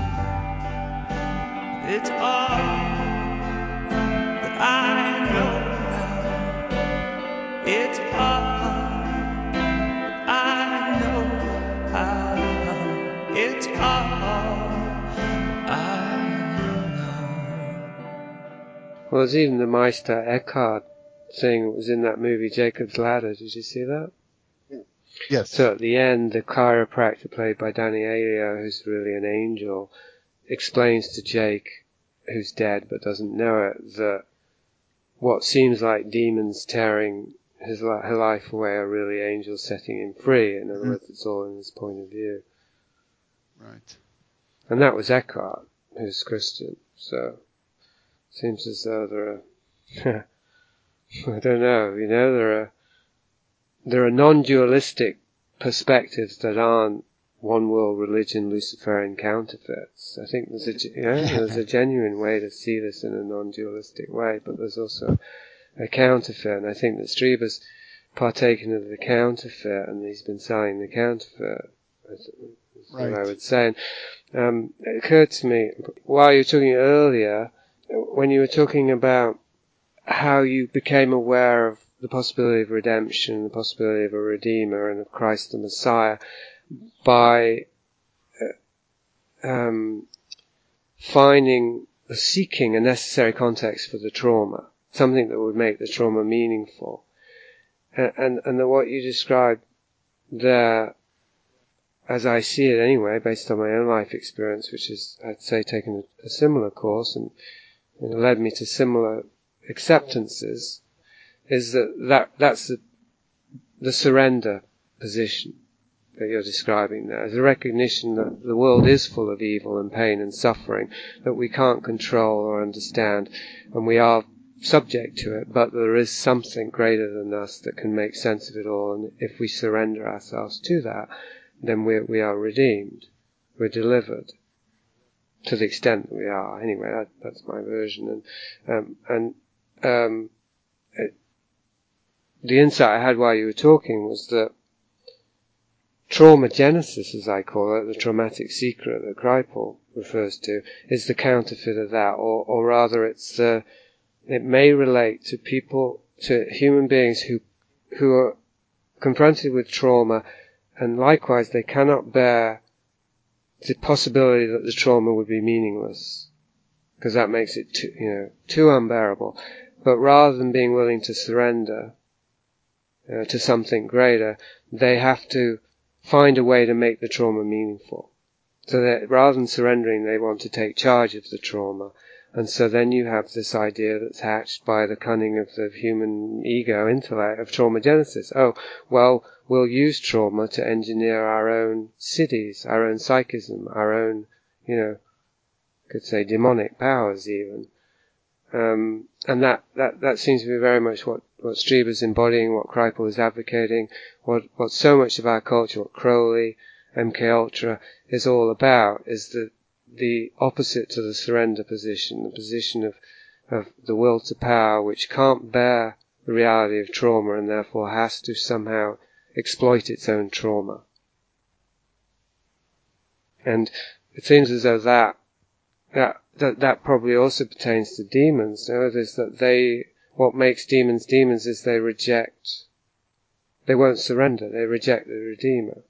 It's all that I know now. It's all I know how. It's all I know. Well, there's even the Meister Eckhart thing that was in that movie Jacob's Ladder. Did you see that? Yes. So at the end, the chiropractor played by Danny Aiello, who's really an angel, explains to Jake, who's dead but doesn't know it, that what seems like demons tearing his li- her life away are really angels setting him free. In other mm-hmm. words, it's all in his point of view. Right. And that was Eckhart, who's Christian. So it seems as though there are, I don't know, you know, there are there are non-dualistic perspectives that aren't one world religion Luciferian counterfeits. I think there's a, you know, there's a genuine way to see this in a non-dualistic way, but there's also a counterfeit, and I think that Strieber's partaken of the counterfeit, and he's been selling the counterfeit. That's right. what I would say. And, um, it occurred to me while you were talking earlier, when you were talking about how you became aware of the possibility of redemption, the possibility of a Redeemer and of Christ the Messiah by uh, um, finding, uh, seeking a necessary context for the trauma, something that would make the trauma meaningful. And, and, and the, what you described there, as I see it anyway, based on my own life experience, which is, I'd say, taken a, a similar course and, and led me to similar acceptances, is that, that that's the, the surrender position that you're describing there. It's a recognition that the world is full of evil and pain and suffering that we can't control or understand, and we are subject to it, but there is something greater than us that can make sense of it all, and if we surrender ourselves to that, then we we are redeemed, we're delivered, to the extent that we are. Anyway, that, that's my version. And um, and um, it, the insight I had while you were talking was that trauma genesis, as I call it, the traumatic secret that Kripal refers to, is the counterfeit of that, or, or rather it's the, it may relate to people, to human beings who, who are confronted with trauma, and likewise they cannot bear the possibility that the trauma would be meaningless, because that makes it too, you know, too unbearable. But rather than being willing to surrender uh, to something greater, they have to find a way to make the trauma meaningful. So that rather than surrendering, they want to take charge of the trauma. And so then you have this idea that's hatched by the cunning of the human ego intellect of trauma genesis. Oh, well, we'll use trauma to engineer our own cities, our own psychism, our own, you know, could say demonic powers even. Um, and that, that, that seems to be very much what, what Strieber's embodying, what Kripal is advocating, what, what so much of our culture, what Crowley, M K Ultra is all about, is the, the opposite to the surrender position, the position of, of the will to power, which can't bear the reality of trauma and therefore has to somehow exploit its own trauma. And it seems as though that, that, that, that probably also pertains to demons. You know, is that they, what makes demons demons is they reject, they won't surrender, they reject the Redeemer.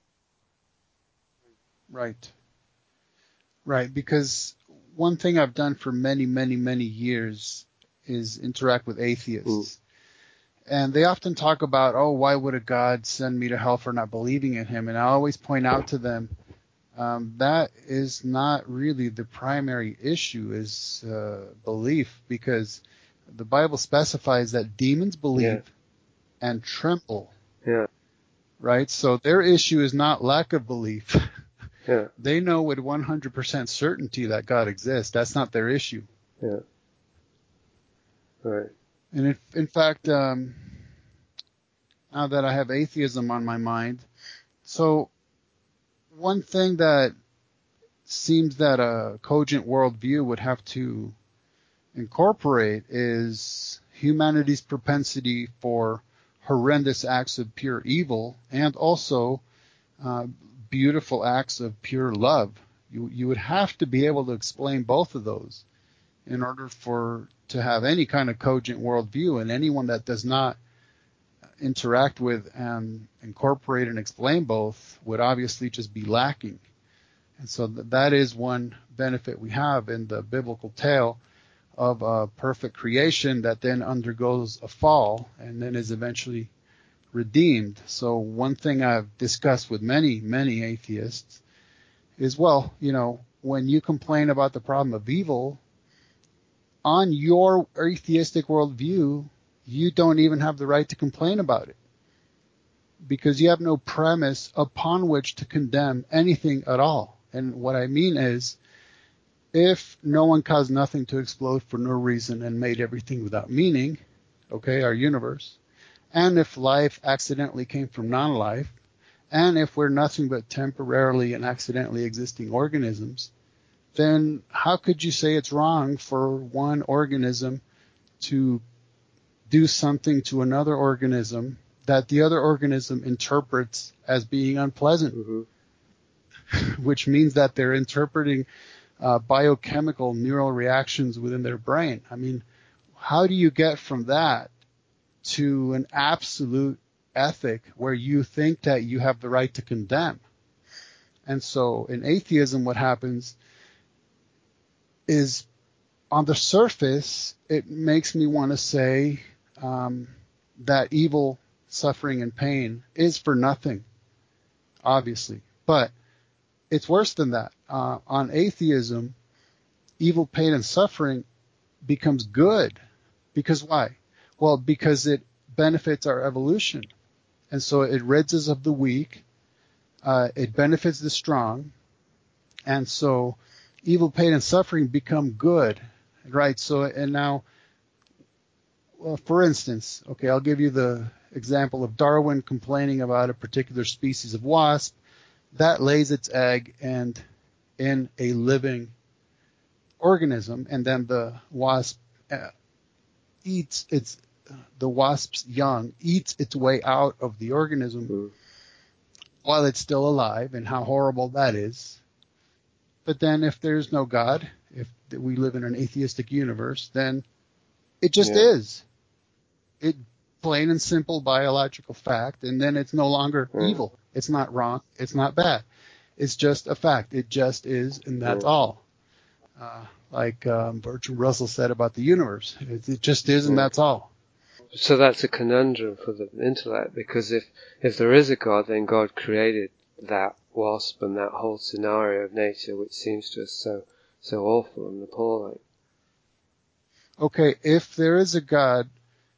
Right. Right, because one thing I've done for many, many, many years is interact with atheists. Mm. And they often talk about, oh, why would a God send me to hell for not believing in him? And I always point out to them, um, that is not really the primary issue, is uh, belief, because the Bible specifies that demons believe yeah. and tremble. Yeah. Right? So their issue is not lack of belief. Yeah. They know with one hundred percent certainty that God exists. That's not their issue. Yeah. Right. And if, in fact, um, now that I have atheism on my mind, so one thing that seems that a cogent worldview would have to incorporate is humanity's propensity for horrendous acts of pure evil and also uh, beautiful acts of pure love. You you would have to be able to explain both of those in order for to have any kind of cogent worldview, and anyone that does not interact with and incorporate and explain both would obviously just be lacking. And so th- that is one benefit we have in the biblical tale of a perfect creation that then undergoes a fall and then is eventually redeemed. So one thing I've discussed with many, many atheists is, well, you know, when you complain about the problem of evil, on your atheistic worldview, you don't even have the right to complain about it, because you have no premise upon which to condemn anything at all. And what I mean is, if no one caused nothing to explode for no reason and made everything without meaning, okay, our universe, and if life accidentally came from non-life, and if we're nothing but temporarily and accidentally existing organisms, then how could you say it's wrong for one organism to do something to another organism that the other organism interprets as being unpleasant? Mm-hmm. Which means that they're interpreting uh, biochemical neural reactions within their brain. I mean, how do you get from that to an absolute ethic where you think that you have the right to condemn? And so in atheism, what happens is, on the surface, it makes me want to say um, that evil, suffering, and pain is for nothing, obviously. But it's worse than that. Uh, on atheism, evil, pain, and suffering becomes good. Because why? Well, because it benefits our evolution. And so it rids us of the weak. Uh, it benefits the strong. And so evil, pain, and suffering become good. Right. So, and now, well, for instance, okay, I'll give you the example of Darwin complaining about a particular species of wasp that lays its egg and in a living organism, and then the wasp uh, eats its the wasp's young eats its way out of the organism mm. while it's still alive, and how horrible that is. But then, if there's no God, if we live in an atheistic universe, then it just yeah. is. It plain and simple biological fact, and then it's no longer yeah. evil. It's not wrong. It's not bad. It's just a fact. It just is, and that's yeah. all. Uh, like um, Bertrand Russell said about the universe, it, it just is, and yeah. that's all. So that's a conundrum for the intellect, because if if there is a God, then God created that wasp and that whole scenario of nature, which seems to us so so awful and appalling. Okay, if there is a God,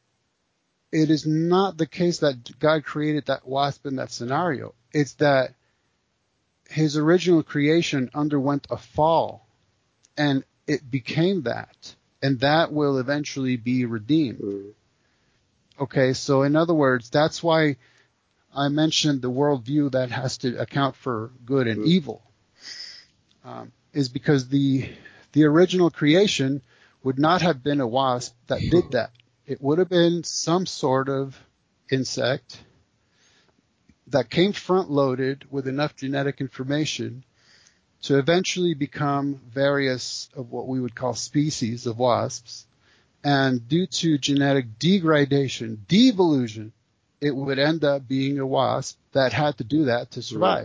it is not the case that God created that wasp in that scenario. It's that his original creation underwent a fall, and it became that, and that will eventually be redeemed. Mm. Okay, so in other words, that's why I mentioned the worldview that has to account for good and mm. evil, um, is because the the original creation would not have been a wasp that did that. It would have been some sort of insect that came front-loaded with enough genetic information to eventually become various of what we would call species of wasps. And due to genetic degradation, devolution, it would end up being a wasp that had to do that to survive.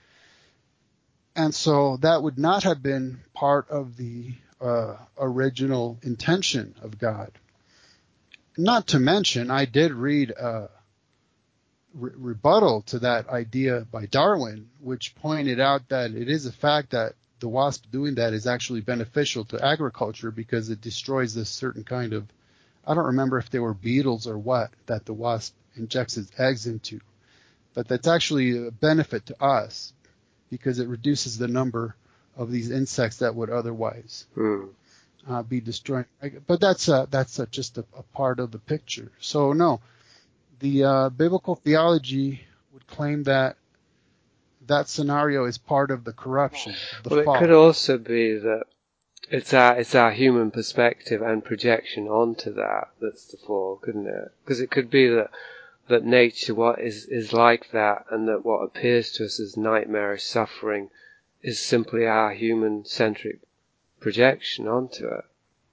Right. And so that would not have been part of the uh, original intention of God. Not to mention, I did read a re- rebuttal to that idea by Darwin, which pointed out that it is a fact that the wasp doing that is actually beneficial to agriculture because it destroys this certain kind of, I don't remember if they were beetles or what, that the wasp injects its eggs into. But that's actually a benefit to us because it reduces the number of these insects that would otherwise mm. uh, be destroying. But that's uh, that's uh, just a, a part of the picture. So no, the uh, biblical theology would claim that that scenario is part of the corruption. Of the well, fall. It could also be that it's our it's our human perspective and projection onto that that's the fall, couldn't it? Because it could be that that nature what is is like that, and that what appears to us as nightmarish suffering is simply our human-centric projection onto it.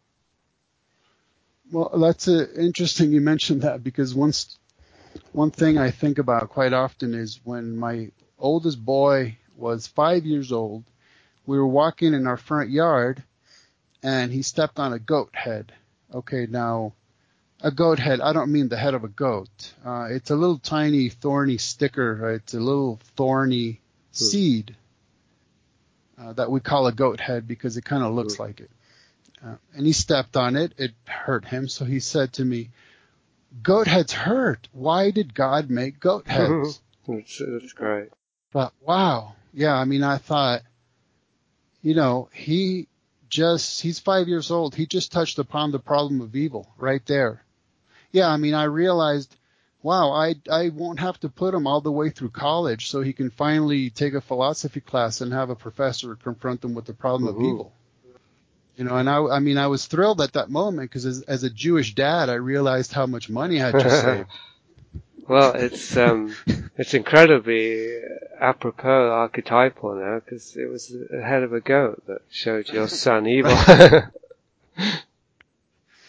Well, that's uh, interesting you mentioned that, because once one thing I think about quite often is when my oldest boy was five years old, we were walking in our front yard, and he stepped on a goat head. Okay, now, a goat head, I don't mean the head of a goat. Uh, it's a little tiny thorny sticker. It's a little thorny mm. seed uh, that we call a goat head because it kind of looks mm. like it. Uh, and he stepped on it. It hurt him. So he said to me, "Goat heads hurt. Why did God make goat heads?" that's, that's great. But wow. Yeah, I mean, I thought, you know, he just, he's five years old. He just touched upon the problem of evil right there. Yeah, I mean, I realized, wow, I, I won't have to put him all the way through college so he can finally take a philosophy class and have a professor confront him with the problem mm-hmm. of evil. You know, and I, I mean, I was thrilled at that moment because as, as a Jewish dad, I realized how much money I had just saved. Well, it's um, it's incredibly apropos, archetypal now, because it was the head of a goat that showed your son evil.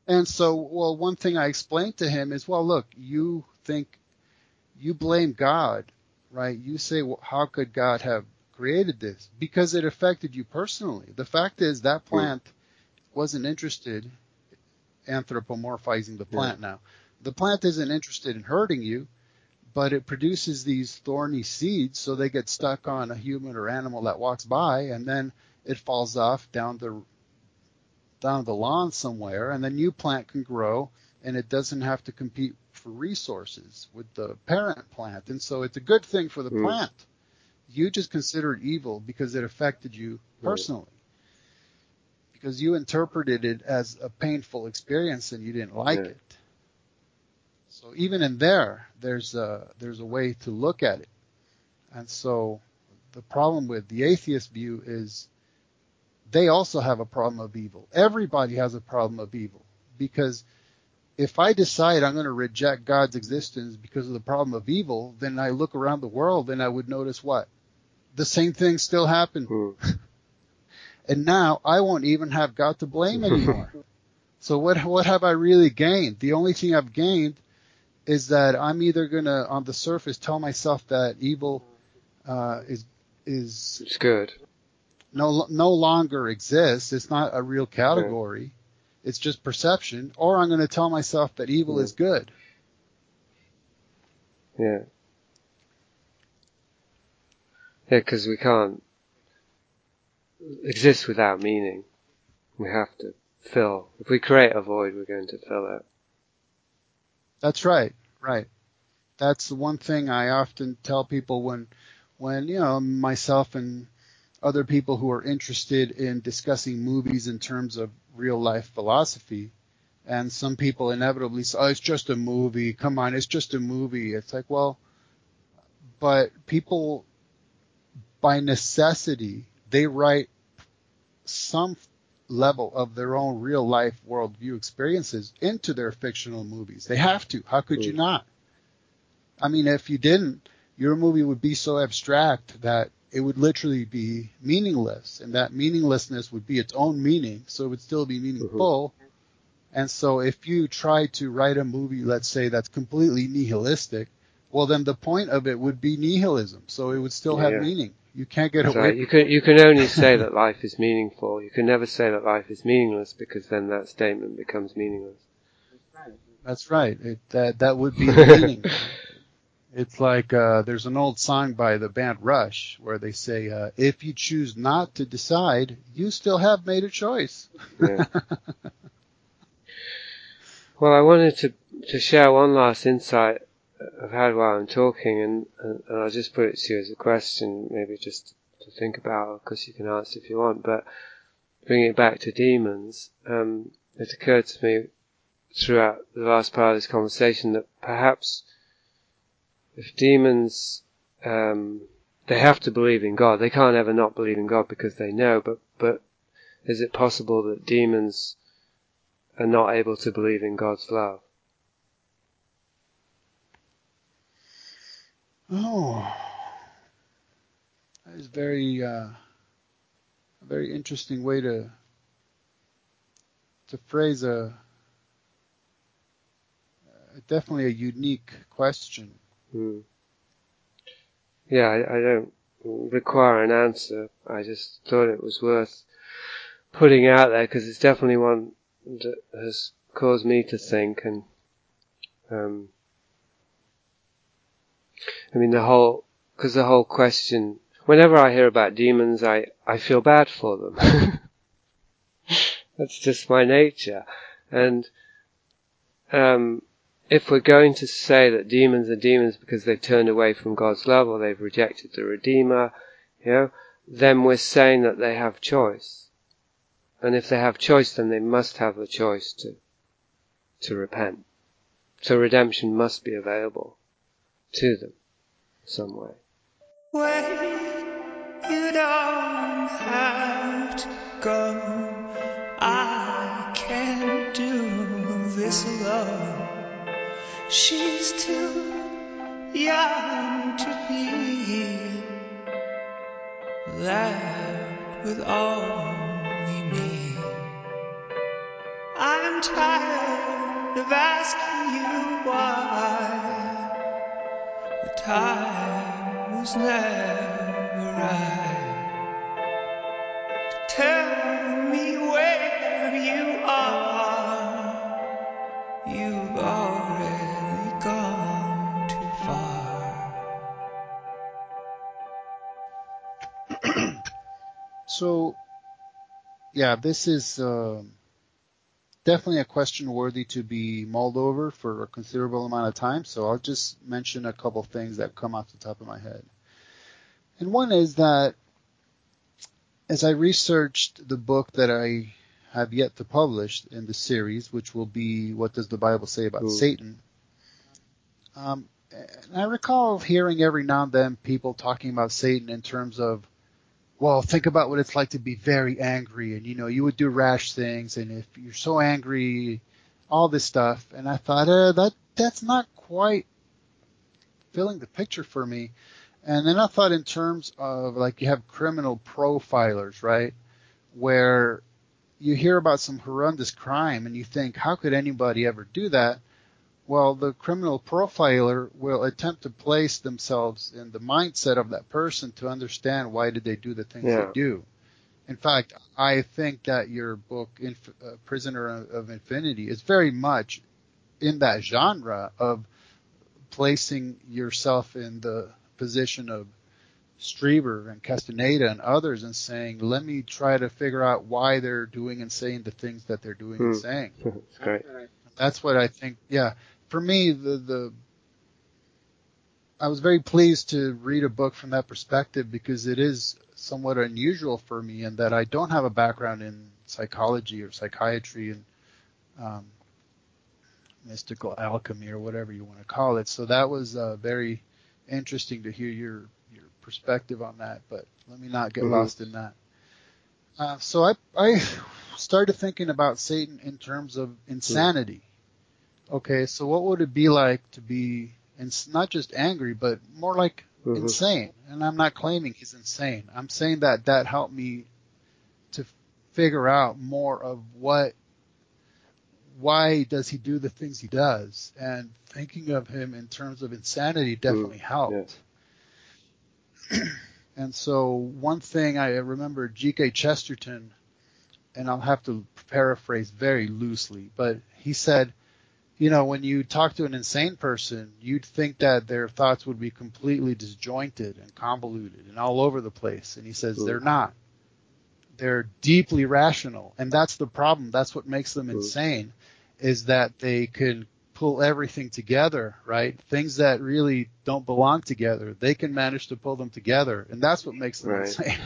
And so, well, one thing I explained to him is, well, look, you think, you blame God, right? You say, well, how could God have created this? Because it affected you personally. The fact is that plant wasn't interested, anthropomorphizing the plant now. The plant isn't interested in hurting you, but it produces these thorny seeds, so they get stuck on a human or animal that walks by, and then it falls off down the down the lawn somewhere, and the new plant can grow, and it doesn't have to compete for resources with the parent plant. And so it's a good thing for the Mm. plant. You just consider it evil because it affected you personally. Because you interpreted it as a painful experience and you didn't like Yeah. it. So even in there, there's a, there's a way to look at it. And so the problem with the atheist view is they also have a problem of evil. Everybody has a problem of evil. Because if I decide I'm going to reject God's existence because of the problem of evil, then I look around the world and I would notice what? The same thing still happened. Mm. And now I won't even have God to blame anymore. So what what have I really gained? The only thing I've gained is that I'm either going to, on the surface, tell myself that evil uh, is is It's good. no no longer exists. It's not a real category. It's just perception. Or I'm going to tell myself that evil Yeah. is good. Yeah. Yeah, because we can't exist without meaning. We have to fill. If we create a void, we're going to fill it. That's right. Right. That's the one thing I often tell people when, when, you know, myself and other people who are interested in discussing movies in terms of real life philosophy. And some people inevitably say, oh, it's just a movie. Come on, it's just a movie. It's like, well, but people, by necessity, they write some level of their own real life worldview experiences into their fictional movies. They have to. How could you not? I mean, if you didn't, your movie would be so abstract that it would literally be meaningless, and that meaninglessness would be its own meaning, so it would still be meaningful. Mm-hmm. And so if you try to write a movie, let's say, that's completely nihilistic, well, then the point of it would be nihilism, so it would still Yeah, have yeah. meaning. You can't get That's away right. from You can you can only say that life is meaningful. You can never say that life is meaningless, because then that statement becomes meaningless. That's right. It, that that would be the meaning. It's like uh, there's an old song by the band Rush where they say, uh, "If you choose not to decide, you still have made a choice." Yeah. Well, I wanted to to share one last insight I've had while I'm talking, and, and I'll just put it to you as a question, maybe just to think about. Of course, you can answer if you want, but bringing it back to demons, um, it occurred to me throughout the last part of this conversation that perhaps if demons, um, they have to believe in God. They can't ever not believe in God because they know, but, but is it possible that demons are not able to believe in God's love? Oh, that is very, uh, a very interesting way to to phrase a, a definitely a unique question. Hmm. Yeah, I, I don't require an answer. I just thought it was worth putting out there because it's definitely one that has caused me to think. And um, I mean, the whole, because the whole question, whenever I hear about demons, I, I feel bad for them. That's just my nature. And um, if we're going to say that demons are demons because they've turned away from God's love or they've rejected the Redeemer, you know, then we're saying that they have choice. And if they have choice, then they must have the choice to to repent. So redemption must be available to them some way. Wait, you don't have to go. I can't do this alone. She's too young to be left with only me. I I'm tired of asking you why. The time was never right. Tell me where you are. You've already gone too far. So, yeah, this is uh, definitely a question worthy to be mulled over for a considerable amount of time. So I'll just mention a couple things that come off the top of my head. And one is that as I researched the book that I have yet to publish in the series, which will be What Does the Bible Say About Mm. Satan? Um, and I recall hearing every now and then people talking about Satan in terms of, well, think about what it's like to be very angry, and you know, you would do rash things, and if you're so angry, all this stuff. And I thought, uh, that that's not quite filling the picture for me. And then I thought in terms of, like, you have criminal profilers, right, where you hear about some horrendous crime and you think, how could anybody ever do that? Well, the criminal profiler will attempt to place themselves in the mindset of that person to understand why did they do the things Yeah. they do. In fact, I think that your book, Inf- uh, Prisoner of Infinity, is very much in that genre of placing yourself in the position of Strieber and Castaneda and others and saying, let me try to figure out why they're doing and saying the things that they're doing and Mm. saying. It's great. That's what I think. Yeah, for me, the the I was very pleased to read a book from that perspective because it is somewhat unusual for me in that I don't have a background in psychology or psychiatry and um, mystical alchemy or whatever you want to call it. So that was uh, very interesting to hear your your perspective on that. But let me not get Mhm. lost in that. Uh, so I I started thinking about Satan in terms of insanity. Okay, so what would it be like to be ins- not just angry, but more like Mhm. insane? And I'm not claiming he's insane. I'm saying that that helped me to f- figure out more of what, why does he do the things he does? And thinking of him in terms of insanity definitely helped. And so one thing I remember, G K Chesterton, and I'll have to paraphrase very loosely, but he said, you know, when you talk to an insane person, you'd think that their thoughts would be completely disjointed and convoluted and all over the place. And he says Mm. they're not. They're deeply rational. And that's the problem. That's what makes them Mm. insane, is that they can pull everything together, right? Things that really don't belong together, they can manage to pull them together. And that's what makes them Right. insane.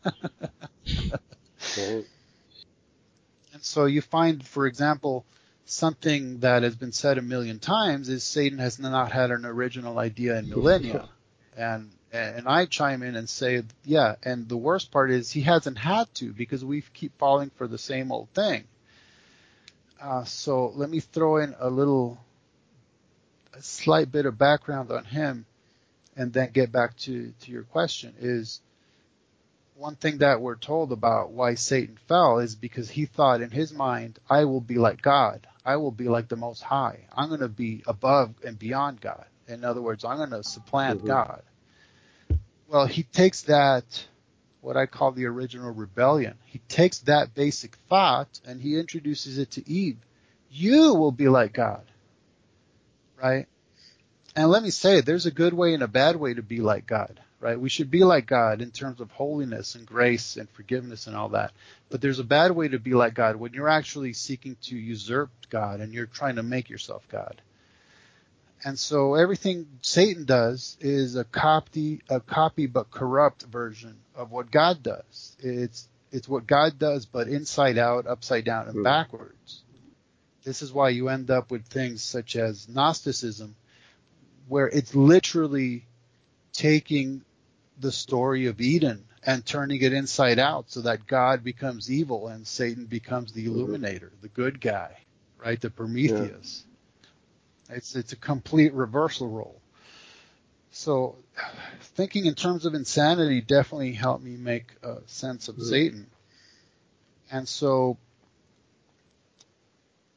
Right. And so you find, for example, something that has been said a million times is Satan has not had an original idea in millennia. And and I chime in and say, yeah, and the worst part is he hasn't had to because we keep falling for the same old thing. Uh, so let me throw in a little, a slight bit of background on him and then get back to, to your question is, one thing that we're told about why Satan fell is because he thought in his mind, I will be like God. I will be like the Most High. I'm going to be above and beyond God. In other words, I'm going to supplant Mhm. God. Well, he takes that, what I call the original rebellion. He takes that basic thought and he introduces it to Eve. You will be like God. Right? And let me say, there's a good way and a bad way to be like God, right? We should be like God in terms of holiness and grace and forgiveness and all that. But there's a bad way to be like God when you're actually seeking to usurp God and you're trying to make yourself God. And so everything Satan does is a copy, a copy but corrupt version of what God does. It's it's what God does, but inside out, upside down, and Mm. backwards. This is why you end up with things such as Gnosticism, where it's literally taking the story of Eden and turning it inside out so that God becomes evil and Satan becomes the illuminator, the good guy, right? The Prometheus. It's it's a complete reversal role. So thinking in terms of insanity definitely helped me make uh, sense of Mhm. Satan. And so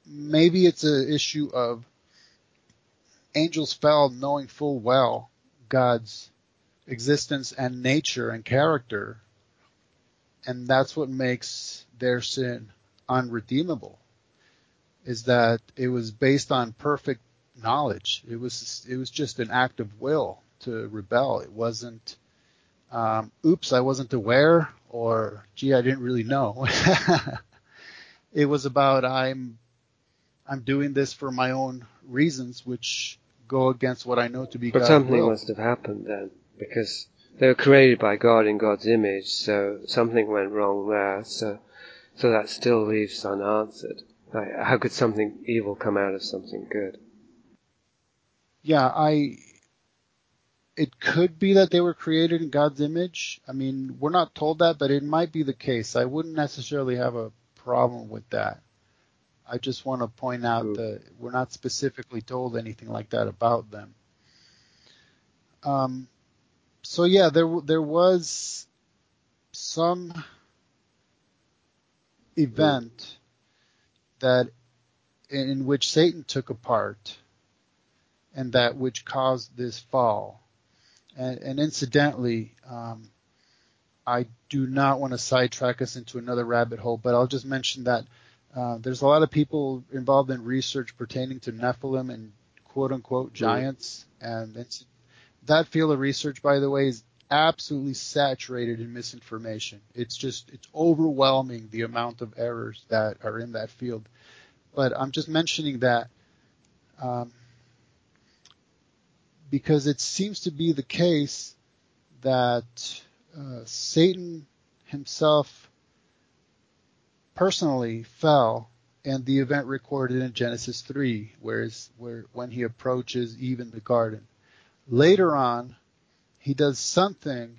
maybe it's an issue of angels fell knowing full well God's existence and nature and character, and that's what makes their sin unredeemable, is that it was based on perfect knowledge. It was it was just an act of will to rebel. It wasn't, um, oops, I wasn't aware, or gee, I didn't really know. It was about I'm I'm doing this for my own reasons, which go against what I know to be But God's something will. must have happened then, because they were created by God in God's image, so something went wrong there, so so that still leaves unanswered. Like, how could something evil come out of something good? Yeah, I. It could be that they were created in God's image. I mean, we're not told that, but it might be the case. I wouldn't necessarily have a problem with that. I just want to point out Mm. that we're not specifically told anything like that about them. Um, so yeah, there there was some event that in, in which Satan took a part, and that which caused this fall. And, and incidentally, um, I do not want to sidetrack us into another rabbit hole, but I'll just mention that uh, there's a lot of people involved in research pertaining to Nephilim and quote-unquote giants, and it's, that field of research, by the way, is absolutely saturated in misinformation. It's just, it's overwhelming the amount of errors that are in that field. But I'm just mentioning that um, because it seems to be the case that uh, Satan himself personally fell, and the event recorded in Genesis three, whereas where when he approaches Eve in the garden. Later on, he does something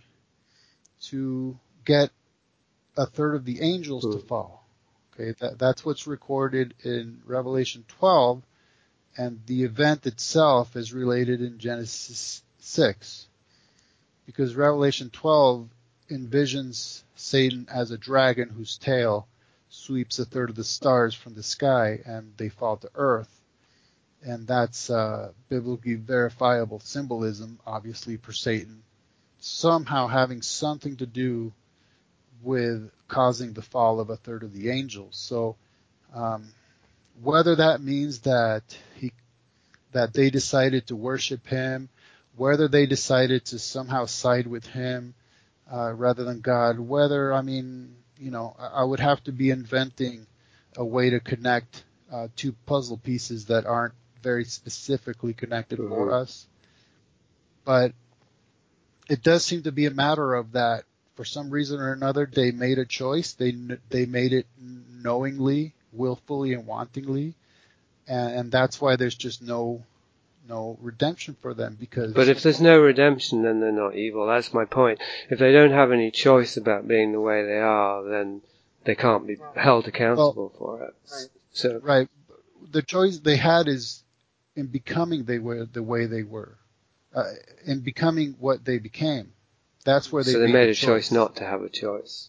to get a third of the angels to fall. Okay, that, that's what's recorded in Revelation twelve, and the event itself is related in Genesis six, because Revelation twelve envisions Satan as a dragon whose tail sweeps a third of the stars from the sky and they fall to earth. And that's uh, biblically verifiable symbolism, obviously, for Satan somehow having something to do with causing the fall of a third of the angels. So um, whether that means that he that they decided to worship him, whether they decided to somehow side with him uh, rather than God, whether, I mean, you know, I, I would have to be inventing a way to connect uh, two puzzle pieces that aren't very specifically connected Mm-hmm. for us. But it does seem to be a matter of that for some reason or another they made a choice. They they made it knowingly, willfully, and wantingly, and, and that's why there's just no no redemption for them. Because But if there's no redemption, then they're not evil. That's my point. If they don't have any choice about being the way they are, then they can't be held accountable well, for it. Right. So right, the choice they had is in becoming they were the way they were, uh, in becoming what they became. That's where they so they made, made a a choice. choice not to have a choice.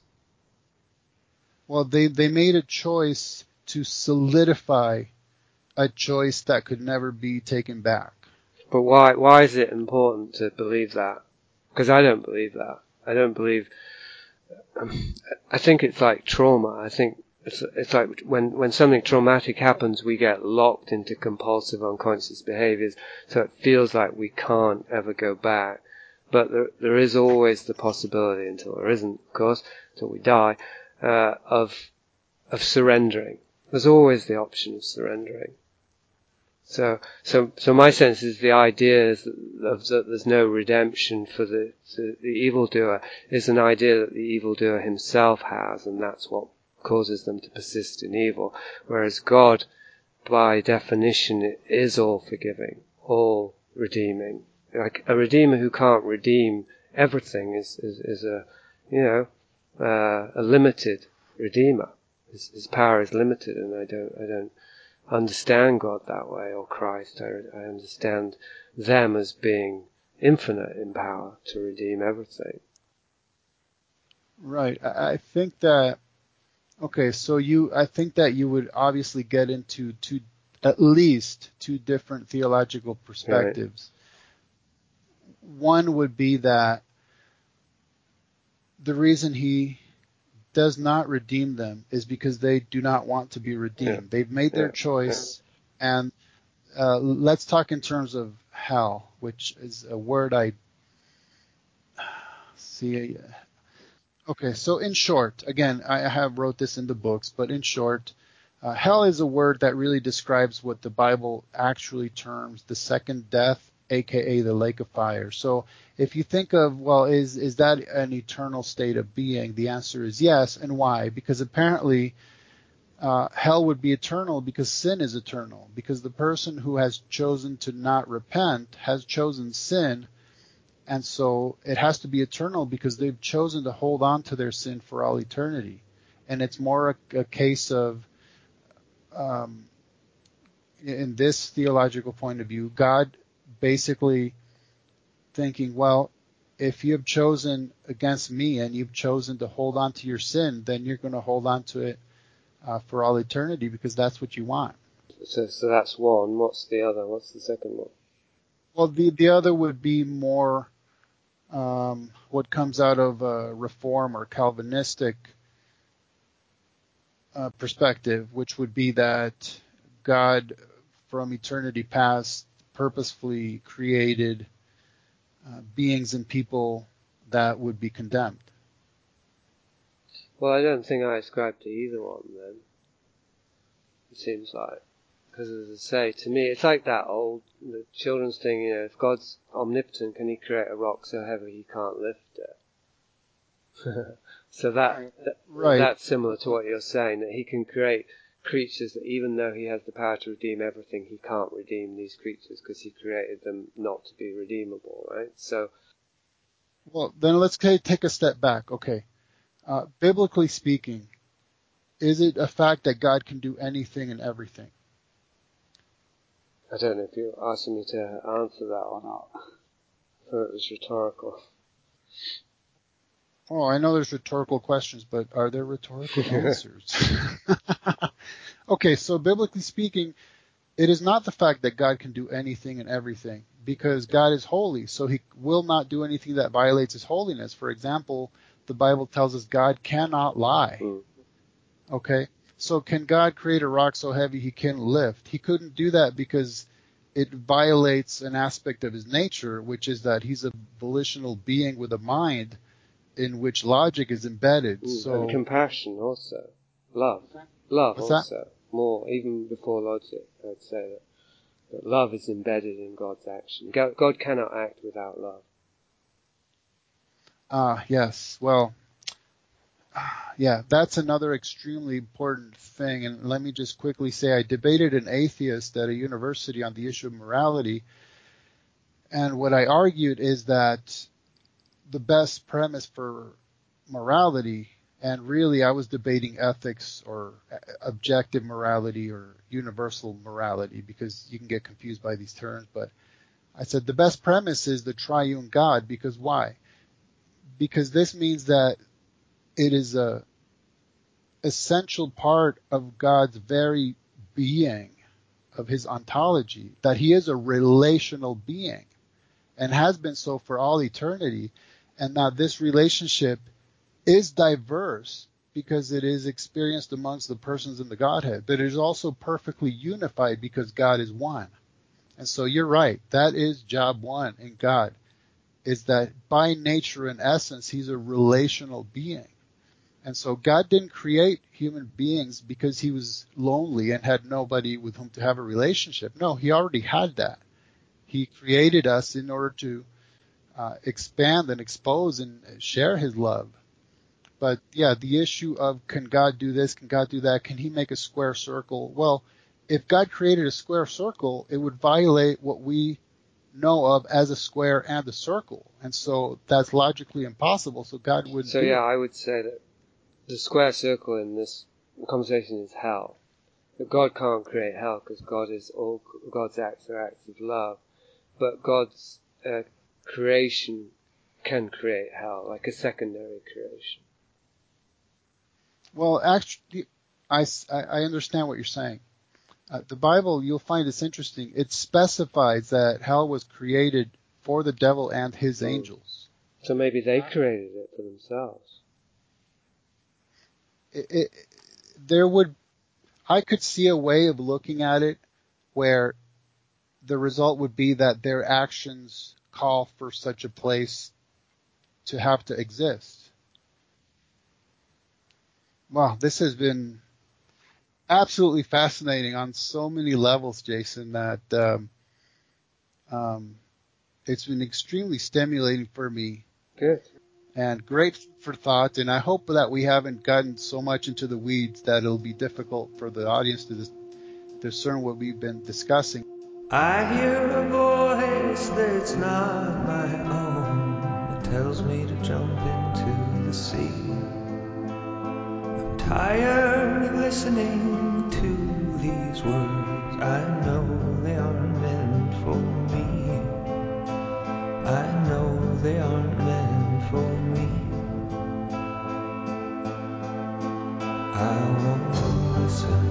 Well, they they made a choice to solidify a choice that could never be taken back. But why why is it important to believe that? Because I don't believe that. I don't believe. Um, I think it's like trauma. I think it's it's like when when something traumatic happens, we get locked into compulsive unconscious behaviors. So it feels like we can't ever go back. But there there is always the possibility, until there isn't, of course, until we die, uh, of of surrendering. There's always the option of surrendering. So, so, so my sense is the idea is that, of, that there's no redemption for the, the, the evildoer is an idea that the evildoer himself has, and that's what causes them to persist in evil. Whereas God, by definition, is all forgiving, all redeeming. Like a redeemer who can't redeem everything is, is, is a, you know, uh, a limited redeemer. His, his power is limited, and I don't, I don't. understand God that way, or Christ. I, I understand them as being infinite in power to redeem everything. Right. I, I think that Okay, so you, I think that you would obviously get into two, at least two different theological perspectives. One would be that the reason he does not redeem them is because they do not want to be redeemed. Yeah. They've made their Yeah. choice, and uh, let's talk in terms of hell, which is a word I see. Okay, so in short, again, I have wrote this in the books, but in short, uh, hell is a word that really describes what the Bible actually terms the second death, aka the lake of fire. So if you think of, well, is is that an eternal state of being? The answer is yes, and why? Because apparently uh, hell would be eternal because sin is eternal, because the person who has chosen to not repent has chosen sin. And so it has to be eternal because they've chosen to hold on to their sin for all eternity. And it's more a, a case of, um, in this theological point of view, God basically thinking, well, if you have chosen against me and you've chosen to hold on to your sin, then you're going to hold on to it uh, for all eternity because that's what you want. So, so that's one. What's the other? What's the second one? Well, the, the other would be more um, what comes out of a Reform or Calvinistic uh, perspective, which would be that God, from eternity past, purposefully created uh, beings and people that would be condemned. Well, I don't think I ascribe to either one then. It seems like. Because as I say, to me, it's like that old the children's thing, you know, if God's omnipotent, can he create a rock so heavy he can't lift it? So that, that Right. that's similar to what you're saying, that he can create creatures that even though he has the power to redeem everything, he can't redeem these creatures because he created them not to be redeemable, right? So, Well, then let's ta- take a step back. Okay. Uh, biblically speaking, is it a fact that God can do anything and everything? I don't know if you're asking me to answer that or not. I thought it was rhetorical. Oh, I know there's rhetorical questions, but are there rhetorical answers? Okay, so biblically speaking, it is not the fact that God can do anything and everything, because God is holy, so he will not do anything that violates his holiness. For example, the Bible tells us God cannot lie. Mm. Okay? So can God create a rock so heavy he can lift? He couldn't do that because it violates an aspect of his nature, which is that he's a volitional being with a mind in which logic is embedded. Mm. So And compassion also. Love. Love what's that? also. More, even before logic, I'd say that, that love is embedded in God's action. God, God cannot act without love. Ah, yes. Well, yeah, that's another extremely important thing. And let me just quickly say, I debated an atheist at a university on the issue of morality. And what I argued is that the best premise for morality, and really I was debating ethics or objective morality or universal morality because you can get confused by these terms. But I said the best premise is the triune God, because why? Because this means that it is a essential part of God's very being, of his ontology, that he is a relational being and has been so for all eternity. And now this relationship is diverse because it is experienced amongst the persons in the Godhead, but it is also perfectly unified because God is one. And so you're right. That is job one in God, is that by nature and essence, he's a relational being. And so God didn't create human beings because he was lonely and had nobody with whom to have a relationship. No, he already had that. He created us in order to uh, expand and expose and share his love. But yeah, the issue of can God do this? Can God do that? Can he make a square circle? Well, if God created a square circle, it would violate what we know of as a square and a circle. And so that's logically impossible. So God wouldn't So do yeah, it. I would say that the square circle in this conversation is hell. That God can't create hell because God is all, God's acts are acts of love. But God's uh, creation can create hell, like a secondary creation. Well, actually, I, s- I- I understand what you're saying. Uh, the Bible, you'll find it's interesting. It specifies that hell was created for the devil and his Mm. angels. So maybe they created it for themselves. It, it, there would, I could see a way of looking at it where the result would be that their actions call for such a place to have to exist. Wow, this has been absolutely fascinating on so many levels, Jason, that um, um, it's been extremely stimulating for me Good. and great for thought. And I hope that we haven't gotten so much into the weeds that it'll be difficult for the audience to dis- discern what we've been discussing. I hear a voice that's not my own. It tells me to jump into the sea. I'm tired of listening to these words. I know they aren't meant for me. I know they aren't meant for me. I won't listen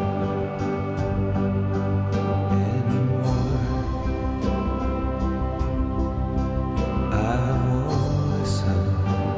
anymore. I won't listen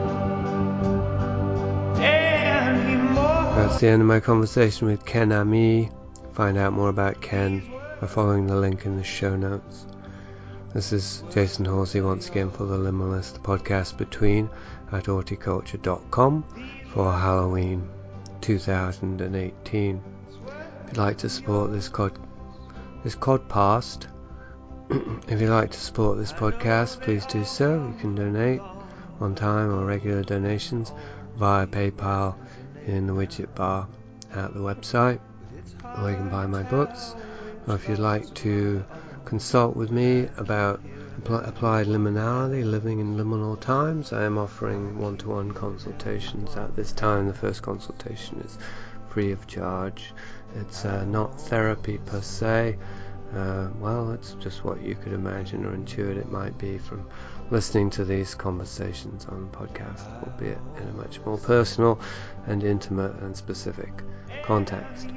anymore. That's the end of my conversation with Ken Ami. Find out more about Ken by following the link in the show notes. This is Jason Horsey once again for the Liminalist, the podcast between at horticulture dot com for Halloween two thousand eighteen. If you'd like to support this cod, this codcast, if you'd like to support this podcast, please do so. You can donate one-time or regular donations via PayPal in the widget bar at the website, or you can buy my books. Or if you'd like to consult with me about appl- applied liminality, living in liminal times, I am offering one-to-one consultations at this time. The first consultation is free of charge. It's uh, not therapy per se. Uh, well, it's just what you could imagine or intuit it might be from listening to these conversations on the podcast, albeit in a much more personal and intimate and specific context.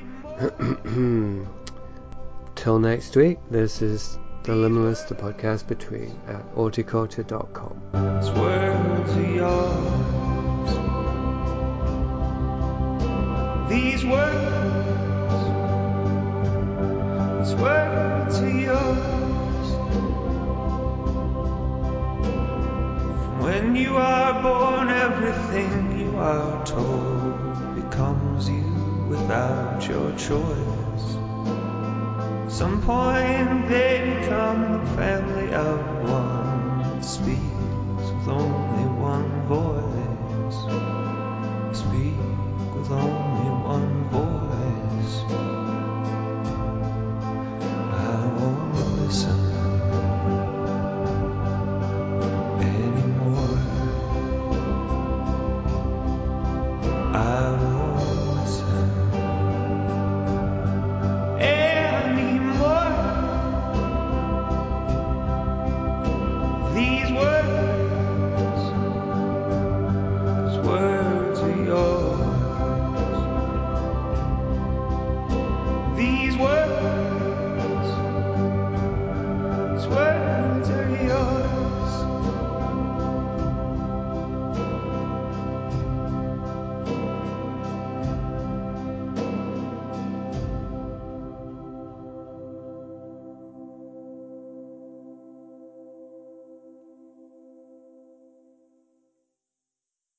Till next week, this is The Liminalist, the podcast between at horticulture dot com. These words are yours. These words, these words are yours. From when you are born, everything you are told becomes you without your choice. At some point they become the family of one that speaks with only one voice.